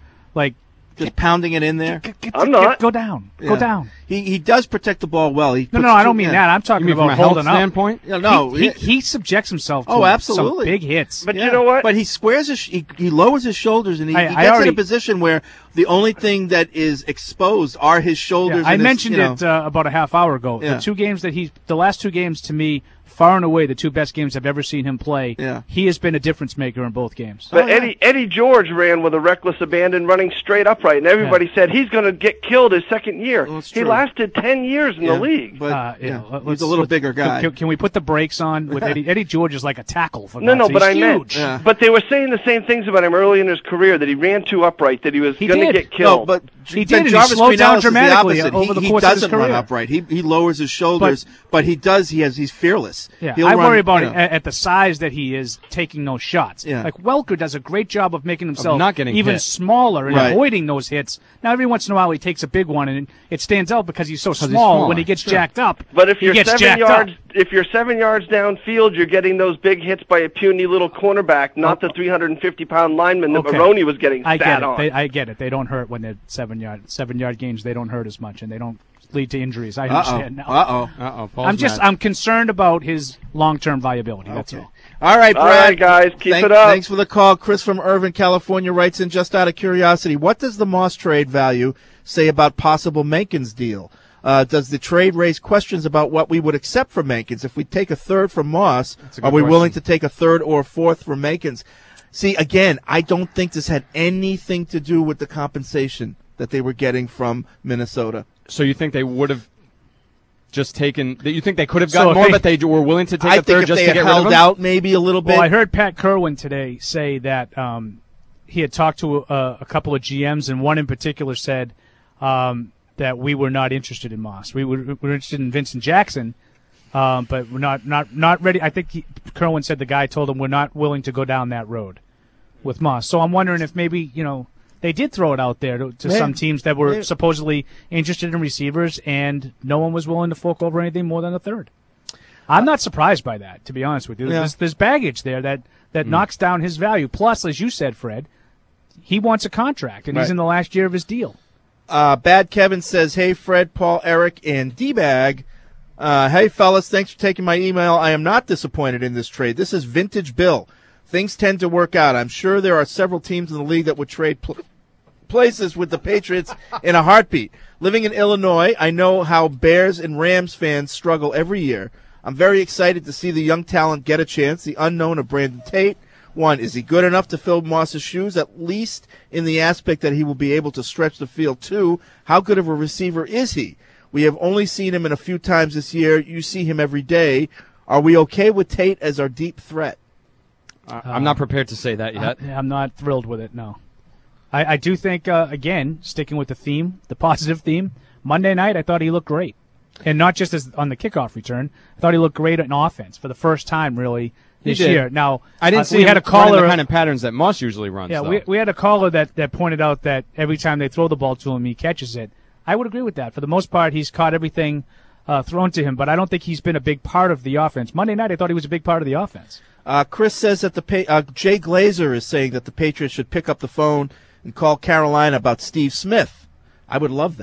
Just pounding it in there? I'm not. Go down. Yeah. Go down. He does protect the ball well. No, I don't mean that. I'm talking about from a health holding up. standpoint? No, he subjects himself to absolutely. some big hits. But you know what? But he squares he lowers his shoulders, and he gets in a position where the only thing that is exposed are his shoulders. I mentioned it about a half hour ago. Yeah. The last two games to me, far and away the two best games I've ever seen him play. Yeah. He has been a difference maker in both games. But Eddie George ran with a reckless abandon, running straight upright, and everybody said he's going to get killed his second year. Well, he lasted 10 years in the league. But he's a little bigger guy. Can we put the brakes on with Eddie? Eddie George is like a tackle. But I huge. meant. But they were saying the same things about him early in his career, that he ran too upright, that he was going to get killed. No, but he did. Jarvis He slowed down Green-Ellis is the dramatically opposite. over the He course of his doesn't career. run upright. He lowers his shoulders, but he does. He's fearless. Yeah, He'll I run, worry about it at the size that he is taking those shots. Yeah. Like Welker does a great job of making himself not getting even hit. smaller and Right. avoiding those hits. Now, every once in a while, he takes a big one, and it stands out because he's so small. When he gets jacked up, But if he you're gets 7 jacked yards, up. if you're 7 yards downfield, you're getting those big hits by a puny little cornerback, not the 350-pound lineman that Okay. Maroney was getting I spat get it. on. I get it. They don't hurt when they're 7 yard gains. They don't hurt as much, and they don't lead to injuries. I understand now. I'm concerned about his long-term viability. That's all. All right, Brad. All right, guys, keep it up. Thanks for the call. Chris from Irvine, California writes in, just out of curiosity, what does the Moss trade value say about possible Mankins deal? Does the trade raise questions about what we would accept for Mankins? If we take a third from Moss, are we willing to take a third or a fourth from Mankins? See, again, I don't think this had anything to do with the compensation that they were getting from Minnesota. So you think they would have just taken? You think they could have gotten more, but they were willing to take a third just to get rid of him? I think if they had held out maybe a little bit. Well, I heard Pat Kerwin today say that he had talked to a couple of GMs, and one in particular said that we were not interested in Moss. We were interested in Vincent Jackson, but we're not ready. I think Kerwin said the guy told him we're not willing to go down that road with Moss. So I'm wondering if maybe they did throw it out there to some teams that were supposedly interested in receivers, and no one was willing to fork over anything more than a third. I'm not surprised by that, to be honest with you. Yeah. There's baggage there that knocks down his value. Plus, as you said, Fred, he wants a contract, and he's in the last year of his deal. Bad Kevin says, hey, Fred, Paul, Eric, and D-Bag. Hey, fellas, thanks for taking my email. I am not disappointed in this trade. This is vintage Bill. Things tend to work out. I'm sure there are several teams in the league that would trade places with the Patriots in a heartbeat. Living in Illinois, I know how Bears and Rams fans struggle every year. I'm very excited to see the young talent get a chance. The unknown of Brandon Tate. One, is he good enough to fill Moss's shoes, at least in the aspect that he will be able to stretch the field? Two, how good of a receiver is he? We have only seen him in a few times this year. You see him every day. Are we okay with Tate as our deep threat? I'm not prepared to say that yet. I'm not thrilled with it, no. I do think, again, sticking with the theme, the positive theme, Monday night I thought he looked great. And not just as on the kickoff return. I thought he looked great in offense for the first time, really, this year. Now, I didn't see we him had a caller running the kind of patterns that Moss usually runs. Yeah, though. we had a caller that pointed out that every time they throw the ball to him, he catches it. I would agree with that. For the most part, he's caught everything thrown to him, but I don't think he's been a big part of the offense. Monday night, I thought he was a big part of the offense. Chris says that Jay Glazer is saying that the Patriots should pick up the phone and call Carolina about Steve Smith. I would love that.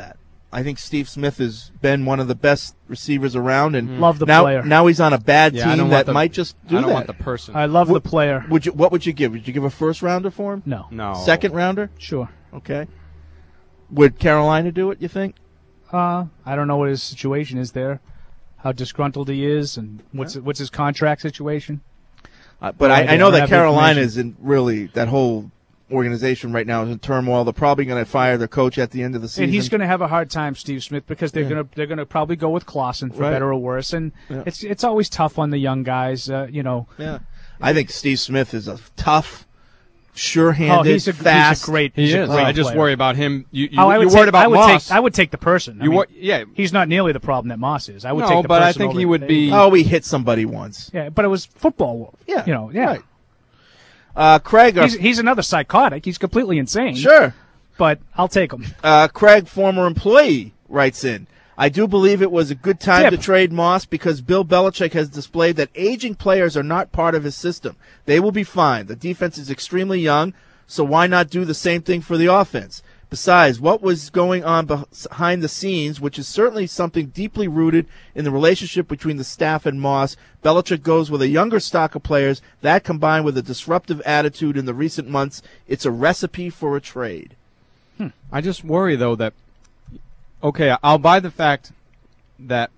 I think Steve Smith has been one of the best receivers around, and Love the now, player. Now he's on a bad Yeah, I team don't that want the- might just do that. I don't want the person. I love the player. What would you give? Would you give a first rounder for him? No. Second rounder? Sure. Okay. Would Carolina do it, you think? I don't know what his situation is there, how disgruntled he is, and what's his contract situation. But I know don't that have Carolina information. is in really, that whole organization right now is in turmoil. They're probably going to fire their coach at the end of the season. And he's going to have a hard time, Steve Smith, because they're Yeah. going to probably go with Clausen for Right. better or worse, and Yeah. it's always tough on the young guys, Yeah. I think Steve Smith is a tough, sure-handed, he's a fast. great. He he's a is. great I just player. worry about him. You're would worried about Moss. I would take the person. Yeah. He's not nearly the problem that Moss is. I would No, take the but I person think over he would be- Oh, he hit somebody once. Yeah, but it was football. Yeah. Yeah. Right. Craig, He's another psychotic. He's completely insane. Sure. But I'll take him. Craig, former employee, writes in, I do believe it was a good time Tip. to trade Moss because Bill Belichick has displayed that aging players are not part of his system. They will be fine. The defense is extremely young, so why not do the same thing for the offense? Besides, what was going on behind the scenes, which is certainly something deeply rooted in the relationship between the staff and Moss, Belichick goes with a younger stock of players. That combined with a disruptive attitude in the recent months, it's a recipe for a trade. I just worry, though, that, okay, I'll buy the fact that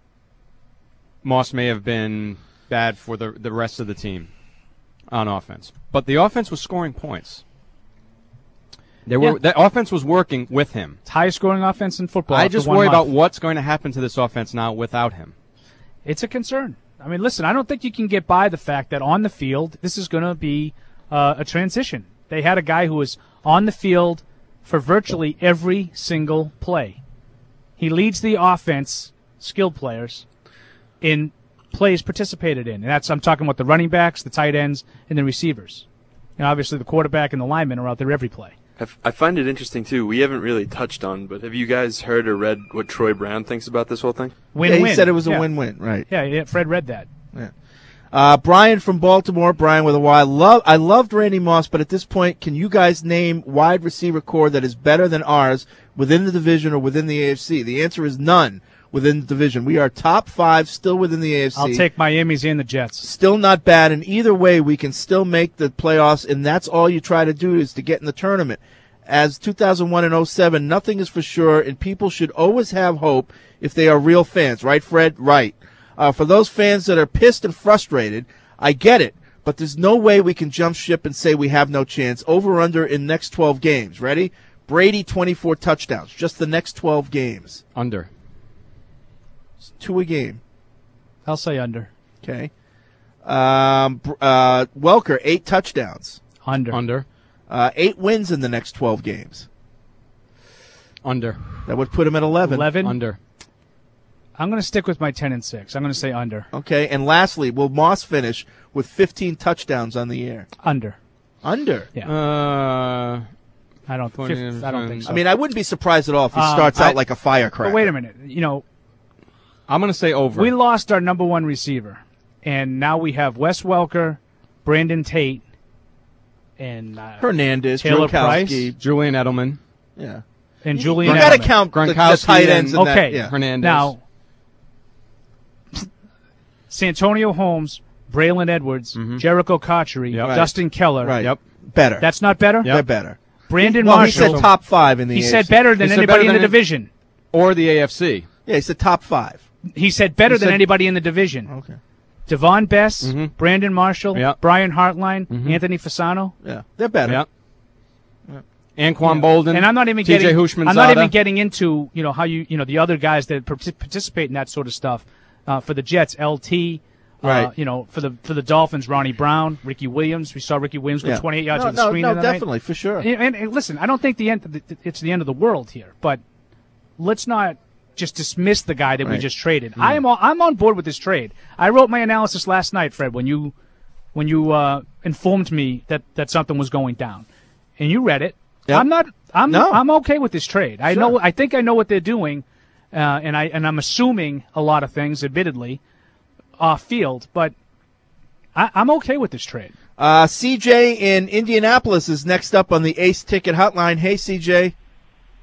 Moss may have been bad for the rest of the team on offense, but the offense was scoring points. The offense was working with him. It's highest scoring offense in football. I after just 1 worry month. about what's going to happen to this offense now without him. It's a concern. I mean, listen, I don't think you can get by the fact that on the field, this is going to be a transition. They had a guy who was on the field for virtually every single play. He leads the offense, skilled players, in plays participated in. And I'm talking about the running backs, the tight ends, and the receivers. And obviously the quarterback and the linemen are out there every play. I find it interesting, too. We haven't really touched on, but have you guys heard or read what Troy Brown thinks about this whole thing? Win-win. Yeah, he said it was a win-win, right. Yeah, Fred read that. Yeah. Brian from Baltimore, Brian with a Y. I loved Randy Moss, but at this point, can you guys name wide receiver core that is better than ours within the division or within the AFC? The answer is none within the division. We are top 5 still within the AFC. I'll take Miami's and the Jets. Still not bad, and either way, we can still make the playoffs, and that's all you try to do is to get in the tournament. As 2001 and 07, nothing is for sure, and people should always have hope if they are real fans. Right, Fred? Right. For those fans that are pissed and frustrated, I get it, but there's no way we can jump ship and say we have no chance. Over-under in next 12 games. Ready? Brady, 24 touchdowns. Just the next 12 games. Under. It's 2 a game. I'll say under. Okay. Welker, 8 touchdowns. Under. 8 wins in the next 12 games. Under. That would put him at 11. 11? Under. I'm going to stick with my 10 and 6. I'm going to say under. Okay, and lastly, will Moss finish with 15 touchdowns on the year? Under. Under? Yeah. I don't think so. I mean, I wouldn't be surprised at all if he starts out like a firecracker. But wait a minute. I'm going to say over. We lost our number 1 receiver, and now we have Wes Welker, Brandon Tate, and Hernandez, Taylor Gronkowski, Price, Julian Edelman. Yeah. And Julian You Edelman. got to count the tight ends and okay. that. Yeah. Hernandez. Now, Santonio Holmes, Braylon Edwards, Jericho Cotchery, Yep. Dustin Keller. Right. Yep. Better. That's not better? They're better. Brandon Well, Marshall. he said top 5 in the He AFC. said better than anybody in the division. Or the AFC. Yeah, he said top 5. He said better than anybody in the division. Okay. Devon Bess, Brandon Marshall, Brian Hartline, Anthony Fasano. Yeah, they're better. Yep. Anquan Bolden. And I'm not even TJ getting. Houshmandzadeh. I'm not even getting into how the other guys that participate in that sort of stuff. For the Jets, LT. Right. For the Dolphins, Ronnie Brown, Ricky Williams. We saw Ricky Williams go 28 yards on the screen. No, the other definitely, for sure. night. And listen, I don't think it's the end of the world here, but let's not just dismiss the guy that we just traded. I'm on board with this trade. I wrote my analysis last night, Fred, when you informed me that something was going down, and you read it. Yep. I'm okay with this trade. I think I know what they're doing, and I'm assuming a lot of things, admittedly, off field, but I'm okay with this trade. CJ in Indianapolis is next up on the Ace Ticket Hotline. Hey, CJ.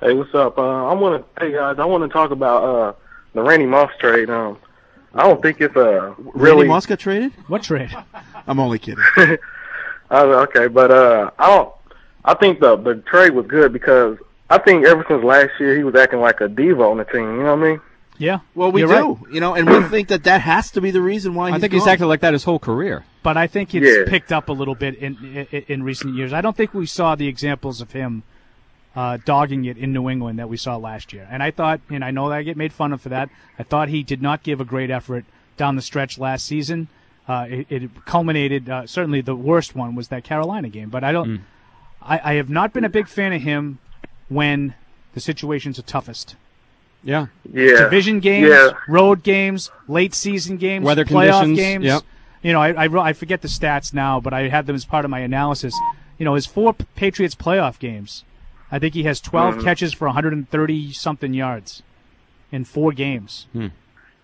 Hey, what's up? Hey guys, I want to talk about the Randy Moss trade. I don't think it's really. Randy Moss got traded? What trade? I'm only kidding. Okay, but I think the trade was good because I think ever since last year he was acting like a diva on the team. You know what I mean? Yeah. Well, we You're do, right. and we think that has to be the reason why. I think he's acted like that his whole career. But I think it's picked up a little bit in recent years. I don't think we saw the examples of him dogging it in New England that we saw last year. And I thought, and I know that I get made fun of for that, I thought he did not give a great effort down the stretch last season. It culminated, certainly the worst one was that Carolina game. But I have not been a big fan of him when the situations are toughest. Yeah. Division games, road games, late season games, weather playoff conditions, games. Yep. You know, I forget the stats now, but I had them as part of my analysis. You know, his 4 Patriots playoff games, I think he has 12 catches for 130-something yards in 4 games. And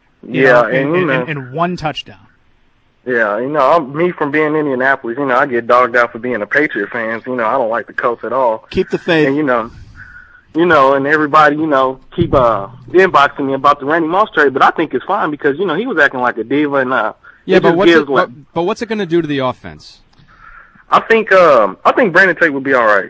1 touchdown. Yeah, me from being in Indianapolis, I get dogged out for being a Patriot fan. So, I don't like the Colts at all. Keep the faith. And, and everybody, keep inboxing me about the Randy Moss trade, but I think it's fine because, he was acting like a diva and but what's it going to do to the offense? I think Brandon Tate would be all right.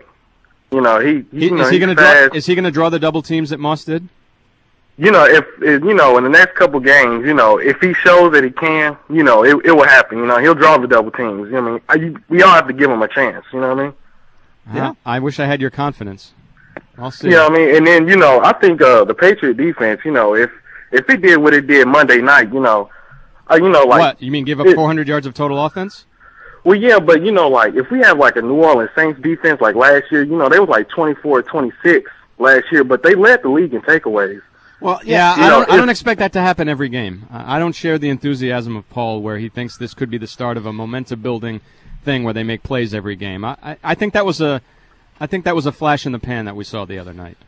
Is he going to draw the double teams that Moss did? If in the next couple games, if he shows that he can, it will happen. He'll draw the double teams. We all have to give him a chance. You know what I mean? Yeah. I wish I had your confidence. I'll see. Yeah, and then I think the Patriot defense, if it did what it did Monday night, like what you mean? Give up 400 yards of total offense? Well, yeah, but like if we have like a New Orleans Saints defense like last year, they was like 24-26 last year, but they led the league in takeaways. Well, yeah, I don't expect that to happen every game. I don't share the enthusiasm of Paul where he thinks this could be the start of a momentum-building thing where they make plays every game. I think that was a a flash in the pan that we saw the other night.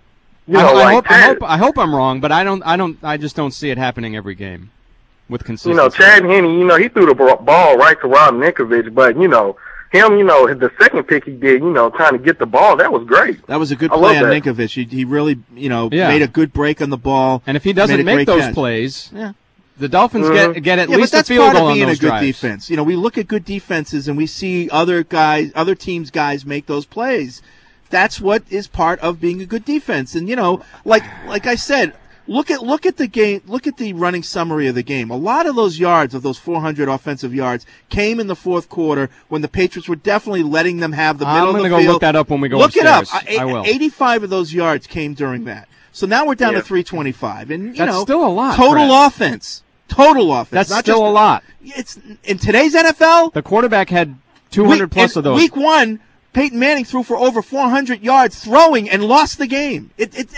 I hope I'm wrong, but I just don't see it happening every game with consistency. Chad Henne, he threw the ball right to Rob Ninkovich, but him, the second pick he did, trying to get the ball, that was great. That was a good play on Ninkovich. He really, made a good break on the ball. And if he doesn't make those plays, the Dolphins get at least a field goal on those drives. But that's part of being a good defense. We look at good defenses and we see other teams' guys make those plays. That's what is part of being a good defense. And like I said, look at the game. Look at the running summary of the game. A lot of those yards, of those 400 offensive yards, came in the fourth quarter when the Patriots were definitely letting them have the middle of the field. I'm going to go look that up when we go upstairs. Look it up. I will. 85 of those yards came during that. So now we're down to 325, and that's still a lot. Total offense. That's not still a lot. It's in today's NFL. The quarterback had 200 plus of those. Week 1. Peyton Manning threw for over 400 yards throwing and lost the game.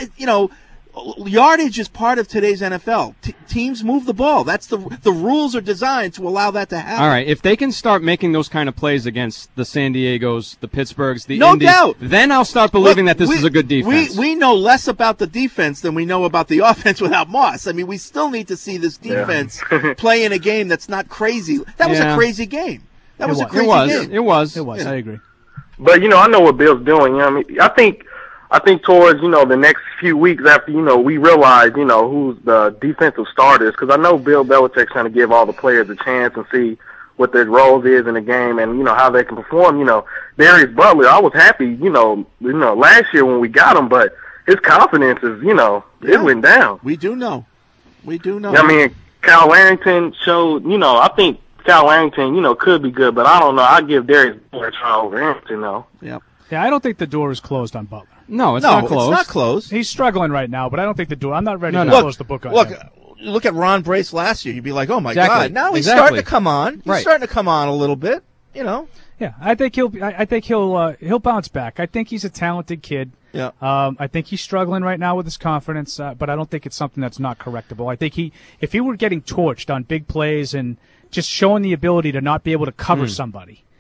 Yardage is part of today's NFL. Teams move the ball. That's the rules are designed to allow that to happen. All right, if they can start making those kind of plays against the San Diegos, the Pittsburghs, the no Indies, doubt. Then I'll start believing that this is a good defense. We know less about the defense than we know about the offense without Moss. I mean, we still need to see this defense play in a game that's not crazy. That was a crazy game. That was a crazy game. It was. I agree. But I know what Bill's doing. I think towards the next few weeks after we realize who's the defensive starters, because I know Bill Belichick's trying to give all the players a chance and see what their roles is in the game and how they can perform. Darius Butler, I was happy last year when we got him, but his confidence is it went down. We do know. I mean, Kyle Larrington showed. I think Kyle Larrington could be good, but I don't know. I give Darius Butler a try over Harrington though. Yeah, I don't think the door is closed on Butler. No, it's not closed. It's not closed. He's struggling right now, but I don't think the door. I'm not ready to close the book on him. Look at Ron Brace last year. You'd be like, oh my God. Now he's starting to come on. He's starting to come on a little bit. Yeah, I think he'll bounce back. I think he's a talented kid. Yeah. I think he's struggling right now with his confidence, but I don't think it's something that's not correctable. I think if he were getting torched on big plays and just showing the ability to not be able to cover somebody,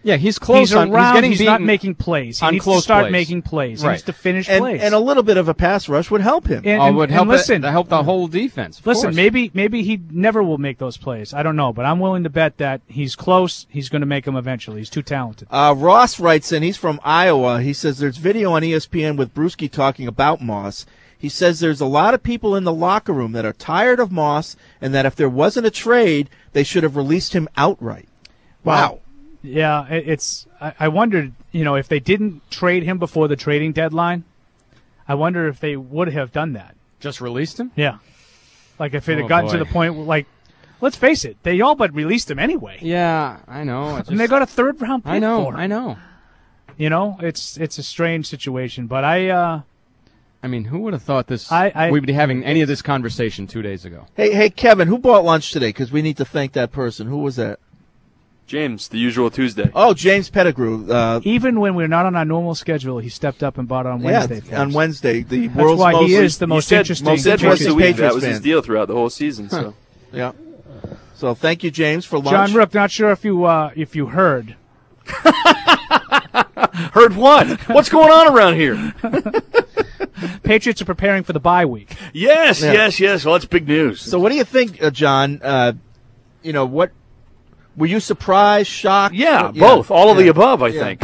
Yeah, he's close. He's around. He's He's not beaten making plays. He on needs to close start plays. making plays. He Right. needs to finish and, plays. and a little bit of a pass rush would help him. would help. listen, Help the whole defense. Of Listen, course. maybe he never will make those plays. I don't know, but I'm willing to bet that he's close. He's going to make them eventually. He's too talented. Ross writes in, he's from Iowa. He says there's video on ESPN with Bruschi talking about Moss. He says there's a lot of people in the locker room that are tired of Moss and that if there wasn't a trade, they should have released him outright. Wow. Yeah, I wondered, if they didn't trade him before the trading deadline, I wonder if they would have done that. Just released him? Yeah. Like if it had gotten to the point where, like, let's face it, they all but released him anyway. Yeah, I know. And they got a third-round pick I know. for him. I know. It's a strange situation, but I mean, who would have thought this? I we'd be having any of this conversation 2 days ago. Hey, Kevin, who bought lunch today? Because we need to thank that person. Who was that? James, the usual Tuesday. Oh, James Pettigrew. Even when we're not on our normal schedule, he stepped up and bought it on Wednesday. Yeah, on Wednesday. The That's world's why most, he is the most interesting. He said once a week. Patriots That was fan. his deal throughout the whole season. So, yeah. So thank you, James, for lunch. John Rook, not sure if you heard. Heard what? What's going on around here? Patriots are preparing for the bye week. Yes. Well, that's big news. So what do you think, John? What were you surprised, shocked? Yeah, both. All of the above, I think.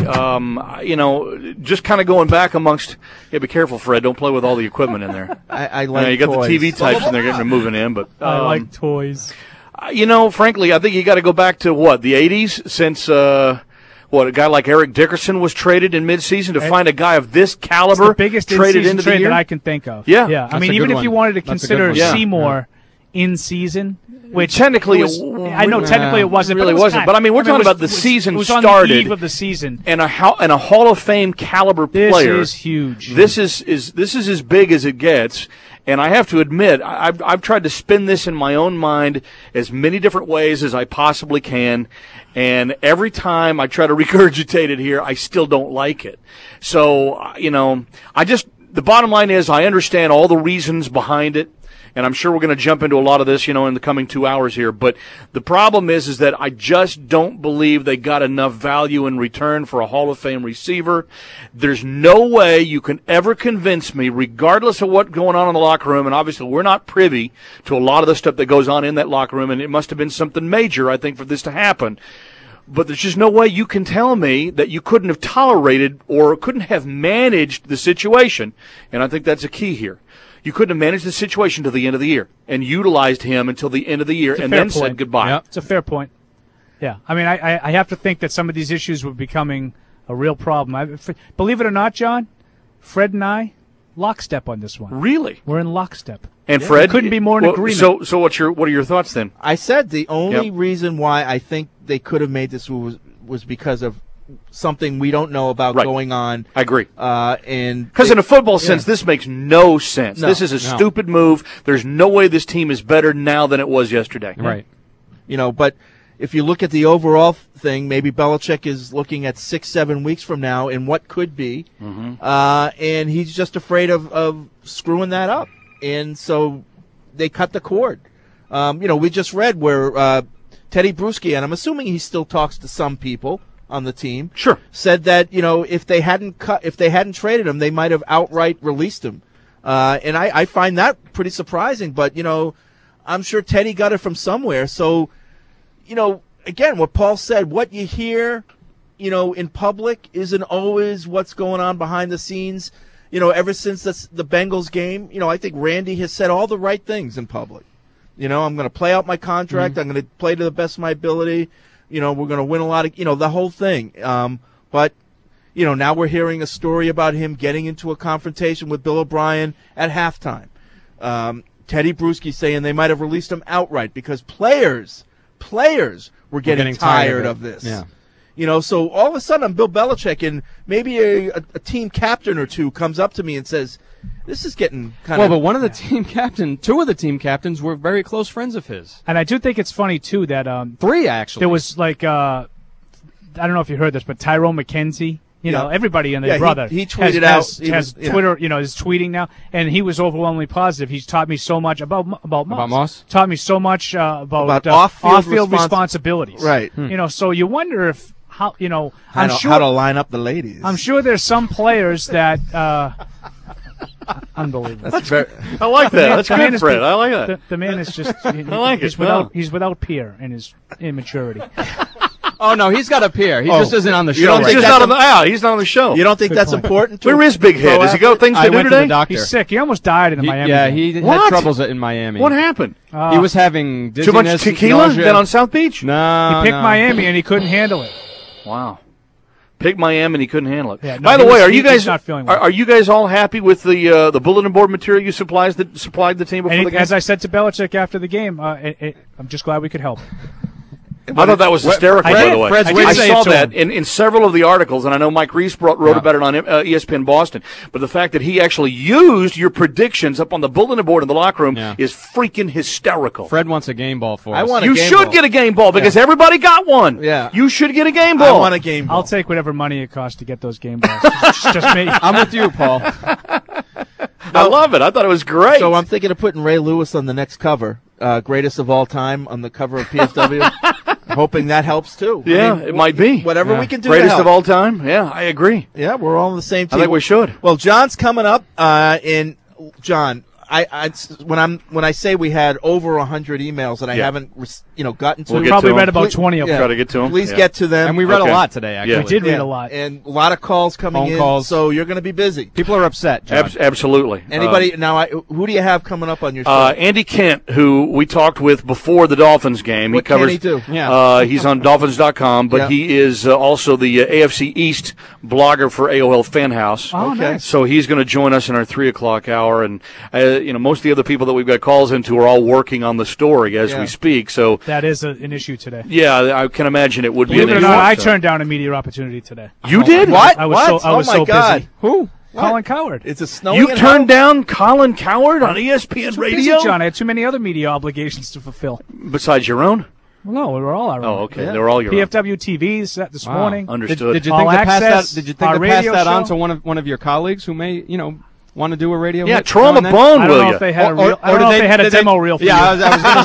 Just kind of going back amongst. Yeah, be careful, Fred. Don't play with all the equipment in there. I like. You got toys. the TV types, and they're getting moving in. But I like toys. Frankly, I think you got to go back to the 80s since. A guy like Eric Dickerson was traded in midseason to find a guy of this caliber it's the biggest traded into trade the year that I can think of. Yeah. I mean, even if you wanted to consider Seymour in season, which technically technically it wasn't. It really wasn't. But I mean, we're talking about the season it was started on the eve of the season, and a Hall of Fame caliber player. This is huge. This is as big as it gets. And I have to admit, I've tried to spin this in my own mind as many different ways as I possibly can. And every time I try to regurgitate it here, I still don't like it. So, the bottom line is I understand all the reasons behind it. And I'm sure we're going to jump into a lot of this, in the coming 2 hours here. But the problem is that I just don't believe they got enough value in return for a Hall of Fame receiver. There's no way you can ever convince me, regardless of what's going on in the locker room, and obviously we're not privy to a lot of the stuff that goes on in that locker room, and it must have been something major, I think, for this to happen. But there's just no way you can tell me that you couldn't have tolerated or couldn't have managed the situation. And I think that's a key here. You couldn't have managed the situation to the end of the year and utilized him until the end of the year and then said goodbye. Yep. It's a fair point. Yeah. I mean, I have to think that some of these issues were becoming a real problem. Believe it or not, John, Fred and I, lockstep on this one. Really? We're in lockstep. And Fred, couldn't be more in agreement. So what are your thoughts then? I said the only reason why I think they could have made this was because of something we don't know about going on. I agree. And because in a football sense, this makes no sense. This is a stupid move. There's no way this team is better now than it was yesterday. Right. But if you look at the overall thing, maybe Belichick is looking at 6-7 weeks from now in what could be, and he's just afraid of screwing that up. And so they cut the cord. We just read where Teddy Bruschi, and I'm assuming he still talks to some people on the team, said that if they hadn't traded him, they might have outright released him. And I find that pretty surprising. But I'm sure Teddy got it from somewhere. So again, what Paul said, what you hear, in public isn't always what's going on behind the scenes. Ever since the Bengals game, I think Randy has said all the right things in public. I'm going to play out my contract. I'm going to play to the best of my ability. We're going to win a lot of, the whole thing. But now we're hearing a story about him getting into a confrontation with Bill O'Brien at halftime. Teddy Bruschi saying they might have released him outright because players were getting tired of this. Yeah. So all of a sudden I'm Bill Belichick, and maybe a team captain or two comes up to me and says, this is getting kind of... Well, but two of the team captains were very close friends of his. And I do think it's funny, too, that... 3, actually. There was, I don't know if you heard this, but Tyrone McKenzie, everybody and their brother he tweeted has Twitter, is tweeting now, and he was overwhelmingly positive. He's taught me so much about Moss. Taught me so much about off-field responsibilities. Right. So you wonder how how to line up the ladies. I'm sure there's some players that unbelievable. That's very. I like that. That's good, Fred. I like that. The man is just. I like he's it. He's without peer in his immaturity. Oh no, he's got a peer. He just isn't on the show. You don't think he's not on the show. You don't think that's important? Where is Big Head? Does he got things to do went today? To the doctor. He's sick. He almost died in the Miami. Yeah, game. he had troubles in Miami. What happened? He was having too much dizziness, tequila nausea. than on South Beach. No, He picked Miami and he couldn't handle it. Wow. Picked Miami and he couldn't handle it. Yeah, no, By the way, he's not feeling well. are you guys all happy with the bulletin board material you supplied the team before the game? As I said to Belichick after the game, I'm just glad we could help. I thought that was hysterical, by the way. I saw that in several of the articles, and I know Mike Reese wrote about it on ESPN Boston. But the fact that he actually used your predictions up on the bulletin board in the locker room is freaking hysterical. Fred wants a game ball for us. You should get a game ball because everybody got one. Yeah. You should get a game ball. I want a game ball. I'll take whatever money it costs to get those game balls. It's just me. I'm with you, Paul. I love it. I thought it was great. So I'm thinking of putting Ray Lewis on the next cover, greatest of all time, on the cover of PFW. Hoping that helps too. Yeah, it might be. Whatever we can do. Greatest of all time. Yeah, I agree. Yeah, we're all on the same team. I think we should. Well, John's coming up. John, when I say we had over 100 emails that I haven't gotten to, we probably read about 20 of them. Try to get to them. Please get to them. And we read a lot today. Actually, we did read a lot, and a lot of calls coming Phone in. calls. So you're going to be busy. People are upset. John. Absolutely. Anybody who do you have coming up on your show? Andy Kent, who we talked with before the Dolphins game. What he covers. can he do? Yeah. He's on Dolphins.com, but he is also the AFC East blogger for AOL Fan House. Oh, nice. So he's going to join us in our 3:00 hour, and most of the other people that we've got calls into are all working on the story as we speak. So that is an issue today. Yeah, I can imagine it would be Believe an it or issue. not, I turned down a media opportunity today. You did? What? I was so God. busy. Who? Colin Cowherd. It's a snowing. You turned down Colin Cowherd on ESPN Too Radio? busy, John. I had too many other media obligations to fulfill. Besides your own? Well, no, we were all our own. Oh, okay. They were all your own. PFW TV set this morning. Understood. Did you All think to pass access, that? Did you think our to pass radio that on show? to one of your colleagues who may want to do a radio? Yeah, hit throw him now a and then? bone, I don't will know you? if they had a demo reel for you. Yeah, I was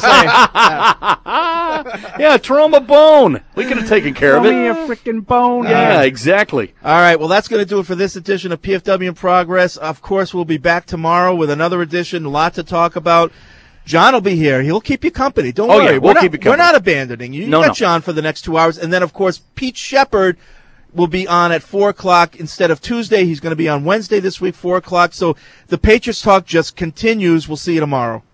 going to say. Yeah, throw him a bone. We could have taken care of Throw it. me a freaking bone. Yeah, exactly. All right, well, that's going to do it for this edition of PFW in Progress. Of course, we'll be back tomorrow with another edition. A lot to talk about. John will be here. He'll keep you company. Don't worry. Yeah, we'll keep you company. We're not abandoning you. You got John for the next 2 hours. And then, of course, Pete Shepard will be on at 4 o'clock instead of Tuesday. He's going to be on Wednesday this week, 4 o'clock. So the Patriots talk just continues. We'll see you tomorrow.